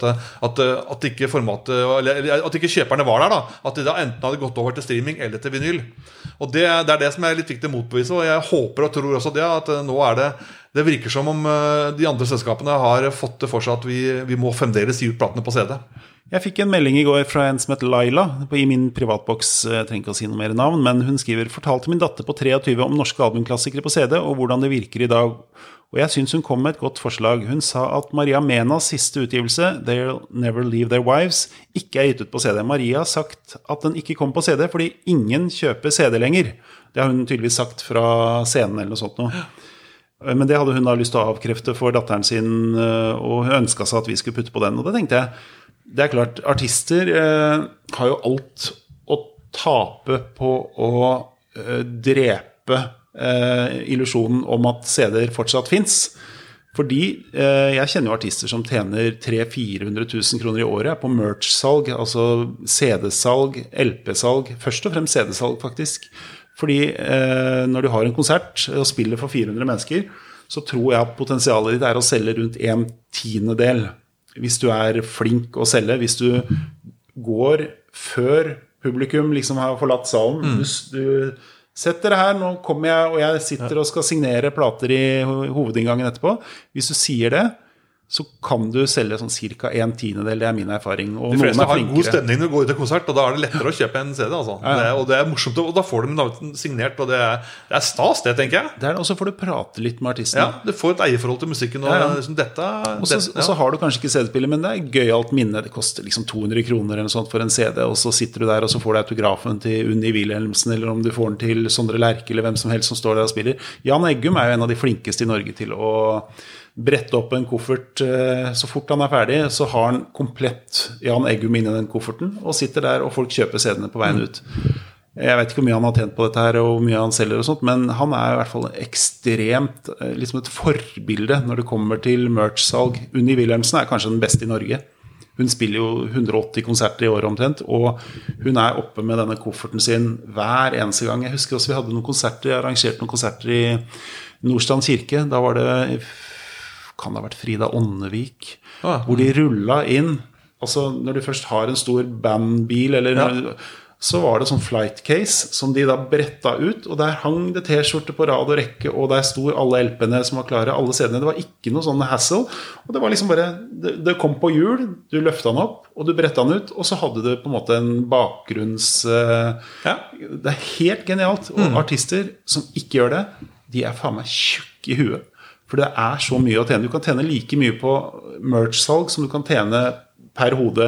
at ikke formatet, eller at ikke kjøperne var der da, at de da enten hadde gått over til streaming eller til vinyl. Og det det som litt viktig å motbevise, og jeg håper og tror også det, at nå det virker som om de andre selskapene har fått det for seg at vi må fremdeles gi ut platene på CD. Jeg fikk en melding i går fra en som heter Laila i min privatboks, jeg trenger ikke å si noe mer navn, men hun skriver: fortalte min datter på 23 om norske albumklassikere på CD og hvordan det virker i dag. Og jeg synes hun kom med et godt forslag. Hun sa at Maria Menas siste utgivelse, They'll Never Leave Their Wives, ikke gitt ut på CD. Maria har sagt at den ikke kom på CD fordi ingen kjøper CD lenger. Det har hun tydeligvis sagt fra scenen eller noe sånt nå. Men det hadde hun da lyst til å avkrefte for datteren sin, og hun ønsket seg at vi skulle putte på den. Og det tenkte jeg, det er klart, artister har jo alt å tape på å drepe illusionen om at CD-er fortsatt finnes. Fordi jeg kjenner jo artister som tjener 300 000-400 000 kroner i året på merch-salg, altså CD-salg, LP-salg, først og fremst CD-salg faktisk. Fordi når du har en konsert og spiller for 400 mennesker, så tror jeg at potensialet ditt å selge rundt 1/10. Hvis du er flink å selge, hvis du går før publikum liksom har forlatt salen, du setter det her, nå kommer jeg, og jeg sitter og skal signere plater i hovedinngangen etterpå. Hvis du sier det, så kan du selge sånn cirka 1/10, det er min erfaring. Og de fleste har en god stemning når du går ut til konsert, og da er det lettere å kjøpe en CD. Altså. Og det er morsomt, og da får du den signert, og det er stas, det tenker jeg. Det er det, og så får du prate litt med artisten. Ja, du får et eierforhold til musikken. Og liksom og så har du kanskje ikke CD-spiller, men det er gøyalt minne. Det koster liksom 200 kroner eller noe sånt for en CD, og så sitter du der, og så får du autografen til Unni Wilhelmsen, eller om du får den til Sondre Lerche, eller hvem som helst som står der og spiller. Jan Eggum er jo en av de flinkeste i Norge til å brette opp en koffert. Så fort han er ferdig, så har han komplett Jan Eggum inn i den kofferten, og sitter der, og folk kjøper CD-ene på veien ut. Jeg vet ikke hvor mye han har tjent på dette her, og hvor mye han selger og sånt, men han er i hvert fall ekstremt, liksom et forbilde når det kommer til merch-salg. Unni Wilhelmsen er kanskje den beste i Norge. Hun spiller jo 180 konserter i året omtrent, og hun er oppe med denne kofferten sin hver eneste gang. Jeg husker også vi hadde noen konserter, jeg arrangerte noen konserter i Nordstrand kirke. Da var det, kan det ha vært Frida Ånnevik, hvor de rullet inn. Altså når du først har en stor bandbil, eller så var det sånn flight case som de da bretta ut, og der hang det T-skjorte på rad og rekke, og der sto alle LP-ene som var klare, alle CD-ene. Det var ikke noe sånn hassle, og det var liksom bare, det kom på hjul, du løftet den opp, og du brettet den ut, og så hadde du på en måte en bakgrunns... Det er helt genialt, og artister som ikke gjør det, de er faen meg tjukk i huet. For det er så mye å tjene. Du kan tjene like mye på merch-salg som du kan tjene per hode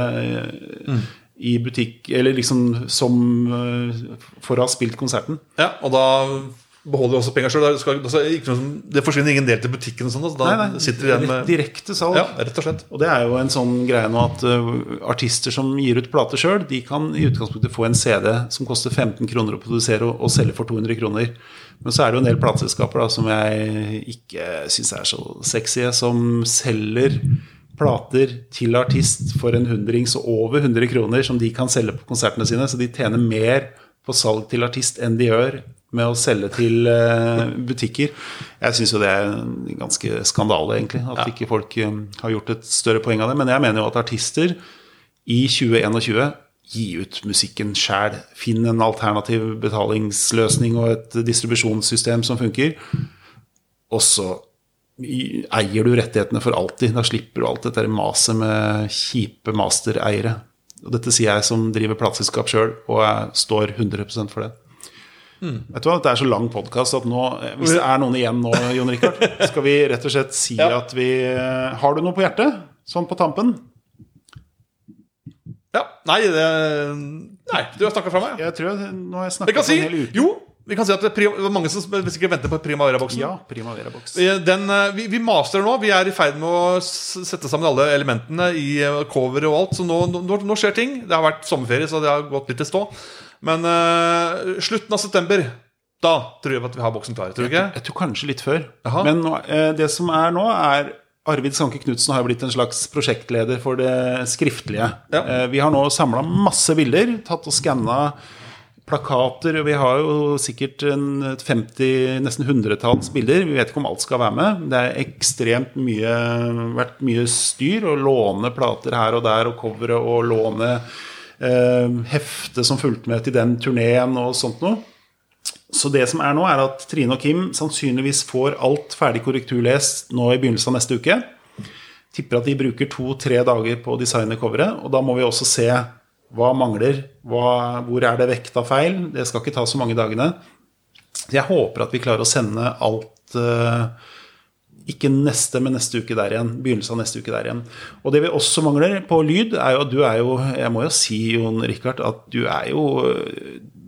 i butikk, eller liksom som for å ha spilt konserten. Ja, og da beholder du også penger selv. Det forsvinner ingen del til butikken og sånn, så da sitter du igjen med direkte salg. Ja, rett og slett. Og det er jo en sånn greie nå at artister som gir ut plater selv, de kan i utgangspunktet få en CD som koster 15 kroner å produsere og selge for 200 kroner. Men så er det jo en del plateselskaper da, som jeg ikke synes er så sexy, som selger plater til artist for en hundrings og over 100 kroner som de kan selge på konsertene sine, så de tjener mer på salg til artist enn de gjør med å selge til butikker. Jeg synes jo det er en ganske skandale egentlig, at ikke folk har gjort et større poeng av det, men jeg mener jo at artister i 2021 gi ut musikken selv, finn en alternativ betalingsløsning og et distribusjonssystem som funker, og så eier du rettighetene for alltid. Da slipper du alt dette maset med kjipe mastereiere. Og dette sier jeg som driver plateselskap selv, og jeg står 100% for det. Vet du hva, det er så lang podcast at nå, hvis det er noen igjen nå, Jon Rikard, skal vi rett og slett si at vi... Har du noe på hjertet? Sånn på tampen? Ja, nei, du har snakket fra meg. Jeg tror nå har jeg snakket på en hel uke. Jo, vi kan si at det er mange som sikkert venter på Primavera-boksen. Ja, Primavera-boksen. Vi master nå, vi er i ferd med å sette sammen alle elementene i cover og alt, så nå skjer ting. Det har vært sommerferie, så det har gått litt i stå. Men slutten av september, da tror jeg at vi har boksen klar, tror du ikke? Jeg tror kanskje litt før. Aha. Men det som er nå er Arvid Skanke Knudsen har jo blitt en slags prosjektleder for det skriftlige. Vi har nå samlet masse bilder, tatt og skannet plakater, og vi har jo sikkert 50, nesten 100-talls bilder. Vi vet ikke om alt skal være med. Det er ekstremt vært mye styr å låne plater her og der, og covere, og låne hefte som fulgte med til den turneen og sånt noe. Så det som er nå er at Trine og Kim sannsynligvis får alt ferdig korrekturlest nå i begynnelsen av neste uke. Tipper at de bruker 2-3 dager på å designe coveret, og da må vi også se hva mangler, hvor er det vekta feil. Det skal ikke ta så mange dagene. Jeg håper at vi klarer å sende alt, ikke neste, men neste uke der igjen, begynnelsen av neste uke der igjen. Og det vi også mangler på lyd er jo at du er jo, jeg må jo si, Jon Rikard, at du er jo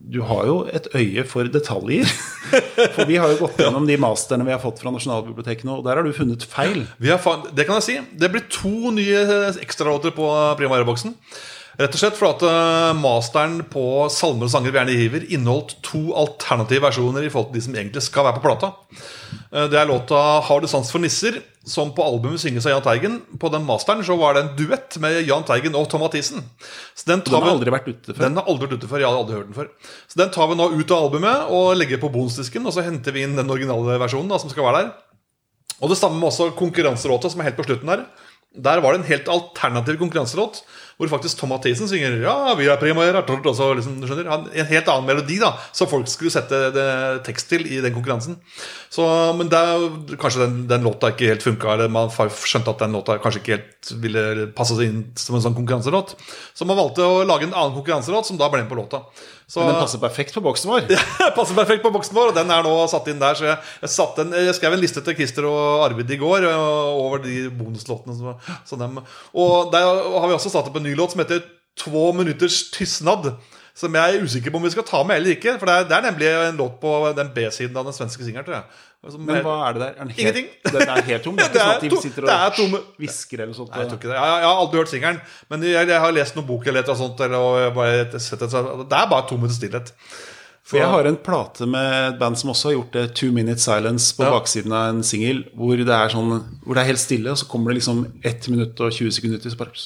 du har jo et øye for detaljer. For vi har jo gått gjennom de masterne vi har fått fra Nasjonalbiblioteket nå, og der har du funnet feil. Det kan jeg si. Det blir 2 nye ekstralåter på Primavera-boksen. Rett og slett for at masteren på Salmer og sanger vi gjerne hiver inneholdt 2 alternative versjoner i forhold til de som egentlig skal være på plata. Det låta Har du sans for nisser, som på albumet synges av Jahn Teigen. På den masteren så var det en duett med Jahn Teigen og Tom Mathisen. Så den har aldri vært ute før. Den har aldri vært ute før, jeg har aldri hørt den før. Så den tar vi nå ut av albumet og legger på bonusdisken, og så henter vi inn den originale versjonen da, som skal være der. Og det samme med også konkurranselåta som helt på slutten der. Der var det en helt alternativ konkurranselåt, hvor faktisk Tom Mathisen synger ja, vi Primavera, og så liksom, du skjønner, en helt annen melodi da, så folk skulle sette tekst til i den konkurransen. Så, men kanskje den låta ikke helt funket, eller man skjønte at den låta kanskje ikke helt ville passe seg inn som en sånn konkurranselåt. Så man valgte å lage en annen konkurranselåt som da ble med på låta. Så, men den passer perfekt på boksen vår. Ja, passer perfekt på boksen vår, og den nå satt inn der. Så jeg skrev en liste til Christer og Arvid i går over de bonuslåtene. Og der har vi også satt opp en ny låt som heter 2 minutters tystnad, som jeg usikker på om vi skal ta med eller ikke. For det er nemlig en låt på den B-siden av den svenske singeren, tror jeg. Men hva det der? Ingenting. Den helt tom? Det ikke sånn at de sitter og hvisker eller sånt? Nei, jeg tror ikke det. Jeg har aldri hørt singeren, men jeg har lest noen bok eller et sånt, eller bare sett det. Det bare 2 minutter stillhet. For jeg har en plate med et band som også har gjort det, 2 Minute Silence på baksiden av en single, hvor det sånn, hvor det helt stille, og så kommer det liksom 1 minutt og 20 sekunder til, så bare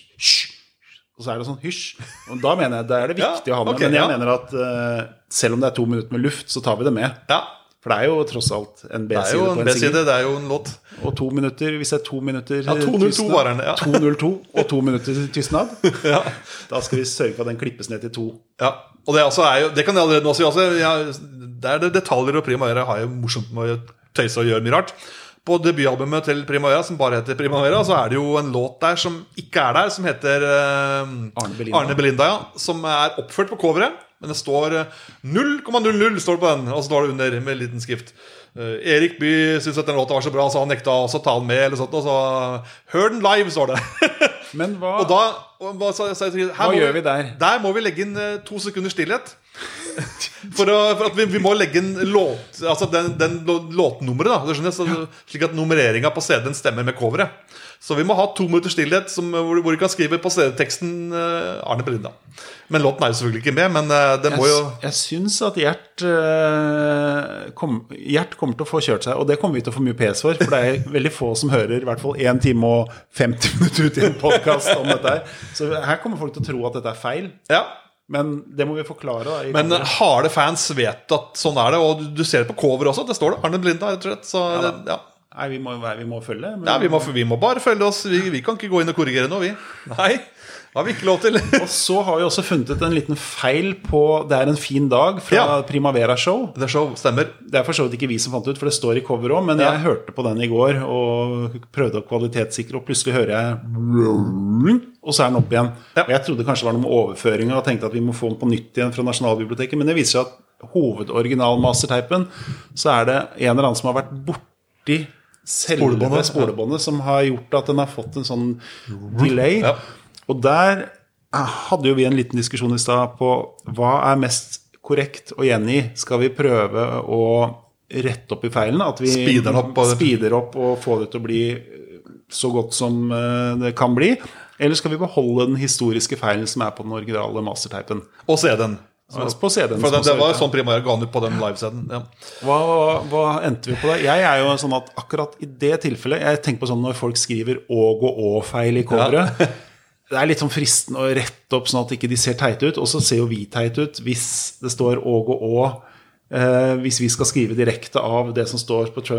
og så det sånn hysj. Og da mener jeg, det det viktig å ha med, men jeg mener at selv om det 2 minutter med luft, så tar vi det med. Ja. For det jo tross alt en B-side på en single. Det jo en låt. Og 2 minutter, hvis det 2 minutter 2.02 var den, 2.02 og 2 minutter tystnad. Ja. Da skal vi sørge for at den klippes ned til 2. Ja, og det kan jeg allerede nå si også. Det det detaljer, og Primavera har jo morsomt med å tøyse og gjøre mye rart. På debutalbumet til Primavera, som bare heter Primavera, så det jo en låt der som ikke der, som heter Arne Belinda, ja, som oppført på coveret. Men det står 0,00 står det på den, og så står det under med liten skrift. Erik Bye syntes at den låta var så bra, så han nekta også ta den med, eller sånt, og så hør den live, står det. Men hva, og da, hva gjør vi der? Der må vi legge inn 2 sekunder stillhet. For at vi må legge en låt, altså den låtnummeret da, slik at nummereringen på CD-en stemmer med coveret. Så vi må ha 2 minutter stillhet hvor vi kan skrive på CD-teksten Arne Belinda. Men låten jo selvfølgelig ikke med, men det må jo... Jeg synes at Gjert kommer til å få kjørt seg, og det kommer vi til å få mye pes for det veldig få som hører i hvert fall 1 time og 50 minutter ut i en podcast om dette her. Så her kommer folk til å tro at dette feil. Ja. Men det må vi forklare da. Men harde fans vet at sånn det, og du ser det på cover også, det står det Arne Belinda, rett og slett. Så ja. Nei, vi må følge. Men... Ja, vi må bare følge oss. Vi kan ikke gå inn og korrigere noe, vi. Nei, det har vi ikke lov til. Og så har vi også funnet en liten feil på Det en fin dag fra Primavera Show. Det show, stemmer. Det for så vidt ikke vi som fant ut, for det står i cover også, men jeg hørte på den i går og prøvde å kvalitetssikre, og plutselig hører jeg og så den opp igjen. Og jeg trodde kanskje det var noe med overføring, og tenkte at vi må få den på nytt igjen fra Nasjonalbiblioteket, men det viser seg at hovedoriginal-mastertypen, så det en eller annen som har vært borti selve spolebåndet som har gjort at den har fått en sånn delay. Og der hadde jo vi en liten diskusjon i sted på hva mest korrekt å gjengi. Skal vi prøve å rette opp i feilen, at vi speeder opp og få det til å bli så godt som det kan bli, eller skal vi beholde den historiske feilen som på den originale mastertypen? Og CD-en. På CD-en. For det var jo sånn Primavera ga den ut på den live-CD-en. Ja. Hva endte vi på det? Jeg jo sånn at akkurat i det tilfellet, jeg tenker på sånn når folk skriver «og» og «å»-feil i coveret, det litt sånn fristende å rette opp sånn at ikke de ser teit ut, og så ser jo vi teit ut hvis det står «og» og «å», hvis vi skal skrive direkte av det som står på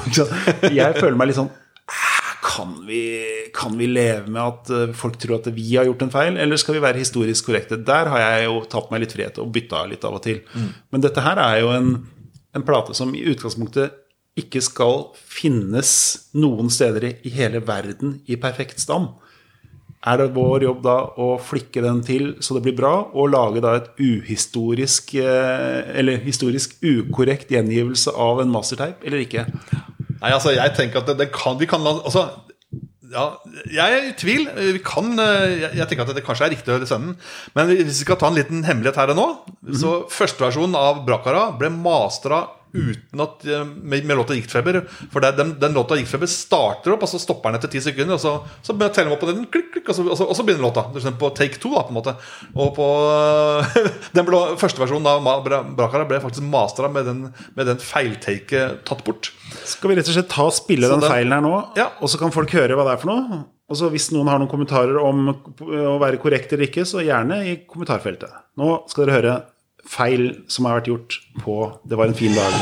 jeg føler meg litt sånn kan vi leve med at folk tror at vi har gjort en feil, eller skal vi være historisk korrekte? Der har jeg jo tatt meg litt frihet og byttet litt av og til. Men dette her jo en plate som i utgangspunktet ikke skal finnes noen steder i hele verden i perfekt stand. Det vår jobb da å flikke den til så det blir bra, og lage da et uhistorisk, eller historisk ukorrekt gjengivelse av en mastertype, eller ikke? Nei, altså jeg tenker at vi kan altså, Ja, jeg er i tvil. Jeg tenker at det kanskje er riktig å sende den. Men hvis vi skal ta en liten hemmelighet her og nå, så første versjonen av Brakara ble masteret uten at med låta Giktfeber. For den låta Giktfeber starter opp, og så stopper den etter 10 sekunder, og så teller den opp på den, klikk, klikk, og så begynner låta. Det er på take 2 da, på en måte. Og på første versjonen av Brakara ble faktisk masteret med den feiltaket tatt bort. Skal vi rett og slett ta og spille den feilen her nå, og så kan folk høre hva det er for noe? Og så hvis noen har noen kommentarer om å være korrekt eller ikke, så gjerne i kommentarfeltet. Nå skal dere høre feil som har vært gjort på Det var en fin dag.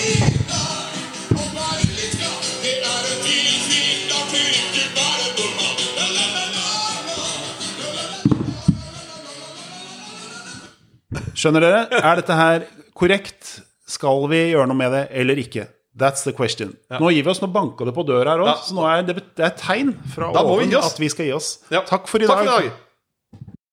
Skjønner dere? Er dette her korrekt? Skal vi gjøre noe med det eller ikke? That's the question. Nå gir vi oss, nå banker det på døra her også, så nå det er et tegn fra oven at vi skal gi oss. Takk for i dag.